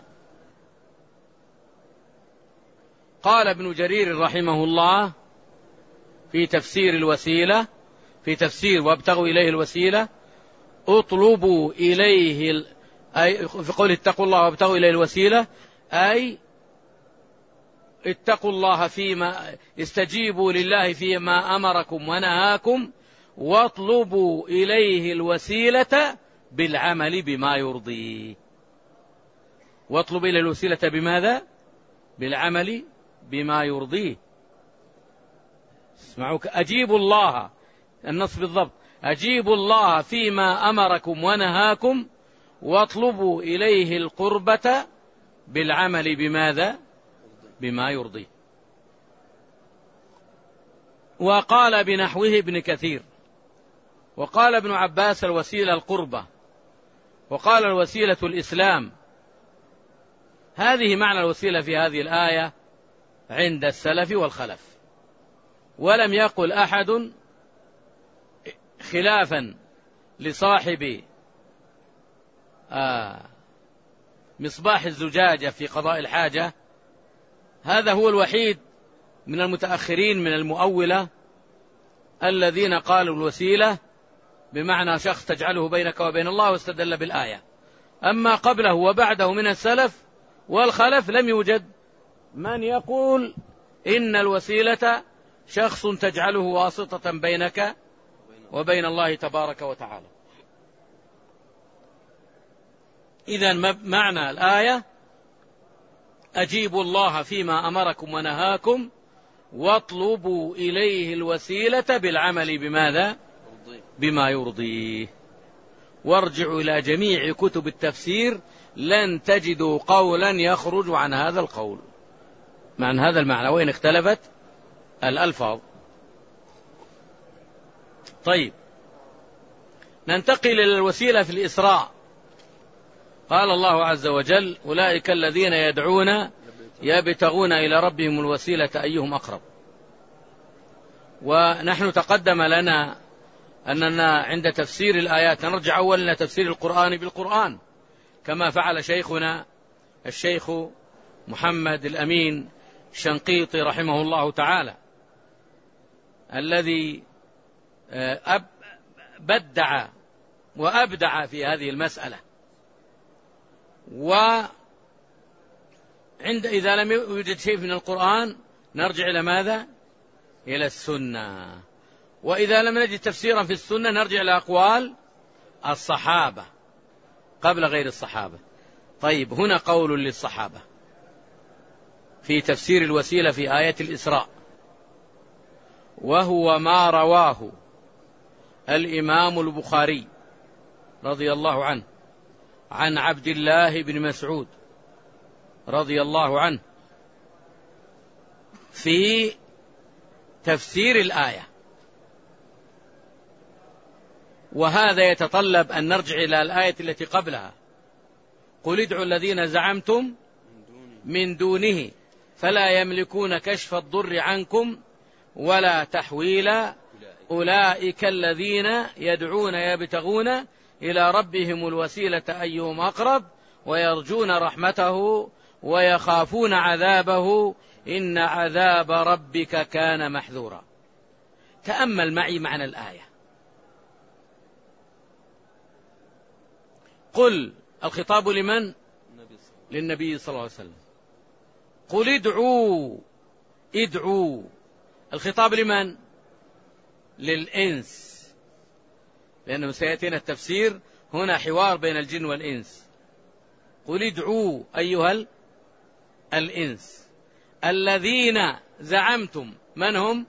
Speaker 1: قال ابن جرير رحمه الله في تفسير الوسيلة، في تفسير وابتغوا إليه الوسيلة، اطلبوا إليه أي في قول اتقوا الله وابتغوا إليه الوسيلة، أي اتقوا الله فيما استجيبوا لله فيما أمركم ونهاكم، واطلبوا إليه الوسيلة بالعمل بما يرضيه. واطلب إليه الوسيلة بماذا؟ بالعمل بما يرضيه. اسمعوك، أجيبوا الله، النص بالضبط، أجيبوا الله فيما أمركم ونهاكم واطلبوا إليه القربة بالعمل بماذا؟ بما يرضيه. وقال بنحوه ابن كثير، وقال ابن عباس الوسيلة القربة، وقال الوسيلة الإسلام. هذه معنى الوسيلة في هذه الآية عند السلف والخلف، ولم يقل أحد خلافا لصاحب مصباح الزجاجة في قضاء الحاجة. هذا هو الوحيد من المتأخرين من المؤولة الذين قالوا الوسيلة بمعنى شخص تجعله بينك وبين الله، واستدل بالآية. أما قبله وبعده من السلف والخلف لم يوجد من يقول إن الوسيلة شخص تجعله واسطة بينك وبين الله تبارك وتعالى. إذن معنى الآية أجيبوا الله فيما أمركم ونهاكم واطلبوا إليه الوسيلة بالعمل بماذا؟ بما يرضيه. وارجعوا إلى جميع كتب التفسير لن تجدوا قولا يخرج عن هذا القول، عن هذا المعنى، وإن اختلفت الألفاظ. طيب، ننتقل إلى الوسيلة في الإسراء. قال الله عز وجل أولئك الذين يدعون يبتغون إلى ربهم الوسيلة أيهم أقرب. ونحن تقدم لنا أننا عند تفسير الآيات نرجع أولا إلى تفسير القرآن بالقرآن، كما فعل شيخنا الشيخ محمد الأمين الشنقيطي رحمه الله تعالى. الذي بدع وأبدع في هذه المسألة. إذا لم يوجد شيء من القرآن نرجع إلى ماذا؟ إلى السنة. وإذا لم نجد تفسيرا في السنة نرجع إلى أقوال الصحابة قبل غير الصحابة. طيب، هنا قول للصحابة في تفسير الوسيلة في آية الإسراء، وهو ما رواه الإمام البخاري رضي الله عنه عن عبد الله بن مسعود رضي الله عنه في تفسير الآية. وهذا يتطلب أن نرجع إلى الآية التي قبلها: قل ادعوا الذين زعمتم من دونه فلا يملكون كشف الضر عنكم ولا تحويلا أولئك الذين يدعون يبتغون إلى ربهم الوسيلة أيهم أقرب ويرجون رحمته ويخافون عذابه إن عذاب ربك كان محذورا. تأمل معي معنى الآية. قل، الخطاب لمن؟ للنبي صلى الله عليه وسلم. قل ادعوا، الخطاب لمن؟ للإنس، لأنه سيأتينا التفسير هنا حوار بين الجن والإنس. قل ادعوا أيها الإنس الذين زعمتم، من هم؟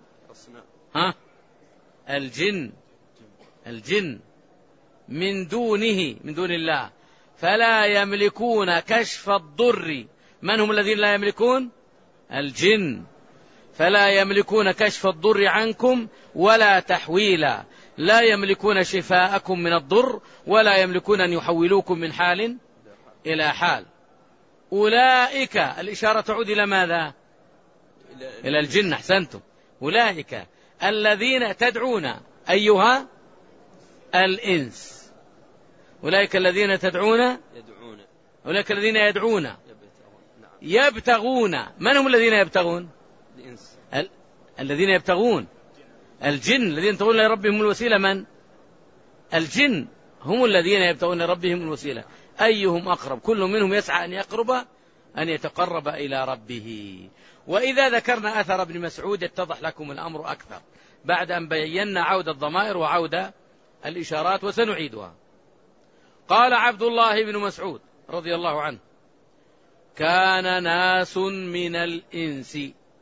Speaker 1: الجن من دونه، من دون الله، فلا يملكون كشف الضر. من هم الذين لا يملكون؟ الجن. فلا يملكون كشف الضر عنكم ولا تحويلا، لا يملكون شفاءكم من الضر ولا يملكون أن يحولوكم من حال إلى حال. أولئك، الإشارة تعود إلى ماذا؟ إلى الجن. أحسنتم. أولئك الذين تدعون أيها الإنس، أولئك الذين تدعون، أولئك الذين يدعون يبتغون. من هم الذين يبتغون؟ الذين يبتغون الجن، الذين يبتغون لربهم الوسيلة. من؟ الجن هم الذين يبتغون لربهم الوسيلة أيهم أقرب، كل منهم يسعى أن يتقرب إلى ربه. وإذا ذكرنا أثر ابن مسعود يتضح لكم الأمر أكثر بعد أن بينا عودة الضمائر وعودة الإشارات، وسنعيدها. قال عبد الله بن مسعود رضي الله عنه: كان ناس من الإنس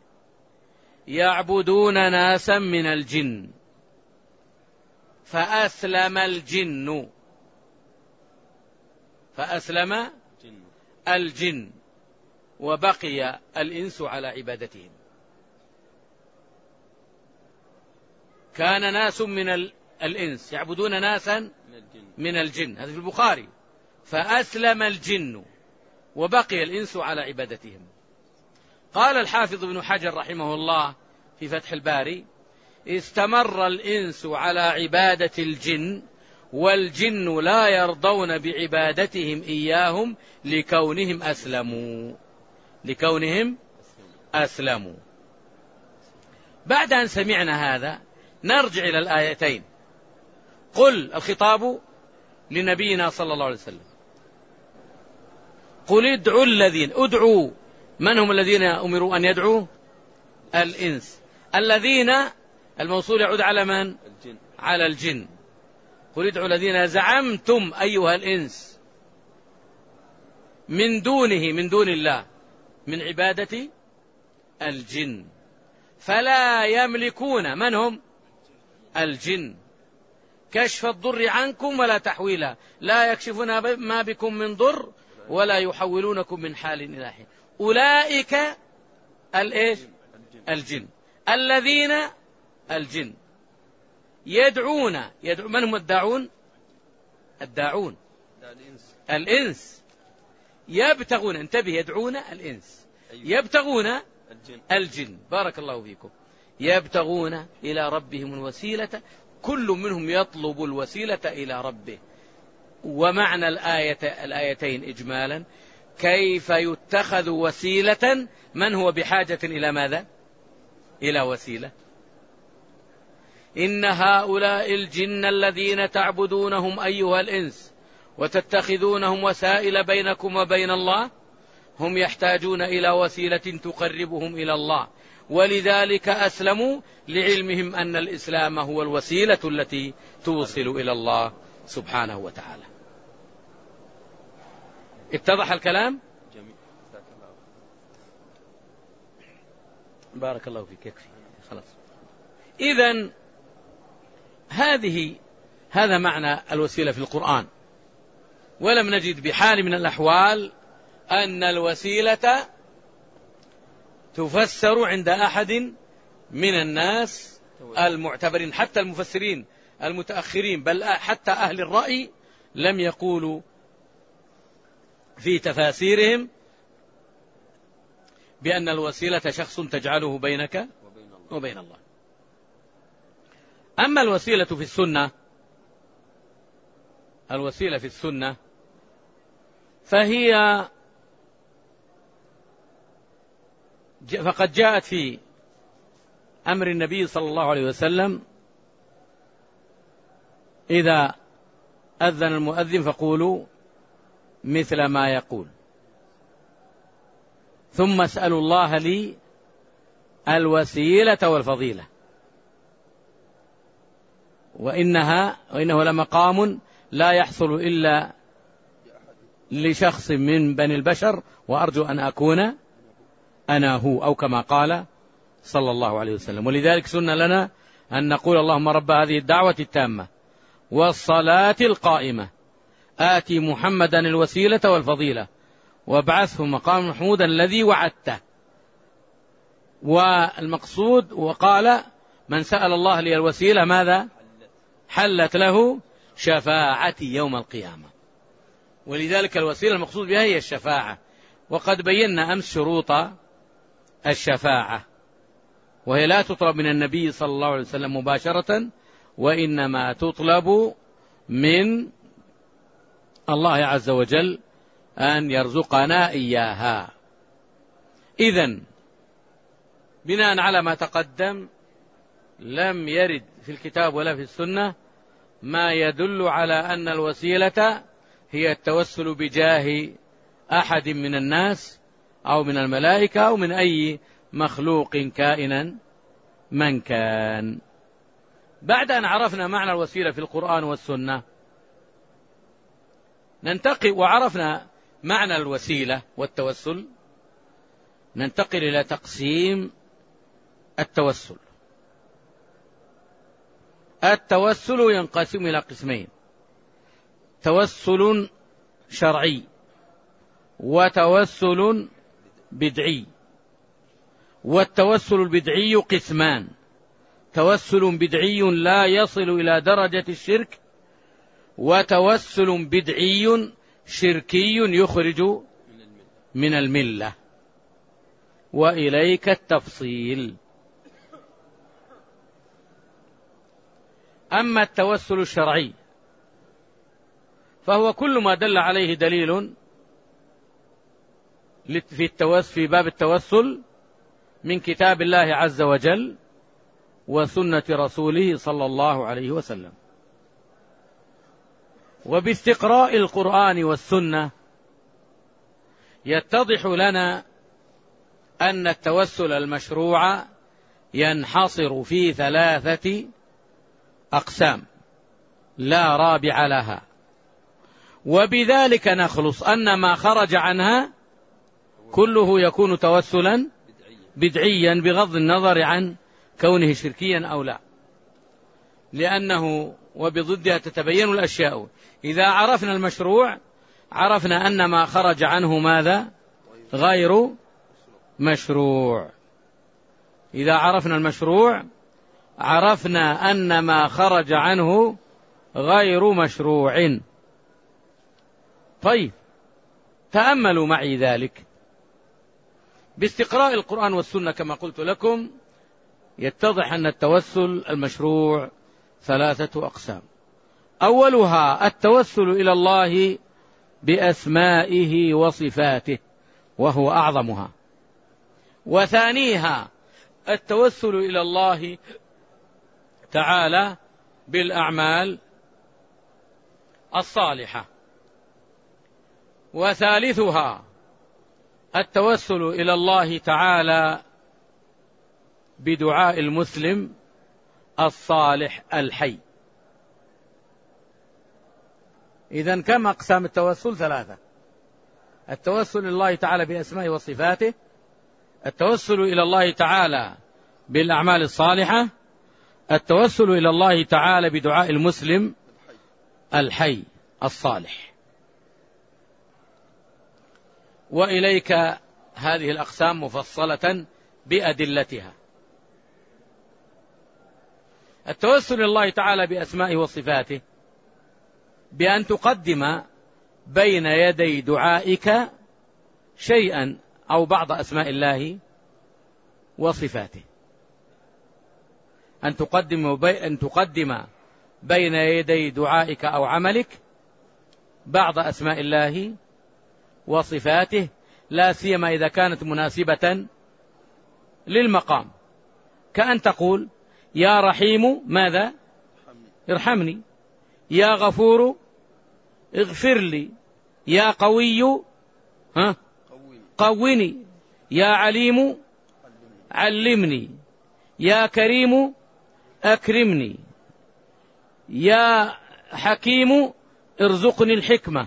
Speaker 1: يعبدون ناسا من الجن فأسلم الجن وبقي الإنس على عبادتهم. كان ناس من الإنس يعبدون ناسا من الجن، هذا في البخاري. فأسلم الجن وبقي الإنس على عبادتهم. قال الحافظ ابن حجر رحمه الله في فتح الباري: استمر الإنس على عبادة الجن والجن لا يرضون بعبادتهم إياهم لكونهم أسلموا. بعد أن سمعنا هذا نرجع إلى الآيتين. قل، الخطاب لنبينا صلى الله عليه وسلم. قل ادعوا الذين، ادعوا، من هم الذين أمروا أن يدعوا؟ الإنس. الذين الموصول يعود على من؟ على الجن. قل ادعوا الذين زعمتم أيها الإنس من دونه، من دون الله، من عبادة الجن، فلا يملكون، من هم؟ الجن، كشف الضر عنكم ولا تحويلا، لا يكشفون ما بكم من ضر ولا يحولونكم من حال إلى حال. أولئك الجن الذين الجن يدعون، من هم الداعون؟ الإنس يبتغون، انتبه، يدعون الإنس، يبتغون الجن. بارك الله فيكم. يبتغون إلى ربهم الوسيلة، كل منهم يطلب الوسيلة إلى ربه. ومعنى الآيتين إجمالا: كيف يتخذ وسيلة من هو بحاجة إلى ماذا؟ إلى وسيلة. إن هؤلاء الجن الذين تعبدونهم أيها الإنس وتتخذونهم وسائل بينكم وبين الله هم يحتاجون إلى وسيلة تقربهم إلى الله، ولذلك أسلموا لعلمهم أن الإسلام هو الوسيلة التي توصل إلى الله سبحانه وتعالى. اتضح الكلام؟
Speaker 2: جميل.
Speaker 1: بارك الله فيك. يكفي خلاص. إذن هذا معنى الوسيلة في القرآن، ولم نجد بحال من الأحوال أن الوسيلة تفسر عند أحد من الناس المعتبرين، حتى المفسرين المتأخرين، بل حتى أهل الرأي لم يقولوا في تفاسيرهم بأن الوسيلة شخص تجعله بينك وبين الله. أما الوسيلة في السنة فقد جاءت في أمر النبي صلى الله عليه وسلم: إذا أذن المؤذن فقولوا مثل ما يقول، ثم اسألوا الله لي الوسيلة والفضيلة، وإنه لمقام لا يحصل إلا لشخص من بني البشر، وأرجو أن أكون أنا هو، أو كما قال صلى الله عليه وسلم. ولذلك سنة لنا أن نقول: اللهم رب هذه الدعوة التامة والصلاة القائمة آتي محمدا الوسيلة والفضيلة وابعثه مقام محمودا الذي وعدته. والمقصود، وقال: من سأل الله لي الوسيلة ماذا؟ حلت له شفاعتي يوم القيامة. ولذلك الوسيلة المقصود بها هي الشفاعة، وقد بينا أمس شروط الشفاعة، وهي لا تطلب من النبي صلى الله عليه وسلم مباشرة، وإنما تطلب من الله عز وجل أن يرزقنا إياها. إذن بناء على ما تقدم لم يرد في الكتاب ولا في السنة ما يدل على أن الوسيلة هي التوسل بجاه أحد من الناس أو من الملائكة أو من أي مخلوق كائنا من كان. بعد أن عرفنا معنى الوسيلة في القرآن والسنة ننتقل، وعرفنا معنى الوسيلة والتوسل، ننتقل إلى تقسيم التوسل. التوسل ينقسم إلى قسمين: توسل شرعي وتوسل بدعي. والتوسل البدعي قسمان: توسل بدعي لا يصل إلى درجة الشرك، وتوسل بدعي شركي يخرج من الملة. وإليك التفصيل. أما التوسل الشرعي فهو كل ما دل عليه دليل في باب التوسل من كتاب الله عز وجل وسنة رسوله صلى الله عليه وسلم. وباستقراء القرآن والسنة يتضح لنا أن التوسل المشروع ينحصر في 3 أقسام لا رابع لها، وبذلك نخلص أن ما خرج عنها كله يكون توسلا بدعيا بغض النظر عن كونه شركيا أو لا، لأنه وبضدها تتبين الأشياء. إذا عرفنا المشروع عرفنا أن ما خرج عنه ماذا؟ غير مشروع. إذا عرفنا المشروع عرفنا أن ما خرج عنه غير مشروع. طيب، تأملوا معي ذلك. باستقراء القرآن والسنة كما قلت لكم يتضح أن التوسل المشروع 3 أقسام. أولها التوسل إلى الله بأسمائه وصفاته، وهو أعظمها. وثانيها التوسل إلى الله تعالى بالأعمال الصالحة. وثالثها التوسل إلى الله تعالى بدعاء المسلم الصالح الحي. إذن كم أقسام التوسل؟ 3: التوسل إلى الله تعالى بأسمائه وصفاته، التوسل إلى الله تعالى بالأعمال الصالحة، التوسل إلى الله تعالى بدعاء المسلم الحي الصالح. وإليك هذه الأقسام مفصلة بأدلتها. التوسل إلى الله تعالى بأسمائه وصفاته بأن تقدم بين يدي دعائك شيئا أو بعض أسماء الله وصفاته، أن تقدم بين يدي دعائك أو عملك بعض أسماء الله وصفاته، لا سيما إذا كانت مناسبة للمقام، كأن تقول: يا رحيم ماذا؟ ارحمني. يا غفور اغفر لي. يا قوي قوني. يا عليم علمني. يا كريم أكرمني. يا حكيم ارزقني الحكمة.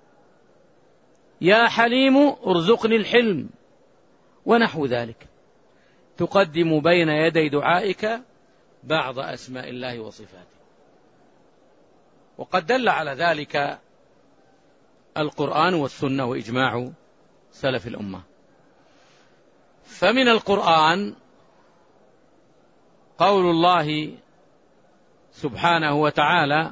Speaker 1: يا حليم ارزقني الحلم، ونحو ذلك. تقدم بين يدي دعائك بعض أسماء الله وصفاته. وقد دل على ذلك القرآن والسنة وإجماع سلف الأمة. فمن القرآن قول الله سبحانه وتعالى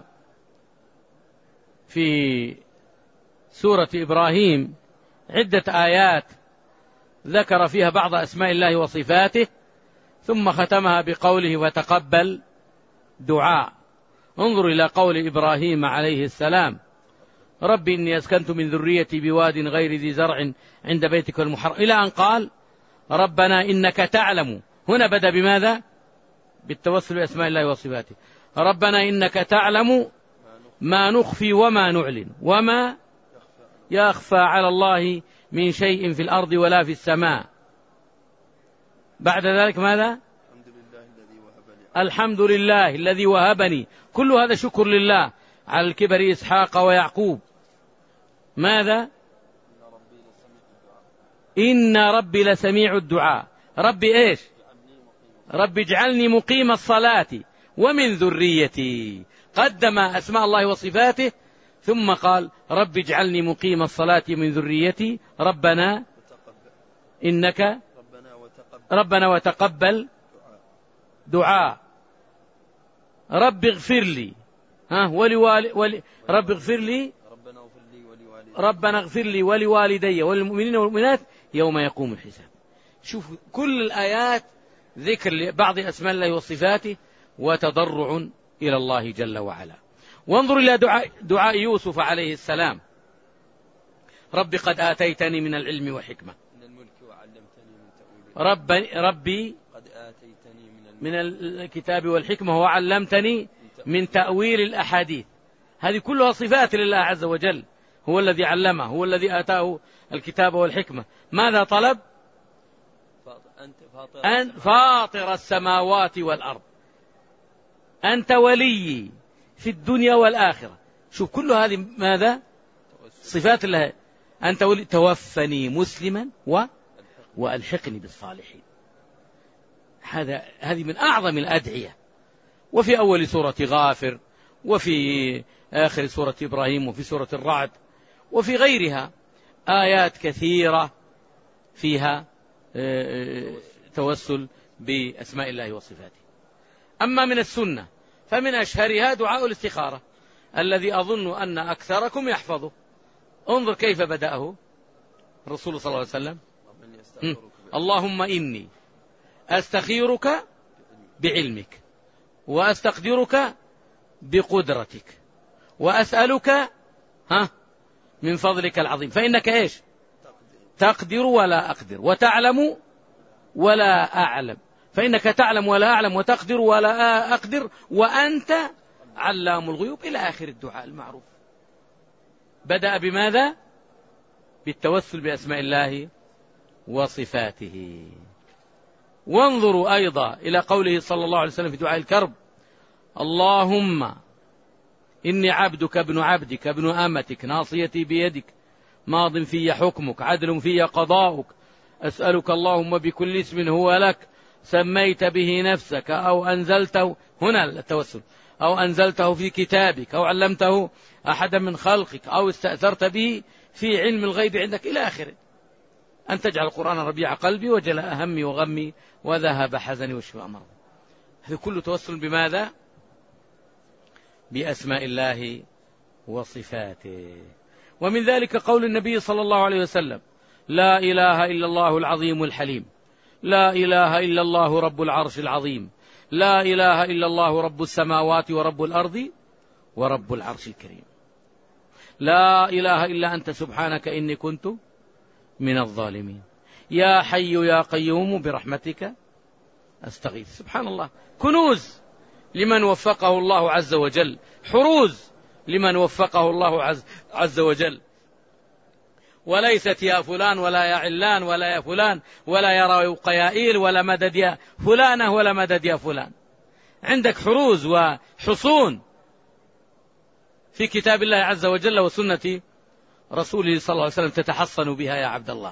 Speaker 1: في سورة إبراهيم عدة آيات ذكر فيها بعض أسماء الله وصفاته، ثم ختمها بقوله: وتقبل دعاء. انظر إلى قول إبراهيم عليه السلام: ربي إني أسكنت من ذريتي بواد غير ذي زرع عند بيتك المحرم، إلى أن قال: ربنا إنك تعلم. هنا بدأ بماذا؟ بالتوسل بأسماء الله وصفاته. ربنا إنك تعلم ما نخفي وما نعلن وما يخفى على الله من شيء في الأرض ولا في السماء. بعد ذلك ماذا؟ الحمد لله الذي وهبني. كل هذا شكر لله على الكبر إسحاق ويعقوب. ماذا؟ إن ربي لسميع الدعاء. ربي إيش؟ ربي اجعلني مقيم الصلاة ومن ذريتي. قدم أسماء الله وصفاته ثم قال: ربي اجعلني مقيم الصلاة من ذريتي. ربنا إنك ربنا وتقبل دعاء. ربي اغفر لي ربي اغفر لي ربنا اغفر لي ولوالدي وللمؤمنين والمؤمنات يوم يقوم الحساب. شوف كل الآيات ذكر لبعض أسماء الله وصفاته وتضرع إلى الله جل وعلا. وانظر إلى دعاء يوسف عليه السلام: ربي قد آتيتني من العلم وحكمة. ربي قد آتيتني من الكتاب والحكمة وعلمتني من تأويل الأحاديث. هذه كلها صفات لله عز وجل. هو الذي علمه، هو الذي آتاه الكتاب والحكمة. ماذا طلب؟ أن فاطر السماوات والأرض، أنت ولي في الدنيا والآخرة. شوف كل هذه ماذا؟ صفات الله. أنت ولي، توفني مسلما وألحقني بالصالحين. هذه من أعظم الأدعية. وفي أول سورة غافر، وفي آخر سورة إبراهيم، وفي سورة الرعد، وفي غيرها آيات كثيرة فيها توسل بأسماء الله وصفاته. أما من السنة فمن أشهرها دعاء الاستخارة الذي أظن أن أكثركم يحفظه. انظر كيف بدأه الرسول صلى الله عليه وسلم: اللهم إني أستخيرك بعلمك وأستقدرك بقدرتك وأسألك من فضلك العظيم، فإنك إيش؟ تقدر ولا أقدر، وتعلم ولا أعلم، فإنك تعلم ولا أعلم وتقدر ولا أقدر وأنت علام الغيوب إلى آخر الدعاء المعروف. بدأ بماذا؟ بالتوسل بأسماء الله وصفاته. وانظروا أيضا إلى قوله صلى الله عليه وسلم في دعاء الكرب: اللهم إني عبدك ابن عبدك ابن أمتك ناصيتي بيدك ماض في حكمك عدل في قضاؤك أسألك اللهم بكل اسم هو لك سميت به نفسك أو أنزلته، هنا التوسل، أو أنزلته في كتابك أو علمته أحدا من خلقك أو استأثرت به في علم الغيب عندك إلى آخره، أن تجعل القرآن ربيع قلبي وجلاء همي وغمي وذهب حزني وشفاء مرضي. هذا كله توسل بماذا؟ بأسماء الله وصفاته. ومن ذلك قول النبي صلى الله عليه وسلم: لا إله إلا الله العظيم الحليم، لا إله إلا الله رب العرش العظيم، لا إله إلا الله رب السماوات ورب الأرض ورب العرش الكريم، لا إله إلا أنت سبحانك إني كنت من الظالمين، يا حي يا قيوم برحمتك أستغيث. سبحان الله، كنوز لمن وفقه الله عز وجل، حروز لمن وفقه الله عز وجل. وليست يا فلان ولا يا علان ولا يا فلان ولا يا رقيائيل ولا مدد يا فلانة ولا مدد يا فلان. عندك حروز وحصون في كتاب الله عز وجل وسنة رسوله صلى الله عليه وسلم تتحصن بها يا عبد الله.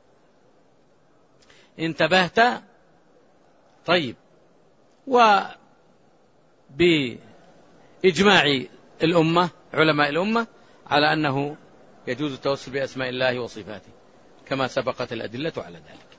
Speaker 1: انتبهت؟ طيب. وبإجماع الأمة علماء الأمة على أنه يجوز التوسل بأسماء الله وصفاته كما سبقت الأدلة على ذلك.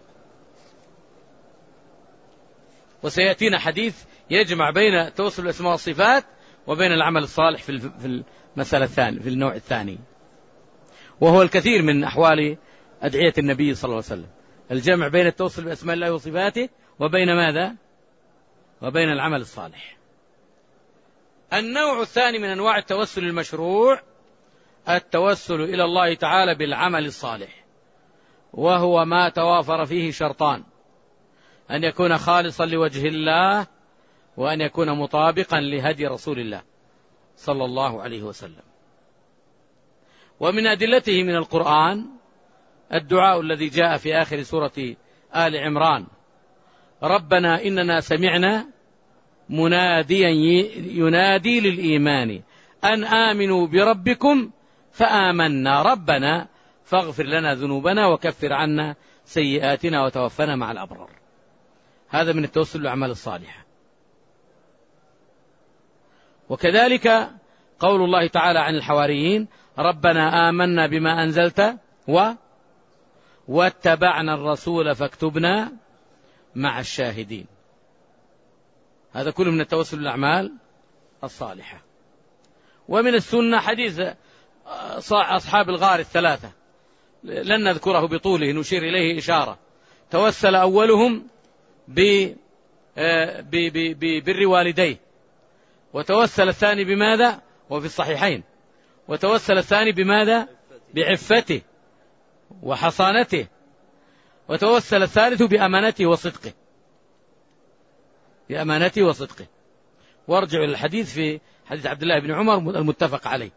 Speaker 1: وسيأتينا حديث يجمع بين التوسل بالأسماء والصفات وبين العمل الصالح في المسألة الثانية، في النوع الثاني، وهو الكثير من أحوال أدعية النبي صلى الله عليه وسلم، الجمع بين التوسل بأسماء الله وصفاته وبين ماذا؟ وبين العمل الصالح. النوع الثاني من أنواع التوسل المشروع التوسل إلى الله تعالى بالعمل الصالح، وهو ما توافر فيه شرطان: أن يكون خالصا لوجه الله، وأن يكون مطابقا لهدي رسول الله صلى الله عليه وسلم. ومن أدلته من القرآن الدعاء الذي جاء في آخر سورة آل عمران: ربنا إننا سمعنا مناديا ينادي للإيمان أن آمنوا بربكم فآمنا ربنا فاغفر لنا ذنوبنا وكفر عنا سيئاتنا وتوفنا مع الأبرار. هذا من التوسل بالأعمال الصالحة. وكذلك قول الله تعالى عن الحواريين: ربنا آمنا بما أنزلت واتبعنا الرسول فاكتبنا مع الشاهدين. هذا كله من التوسل بالأعمال الصالحة. ومن السنة حديث أصحاب الغار الثلاثة، لن نذكره بطوله، نشير إليه إشارة. توسل أولهم ببر والديه، وتوسل الثاني بماذا؟ وفي الصحيحين. وتوسل الثاني بماذا؟ بعفته وحصانته. وتوسل الثالث بأمانته وصدقه، بأمانته وصدقه. وارجعوا للحديث في حديث عبد الله بن عمر المتفق عليه.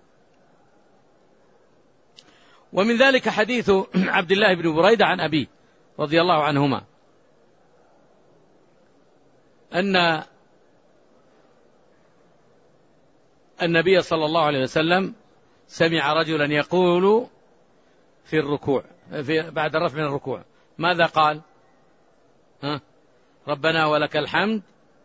Speaker 1: ومن ذلك حديث عبد الله بن بريدة عن أبيه رضي الله عنهما أن النبي صلى الله عليه وسلم سمع رجلا يقول في الركوع بعد الرفع من الركوع، ماذا قال؟ ربنا ولك الحمد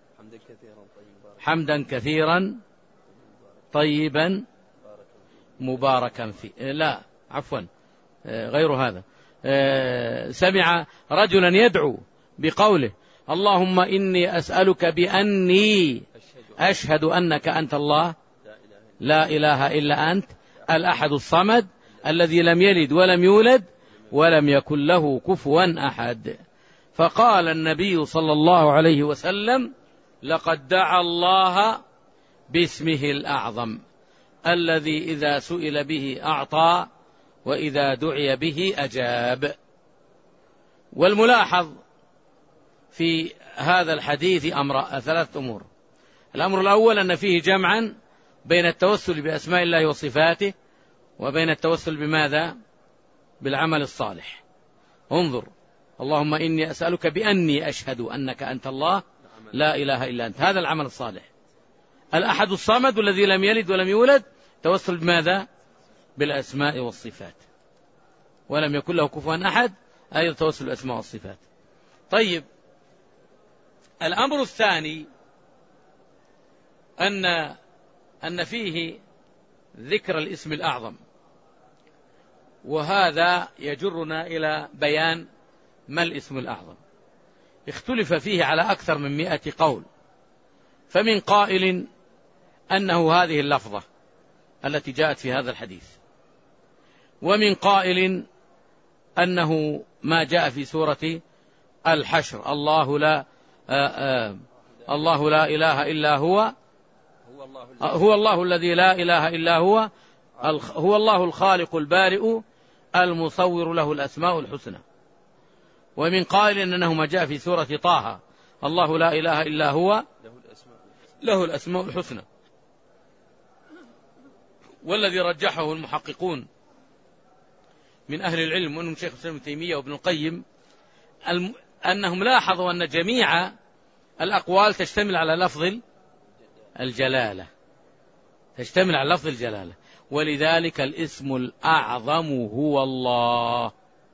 Speaker 1: حمدا كثيرا طيبا مباركا فيه. لا عفوا، غير هذا. سمع رجلا يدعو بقوله: اللهم إني أسألك بأني أشهد أنك أنت الله لا إله إلا أنت الأحد الصمد الذي لم يلد ولم يولد ولم يكن له كفوا أحد. فقال النبي صلى الله عليه وسلم: لقد دعا الله باسمه الأعظم الذي إذا سئل به أعطى وإذا دعي به أجاب. والملاحظ في هذا الحديث ثلاثة أمور. الأمر الأول أن فيه جمعا بين التوسل بأسماء الله وصفاته وبين التوسل بماذا؟ بالعمل الصالح. انظر: اللهم إني أسألك بأني أشهد أنك أنت الله لا إله إلا أنت. هذا العمل الصالح. الأحد الصمد الذي لم يلد ولم يولد، توسل بماذا؟ بالأسماء والصفات. ولم يكن له كفوا أحد، أيضا توسل بالأسماء والصفات. طيب، الأمر الثاني أن فيه ذكر الاسم الأعظم، وهذا يجرنا إلى بيان ما الاسم الأعظم. اختلف فيه على أكثر من 100 قول، فمن قائل أنه هذه اللفظة التي جاءت في هذا الحديث، ومن قائل أنه ما جاء في سورة الحشر: الله لا إله إلا هو الله الذي لا إله إلا هو هو الله الخالق البارئ المصور له الأسماء الحسنى. ومن قائل أنه ما جاء في سورة طه: الله لا إله إلا هو له الأسماء الحسنى. والذي رجحه المحققون من أهل العلم، وأنهم شيخ الإسلام ابن تيمية وابن القيم، أنهم لاحظوا أن جميع الأقوال تشتمل على لفظ الجلالة، تشتمل على لفظ الجلالة، ولذلك الاسم الأعظم هو الله.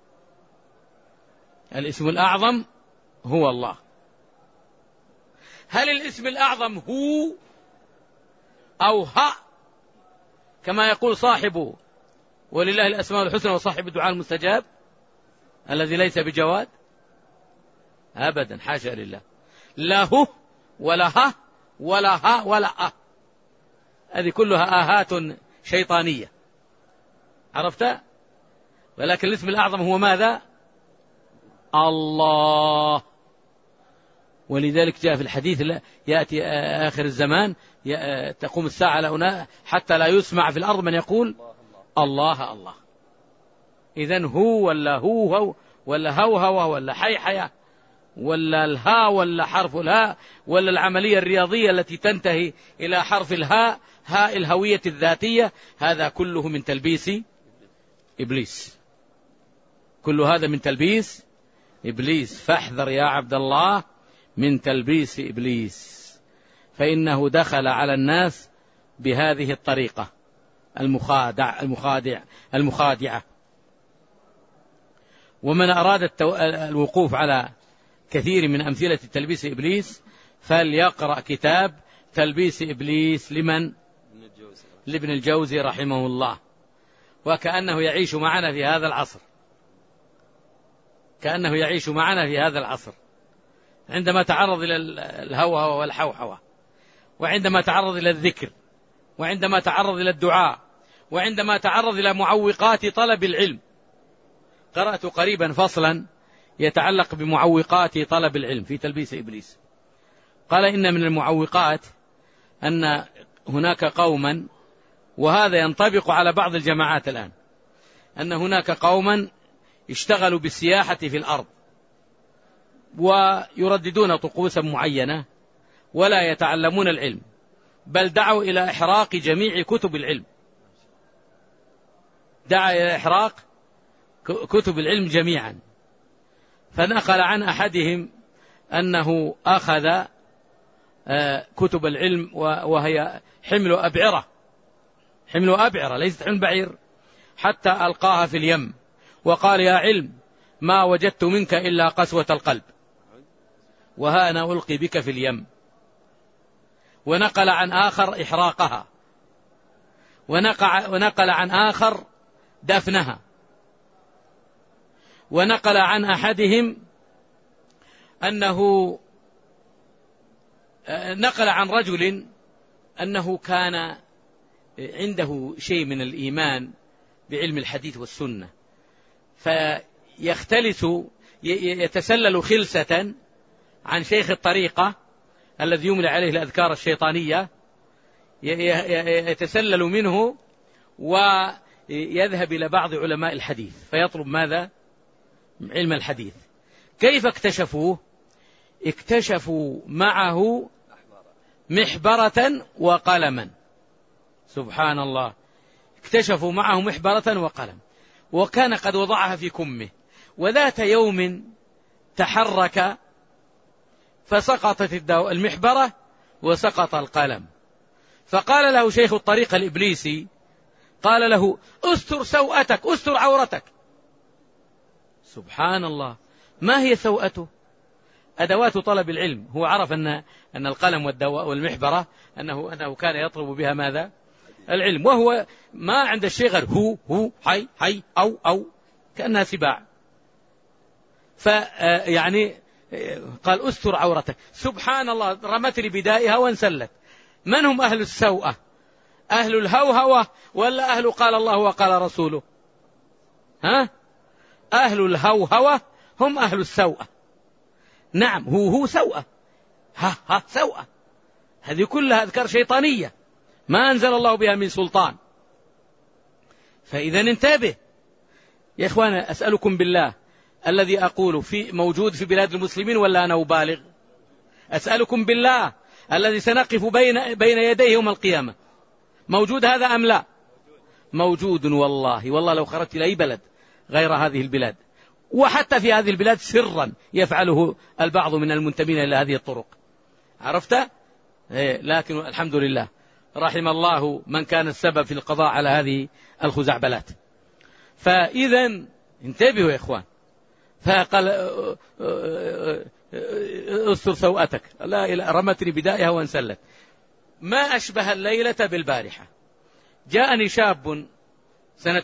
Speaker 1: الاسم الأعظم هو الله. هل الاسم الأعظم هو أو ها كما يقول صاحبه ولله الأسماء الحسنى وصاحب الدعاء المستجاب الذي ليس بجواد؟ أبدا، حاشا لله. لا هو ولا ها ولا ها ولا هذه كلها آهات شيطانية، عرفت؟ ولكن الاسم الأعظم هو ماذا؟ الله. ولذلك جاء في الحديث: يأتي آخر الزمان تقوم الساعة حتى لا يسمع في الأرض من يقول الله الله. إذن هو ولا هو ولا هو ولا حي ولا الها ولا حرف الهاء ولا العملية الرياضية التي تنتهي إلى حرف الهاء، هاء الهوية الذاتية، هذا كله من تلبيس إبليس. كل هذا من تلبيس إبليس. فاحذر يا عبد الله من تلبيس إبليس، فإنه دخل على الناس بهذه الطريقة المخادعة. ومن أراد الوقوف على كثير من أمثلة تلبيس إبليس فليقرأ كتاب تلبيس إبليس لابن الجوزي رحمه الله. وكأنه يعيش معنا في هذا العصر، كأنه يعيش معنا في هذا العصر، عندما تعرض إلى الهوهوة والحوحوة، وعندما تعرض إلى الذكر، وعندما تعرض إلى الدعاء، وعندما تعرض إلى معوقات طلب العلم. قرأت قريبا فصلا يتعلق بمعوقات طلب العلم في تلبيس إبليس. قال: إن من المعوقات أن هناك قوما، وهذا ينطبق على بعض الجماعات الآن، أن هناك قوما اشتغلوا بالسياحة في الأرض ويرددون طقوسا معينة ولا يتعلمون العلم، بل دعوا إلى إحراق جميع كتب العلم، دعا إلى إحراق كتب العلم جميعا. فنقل عن أحدهم أنه أخذ كتب العلم وهي حمل أبعرة ليست حمل بعير، حتى ألقاها في اليم وقال: يا علم ما وجدت منك إلا قسوة القلب، وها أنا ألقي بك في اليم. ونقل عن آخر إحراقها، ونقل عن آخر دفنها، ونقل عن أحدهم أنه نقل عن رجل أنه كان عنده شيء من الإيمان بعلم الحديث والسنة، فيختلس يتسلل خلسة عن شيخ الطريقة الذي يملى عليه الأذكار الشيطانية، يتسلل منه ويذهب إلى بعض علماء الحديث فيطلب ماذا؟ علم الحديث. كيف اكتشفوه؟ اكتشفوا معه محبرة وقلما. سبحان الله، اكتشفوا معه محبرة وقلم، وكان قد وضعها في كمه. وذات يوم تحرك فسقطت المحبرة وسقط القلم، فقال له شيخ الطريقة الإبليسي، قال له: استر سوءتك، استر عورتك. سبحان الله، ما هي سوءته؟ أدوات طلب العلم. هو عرف أن القلم والمحبرة أنه كان يطلب بها ماذا؟ العلم، وهو ما عند الشيء غير هو حي حي أو كأنها سباع. فيعني قال: استر عورتك. سبحان الله، رمت بدائها وانسلت. من هم أهل السوءة؟ أهل الهوهوة ولا أهل قال الله وقال رسوله؟ أهل الهوهوة هم أهل السوءة. نعم، هو سوءة، ها سوءة، هذه كلها أذكار شيطانية ما أنزل الله بها من سلطان. فإذا انتبه يا إخوانا. أسألكم بالله، الذي أقول موجود في بلاد المسلمين ولا أنا أبالغ؟ أسألكم بالله، الذي سنقف بين يديه يوم القيامة، موجود هذا أم لا؟ موجود. والله لو خرجت إلى أي بلد غير هذه البلاد، وحتى في هذه البلاد سرا يفعله البعض من المنتمين إلى هذه الطرق، عرفت؟ لكن الحمد لله، رحم الله من كان السبب في القضاء على هذه الخزعبلات. فإذا انتبهوا يا إخوان. فقال: استر سوءتك. لا، رمتني بدائها وانسلت. ما أشبه الليلة بالبارحة. جاءني شاب سنة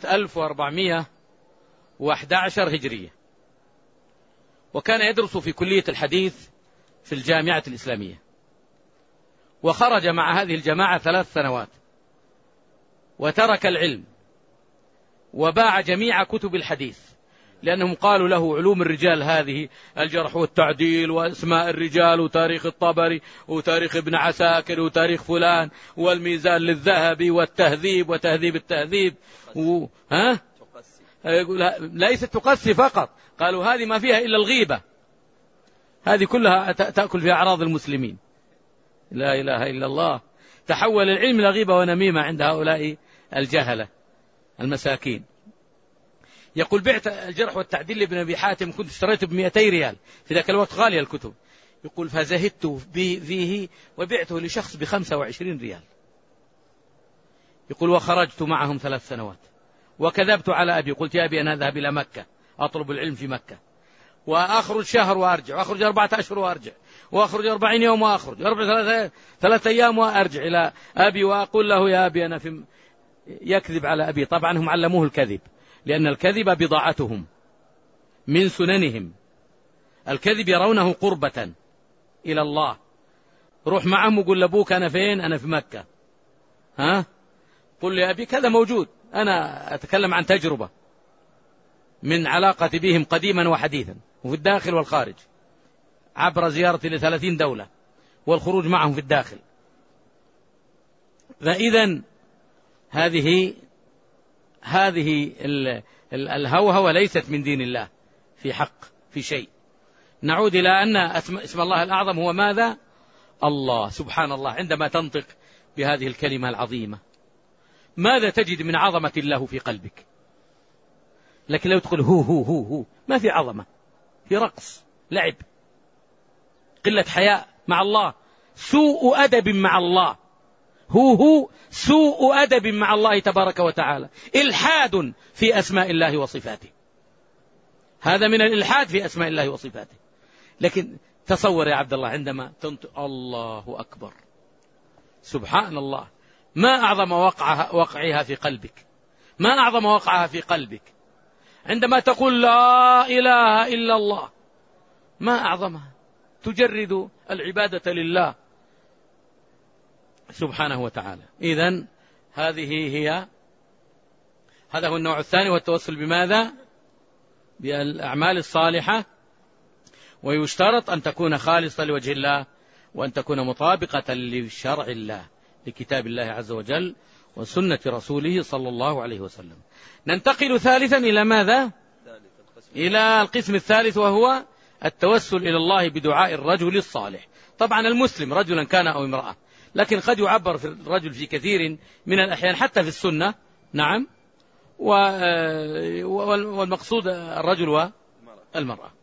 Speaker 1: 1411 هجرية، وكان يدرس في كلية الحديث في الجامعة الإسلامية، وخرج مع هذه الجماعة 3 سنوات، وترك العلم وباع جميع كتب الحديث، لأنهم قالوا له: علوم الرجال هذه، الجرح والتعديل واسماء الرجال وتاريخ الطبري وتاريخ ابن عساكر وتاريخ فلان والميزان للذهبي والتهذيب وتهذيب التهذيب ليست تقسي فقط، قالوا هذه ما فيها إلا الغيبة، هذه كلها تأكل في أعراض المسلمين. لا إله إلا الله. تحول العلم إلى غيبة ونميمة عند هؤلاء الجهلة المساكين. يقول: بعت الجرح والتعديل لابن أبي حاتم، كنت اشتريته ب200 ريال، في ذاك الوقت غالية الكتب. يقول: فزهدت فيه وبعته لشخص ب25 ريال. يقول: وخرجت معهم 3 سنوات، وكذبت على أبي، قلت: يا أبي أنا أذهب إلى مكة أطلب العلم في مكة، وأخرج شهر وأرجع، وأخرج 4 أشهر وأرجع، وأخرج 40 يوم وأخرج، وأرجع 3 أيام وأرجع إلى أبي وأقول له: يا أبي أنا في يكذب على أبي. طبعا هم علموه الكذب، لأن الكذب بضاعتهم من سننهم. الكذب يرونه قربة إلى الله. روح معهم وقول لأبوك: أنا فين؟ أنا في مكة. قل لأبي كذا موجود. أنا أتكلم عن تجربة من علاقتي بهم قديما وحديثا، وفي الداخل والخارج، عبر زيارتي ل30 دولة والخروج معهم في الداخل. فإذا هذه الهوهوة ليست من دين الله في حق في شيء. نعود إلى أن اسم الله الأعظم هو ماذا؟ الله. سبحان الله، عندما تنطق بهذه الكلمة العظيمة ماذا تجد من عظمة الله في قلبك؟ لكن لو تقول هو ما في عظمة، في رقص، لعب، قلة حياء مع الله، سوء أدب مع الله، هو سوء أدب مع الله تبارك وتعالى، إلحاد في أسماء الله وصفاته. هذا من الإلحاد في أسماء الله وصفاته. لكن تصور يا عبد الله عندما تنطق الله أكبر، سبحان الله، ما أعظم وقعها في قلبك، ما أعظم وقعها في قلبك عندما تقول لا إله إلا الله، ما أعظمها، تجرد العبادة لله سبحانه وتعالى. إذن هذا هو النوع الثاني، والتوسل بماذا؟ بالأعمال الصالحة، ويشترط أن تكون خالصة لوجه الله، وأن تكون مطابقة لشرع الله، لكتاب الله عز وجل وسنة رسوله صلى الله عليه وسلم. ننتقل ثالثا إلى ماذا؟ إلى القسم الثالث، وهو التوسل إلى الله بدعاء الرجل الصالح. طبعا المسلم رجلا كان أو امرأة، لكن قد يعبر في الرجل في كثير من الأحيان حتى في السنة. نعم. والمقصود الرجل والمرأة.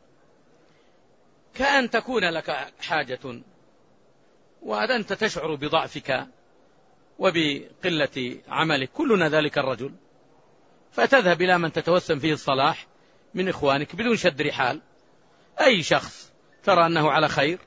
Speaker 1: كأن تكون لك حاجة وأنت تشعر بضعفك وبقلة عملك، كلنا ذلك الرجل، فتذهب إلى من تتوسم فيه الصلاح من إخوانك بدون شد رحال، أي شخص ترى أنه على خير،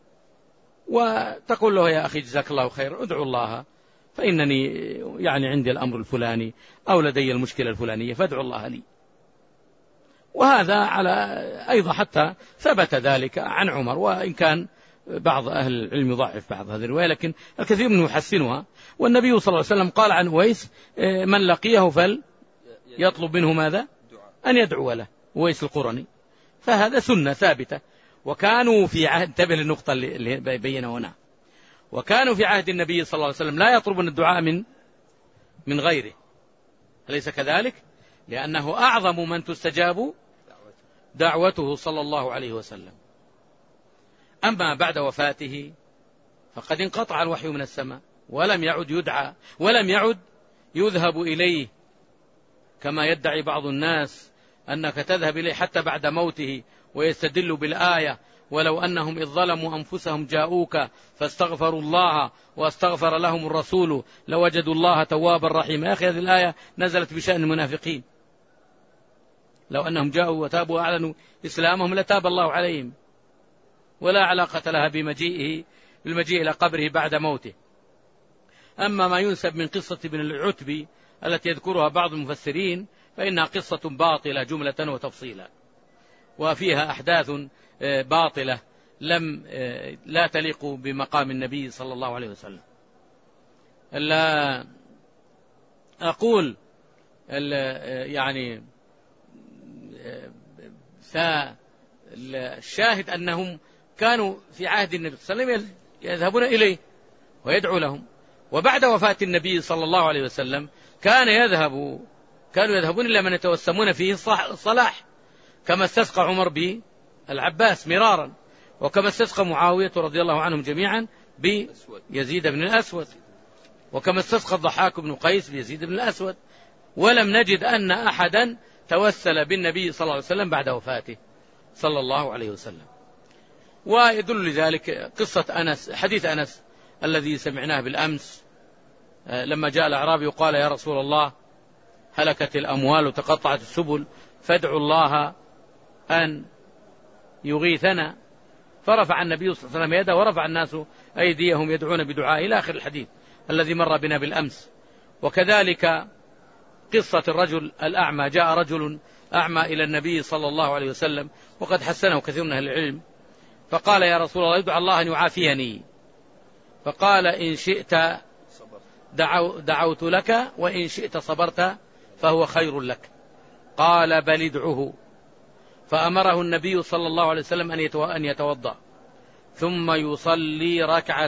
Speaker 1: وتقول له يا أخي جزاك الله خير، ادعو الله فإنني يعني عندي الأمر الفلاني أو لدي المشكلة الفلانية فادعو الله لي. وهذا على أيضا حتى ثبت ذلك عن عمر، وإن كان بعض أهل العلم يضعف بعض هذه الرواية، لكن الكثير منه يحسنها. والنبي صلى الله عليه وسلم قال عن أويس من لقيه فليطلب منه ماذا؟ أن يدعو له، أويس القرني. فهذا سنة ثابتة. وكانوا في عهد، انتبه للنقطة اللي بينها هنا، وكانوا في عهد النبي صلى الله عليه وسلم لا يطلبون الدعاء من غيره، أليس كذلك؟ لأنه أعظم من تستجاب دعوته صلى الله عليه وسلم. أما بعد وفاته فقد انقطع الوحي من السماء، ولم يعد يدعى، ولم يعد يذهب إليه كما يدعي بعض الناس أنك تذهب إليه حتى بعد موته، ويستدل بالآية ولو أنهم إذ ظلموا أنفسهم جاءوك فاستغفروا الله واستغفر لهم الرسول لوجدوا الله توابا رحيما. يا أخي هذه الآية نزلت بشأن المنافقين، لو أنهم جاءوا وتابوا وأعلنوا إسلامهم لتاب الله عليهم، ولا علاقة لها بالمجيء إلى قبره بعد موته. أما ما ينسب من قصة ابن العتبي التي يذكرها بعض المفسرين فإنها قصة باطلة جملة وتفصيلا، وفيها أحداث باطلة لا تليق بمقام النبي صلى الله عليه وسلم. أقول يعني فالشاهد أنهم كانوا في عهد النبي صلى الله عليه وسلم يذهبون إليه ويدعو لهم، وبعد وفاة النبي صلى الله عليه وسلم كانوا يذهبون إلى من يتوسمون فيه الصلاح، كما استسقى عمر بالعباس مرارا، وكما استسقى معاوية رضي الله عنهم جميعا بيزيد بن الأسود، وكما استسقى الضحاك بن قيس بيزيد بن الأسود. ولم نجد أن أحدا توسل بالنبي صلى الله عليه وسلم بعد وفاته صلى الله عليه وسلم. ويدل لذلك قصة أنس، حديث أنس الذي سمعناه بالأمس لما جاء الأعرابي وقال يا رسول الله هلكت الأموال وتقطعت السبل فادعوا الله أن يغيثنا، فرفع النبي صلى الله عليه وسلم يده ورفع الناس أيديهم يدعون بدعاء إلى آخر الحديث الذي مر بنا بالأمس. وكذلك قصة الرجل الأعمى، جاء رجل أعمى إلى النبي صلى الله عليه وسلم وقد حسنه كثير من أهل العلم، فقال يا رسول الله ادعو الله أن يعافيني، فقال إن شئت دعوت لك وإن شئت صبرت فهو خير لك. قال بل ادعه، فأمره النبي صلى الله عليه وسلم أن يتوضأ ثم يصلي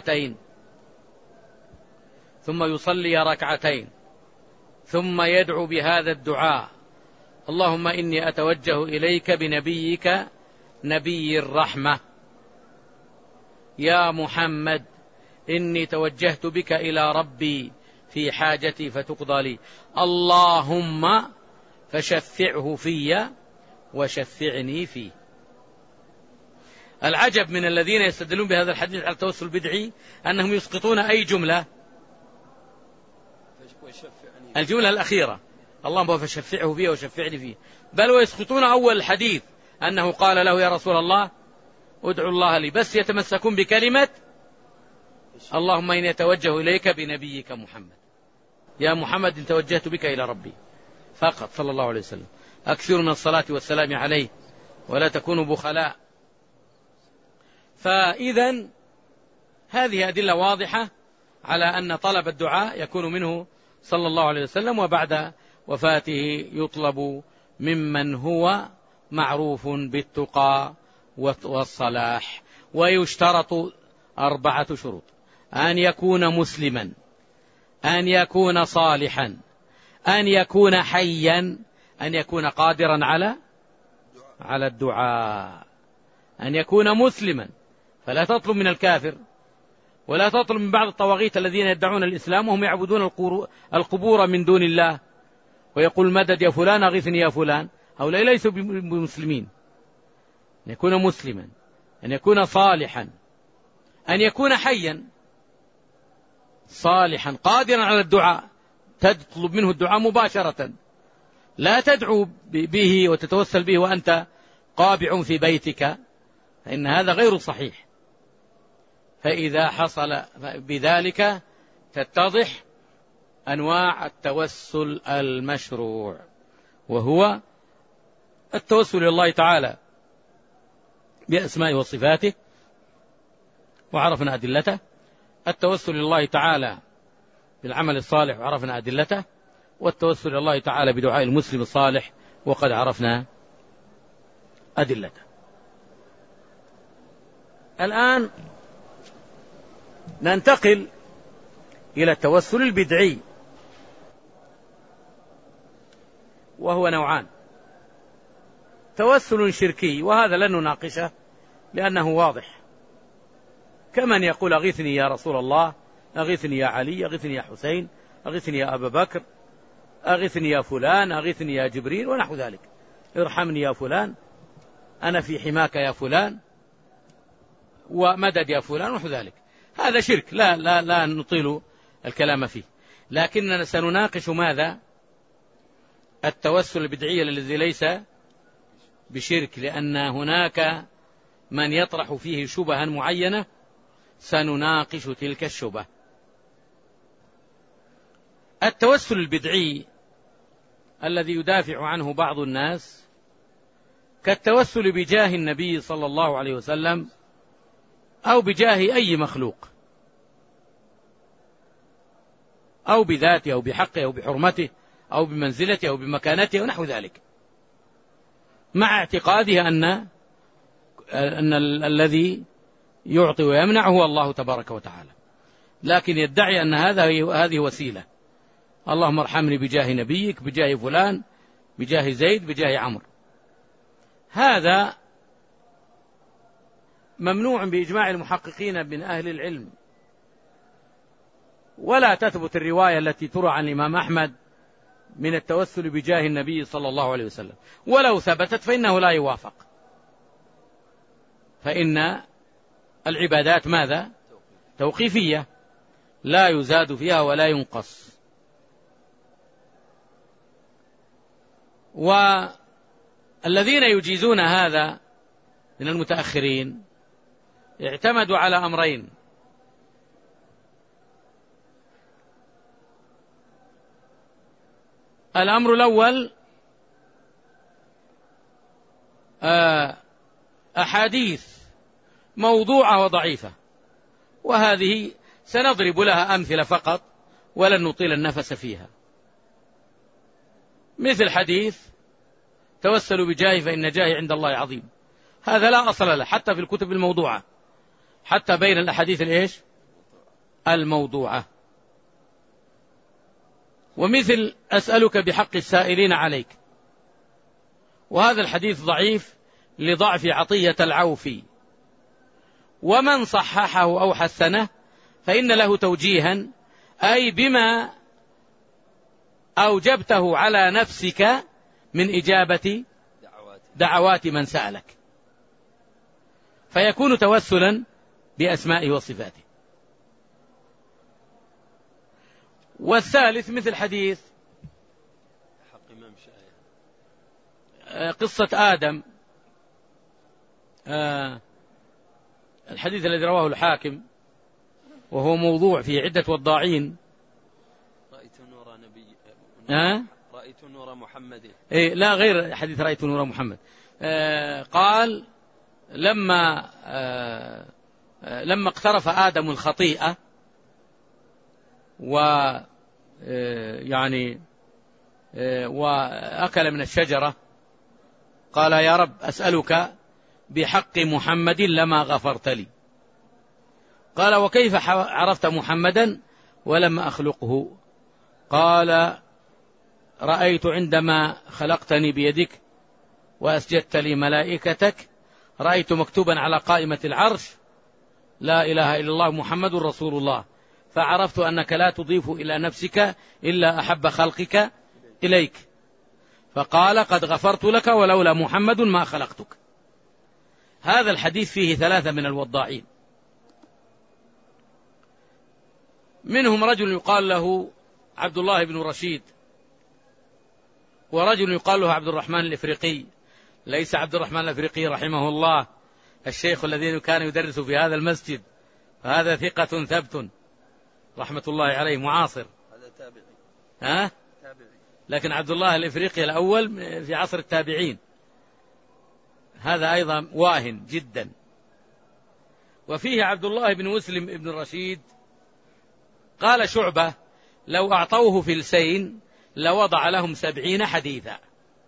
Speaker 1: ركعتين ثم يدعو بهذا الدعاء اللهم إني أتوجه إليك بنبيك نبي الرحمة يا محمد إني توجهت بك إلى ربي في حاجتي فتقضى لي اللهم فشفعه في وشفعني فيه. العجب من الذين يستدلون بهذا الحديث على التوسل البدعي أنهم يسقطون أي جملة، الجملة الأخيرة اللهم فشفعه فيه وشفعني فيه، بل ويسقطون أول الحديث أنه قال له يا رسول الله ادعو الله لي، بس يتمسكون بكلمة اللهم إني أتوجه إليك بنبيك محمد يا محمد إن توجهت بك إلى ربي فقط صلى الله عليه وسلم. أكثر من الصلاة والسلام عليه ولا تكونوا بخلاء. فإذا هذه أدلة واضحة على أن طلب الدعاء يكون منه صلى الله عليه وسلم، وبعد وفاته يطلب ممن هو معروف بالتقى والصلاح. ويشترط 4 شروط: أن يكون مسلما، أن يكون صالحا، أن يكون حيا، أن يكون قادرا على الدعاء. أن يكون مسلما، فلا تطلب من الكافر ولا تطلب من بعض الطواغيت الذين يدعون الإسلام وهم يعبدون القبور من دون الله، ويقول مدد يا فلان أغثني يا فلان. هؤلاء ليسوا بمسلمين. أن يكون مسلما، أن يكون صالحا، أن يكون حيا صالحا قادرا على الدعاء، تطلب منه الدعاء مباشرة، لا تدعو به وتتوسل به وأنت قابع في بيتك، فإن هذا غير صحيح. فإذا حصل بذلك تتضح أنواع التوسل المشروع، وهو التوسل إلى الله تعالى بأسمائه وصفاته وعرفنا أدلته، التوسل إلى الله تعالى بالعمل الصالح وعرفنا أدلته، والتوسل إلى الله تعالى بدعاء المسلم الصالح وقد عرفنا أدلته. الآن ننتقل إلى التوسل البدعي، وهو نوعان: توسل شركي، وهذا لن نناقشه لأنه واضح، كمن يقول أغثني يا رسول الله، أغثني يا علي، أغثني يا حسين، أغثني يا أبا بكر، أغثني يا فلان، أغثني يا جبريل ونحو ذلك، ارحمني يا فلان، أنا في حماك يا فلان، ومدد يا فلان ونحو ذلك. هذا شرك لا نطيل الكلام فيه، لكننا سنناقش ماذا؟ التوسل البدعي الذي ليس بشرك، لأن هناك من يطرح فيه شبها معينة، سنناقش تلك الشبه. التوسل البدعي الذي يدافع عنه بعض الناس كالتوسل بجاه النبي صلى الله عليه وسلم أو بجاه أي مخلوق، أو بذاته أو بحقه أو بحرمته أو بمنزلته أو بمكانته ونحو ذلك، مع اعتقاده أن الذي يعطي ويمنع هو الله تبارك وتعالى، لكن يدعي أن هذه وسيلة. اللهم ارحمني بجاه نبيك، بجاه فلان، بجاه زيد، بجاه عمرو. هذا ممنوع بإجماع المحققين من أهل العلم، ولا تثبت الرواية التي تروى عن الإمام أحمد من التوسل بجاه النبي صلى الله عليه وسلم، ولو ثبتت فإنه لا يوافق، فإن العبادات ماذا؟ توقيفية، لا يزاد فيها ولا ينقص. والذين يجيزون هذا من المتأخرين اعتمدوا على أمرين: الأمر الأول أحاديث موضوعة وضعيفة، وهذه سنضرب لها أمثلة فقط ولن نطيل النفس فيها، مثل حديث توسلوا بجاهي فإن جاهي عند الله عظيم، هذا لا أصل له حتى في الكتب الموضوعة، حتى بين الأحاديث الإيش؟ الموضوعة. ومثل أسألك بحق السائلين عليك، وهذا الحديث ضعيف لضعف عطية العوفي، ومن صححه أو حسنه فإن له توجيها، أي بما أوجبته على نفسك من إجابة دعوات من سألك، فيكون توسلا بأسمائه وصفاته. والثالث مثل حديث قصة آدم، الحديث الذي رواه الحاكم وهو موضوع في عدة وضاعين.
Speaker 2: رأيت نور محمد.
Speaker 1: لا، غير حديث رأيت نور محمد. قال لما اقترف آدم الخطيئة وأكل من الشجرة، قال يا رب أسألك بحق محمد لما غفرت لي. قال وكيف عرفت محمدا ولم أخلقه؟ قال رأيت عندما خلقتني بيدك وأسجدت لي ملائكتك، رأيت مكتوبا على قائمة العرش لا إله إلا الله محمد رسول الله، فعرفت أنك لا تضيف إلى نفسك إلا أحب خلقك إليك، فقال قد غفرت لك ولولا محمد ما خلقتك. هذا الحديث فيه 3 من الوضاعين، منهم رجل يقال له عبد الله بن رشيد، ورجل يقال له عبد الرحمن الإفريقي. ليس عبد الرحمن الإفريقي رحمه الله الشيخ الذي كان يدرس في هذا المسجد، فهذا ثقة ثبت رحمة الله عليه معاصر،
Speaker 2: هذا تابعي.
Speaker 1: تابعي. لكن عبد الله الإفريقي الأول في عصر التابعين، هذا أيضا واهن جدا. وفيه عبد الله بن مسلم بن رشيد، قال شعبة لو أعطوه فلسين لوضع لهم 70 حديثا،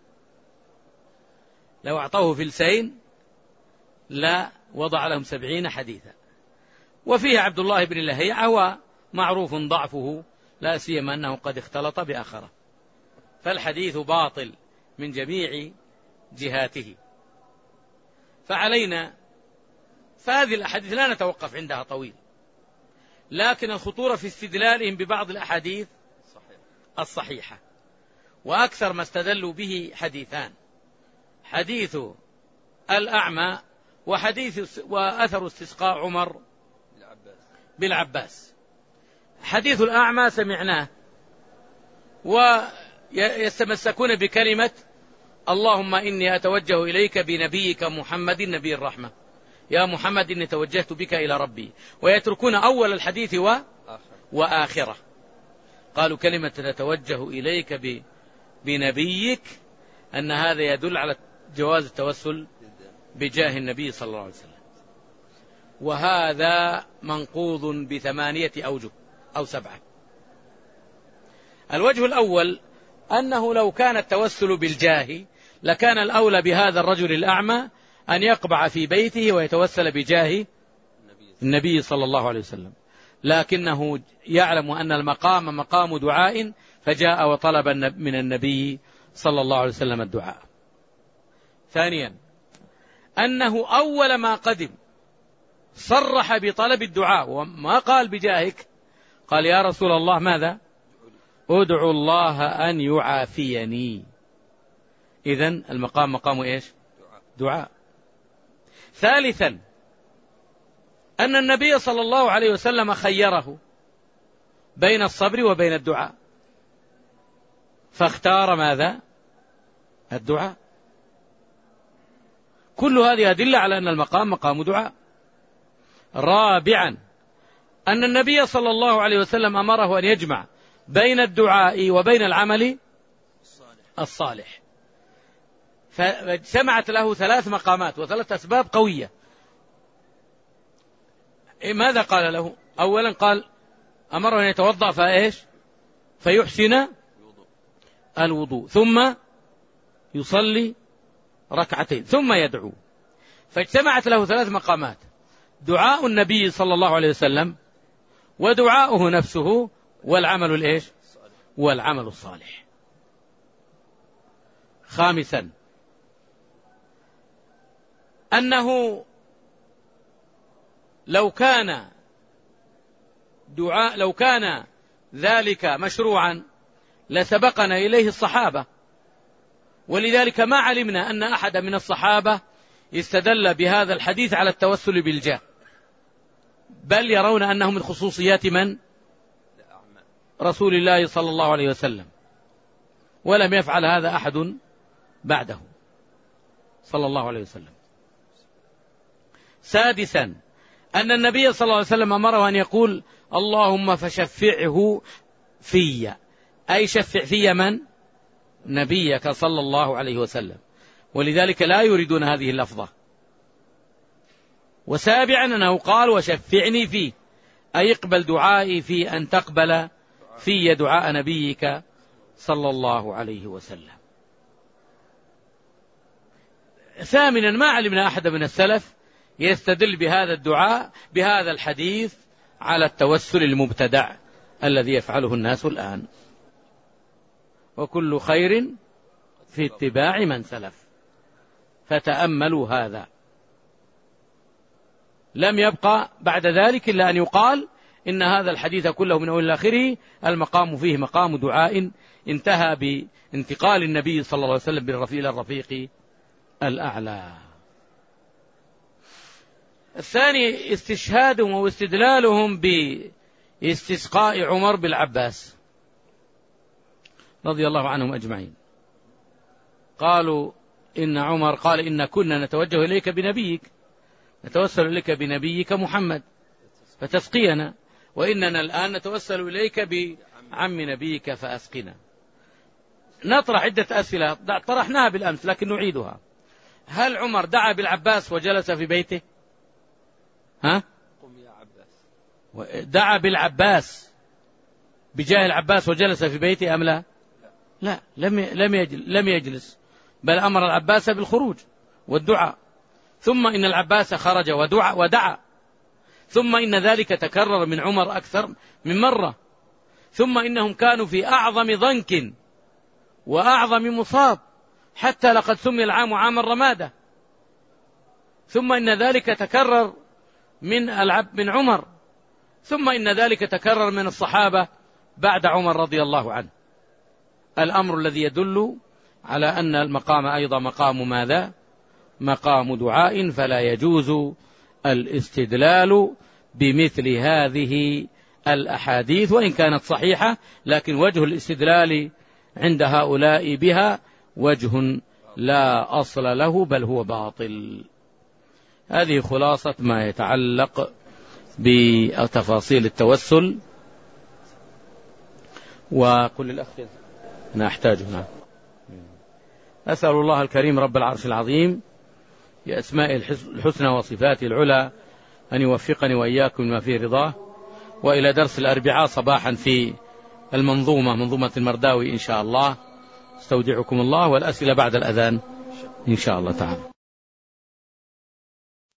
Speaker 1: لو أعطوه فلسين لا وضع لهم 70 حديثا. وفيه عبد الله بن لهيعة ومعروف ضعفه، لا سيما أنه قد اختلط بآخره، فالحديث باطل من جميع جهاته. فعلينا، فهذه الأحاديث لا نتوقف عندها طويل، لكن الخطورة في استدلالهم ببعض الأحاديث الصحيحة. وأكثر ما استدلوا به حديثان: حديث الأعمى وأثر استسقاء عمر بالعباس. حديث الأعمى سمعناه، ويتمسكون بكلمة اللهم إني أتوجه إليك بنبيك محمد نبي الرحمة، يا محمد إني توجهت بك إلى ربي، ويتركون أول الحديث وآخره. قالوا كلمة نتوجه إليك بنبيك أن هذا يدل على جواز التوسل بجاه النبي صلى الله عليه وسلم، وهذا منقوض ب8 أوجه أو 7. الوجه الأول أنه لو كان التوسل بالجاه لكان الأولى بهذا الرجل الأعمى أن يقبع في بيته ويتوسل بجاه النبي صلى الله عليه وسلم، لكنه يعلم أن المقام مقام دعاء، فجاء وطلب من النبي صلى الله عليه وسلم الدعاء. ثانيا أنه أول ما قدم صرح بطلب الدعاء، وما قال بجاهك، قال يا رسول الله ماذا؟ ادعو الله أن يعافيني. إذن المقام مقام إيش؟ دعاء. ثالثا أن النبي صلى الله عليه وسلم خيره بين الصبر وبين الدعاء، فاختار ماذا؟ الدعاء. كل هذه أدلة على أن المقام مقام دعاء. رابعا أن النبي صلى الله عليه وسلم أمره أن يجمع بين الدعاء وبين العمل الصالح، فاجتمعت له 3 مقامات و3 أسباب قوية. ماذا قال له؟ أولا قال أمره أن يتوضأ فإيش؟ فيحسن الوضوء، ثم يصلي ركعتين، ثم يدعو. فاجتمعت له 3 مقامات: دعاء النبي صلى الله عليه وسلم، ودعاؤه نفسه، والعمل الإيش؟ والعمل الصالح. خامسا أنه لو كان ذلك مشروعا لسبقنا إليه الصحابة، ولذلك ما علمنا أن أحد من الصحابة استدل بهذا الحديث على التوسل بالجاه، بل يرون أنه من خصوصيات من؟ رسول الله صلى الله عليه وسلم، ولم يفعل هذا أحد بعده صلى الله عليه وسلم. سادسا أن النبي صلى الله عليه وسلم أمره أن يقول اللهم فشفعه في، أي شفع في من؟ نبيك صلى الله عليه وسلم، ولذلك لا يريدون هذه اللفظة. وسابعا أنه قال وشفعني فيه، أي اقبل دعائي في أن تقبل في دعاء نبيك صلى الله عليه وسلم. ثامنا ما علمنا أحد من السلف يستدل بهذا الدعاء بهذا الحديث على التوسل المبتدع الذي يفعله الناس الآن. وكل خير في اتباع من سلف، فتأملوا هذا. لم يبقى بعد ذلك إلا أن يقال إن هذا الحديث كله من أول إلى آخره المقام فيه مقام دعاء انتهى بانتقال النبي صلى الله عليه وسلم بالرفيق إلى الرفيق الأعلى. الثاني استشهادهم واستدلالهم باستسقاء عمر بالعباس رضي الله عنهم أجمعين. قالوا إن عمر قال إن كنا نتوجه إليك بنبيك، نتوسل إليك بنبيك محمد فتسقينا، وإننا الآن نتوسل إليك بعم نبيك فأسقنا. نطرح عدة أسئلة طرحناها بالأمس لكن نعيدها. هل عمر دعا بالعباس وجلس في بيته؟ ها؟
Speaker 2: قم يا عباس.
Speaker 1: دعا بالعباس بجاه العباس وجلس في بيته أم لا؟ لا، لم يجلس، بل أمر العباس بالخروج والدعاء، ثم إن العباس خرج ودعا، ثم إن ذلك تكرر من عمر أكثر من مرة، ثم إنهم كانوا في أعظم ضنك وأعظم مصاب، حتى لقد سمي العام عام الرمادة، ثم إن ذلك تكرر من عمر، ثم إن ذلك تكرر من الصحابة بعد عمر رضي الله عنه. الأمر الذي يدل على أن المقام أيضا مقام ماذا؟ مقام دعاء، فلا يجوز الاستدلال بمثل هذه الأحاديث وإن كانت صحيحة، لكن وجه الاستدلال عند هؤلاء بها وجه لا أصل له بل هو باطل. هذه خلاصة ما يتعلق بتفاصيل التوسل. وكل الأخ أنا أحتاجه. أسأل الله الكريم رب العرش العظيم بأسمائه الحسنى وصفاته العلى أن يوفقني وإياكم ما فيه رضاه، وإلى درس الأربعاء صباحا في منظومة المرداوي إن شاء الله. استودعكم الله، والأسئلة بعد الأذان إن شاء الله تعالى.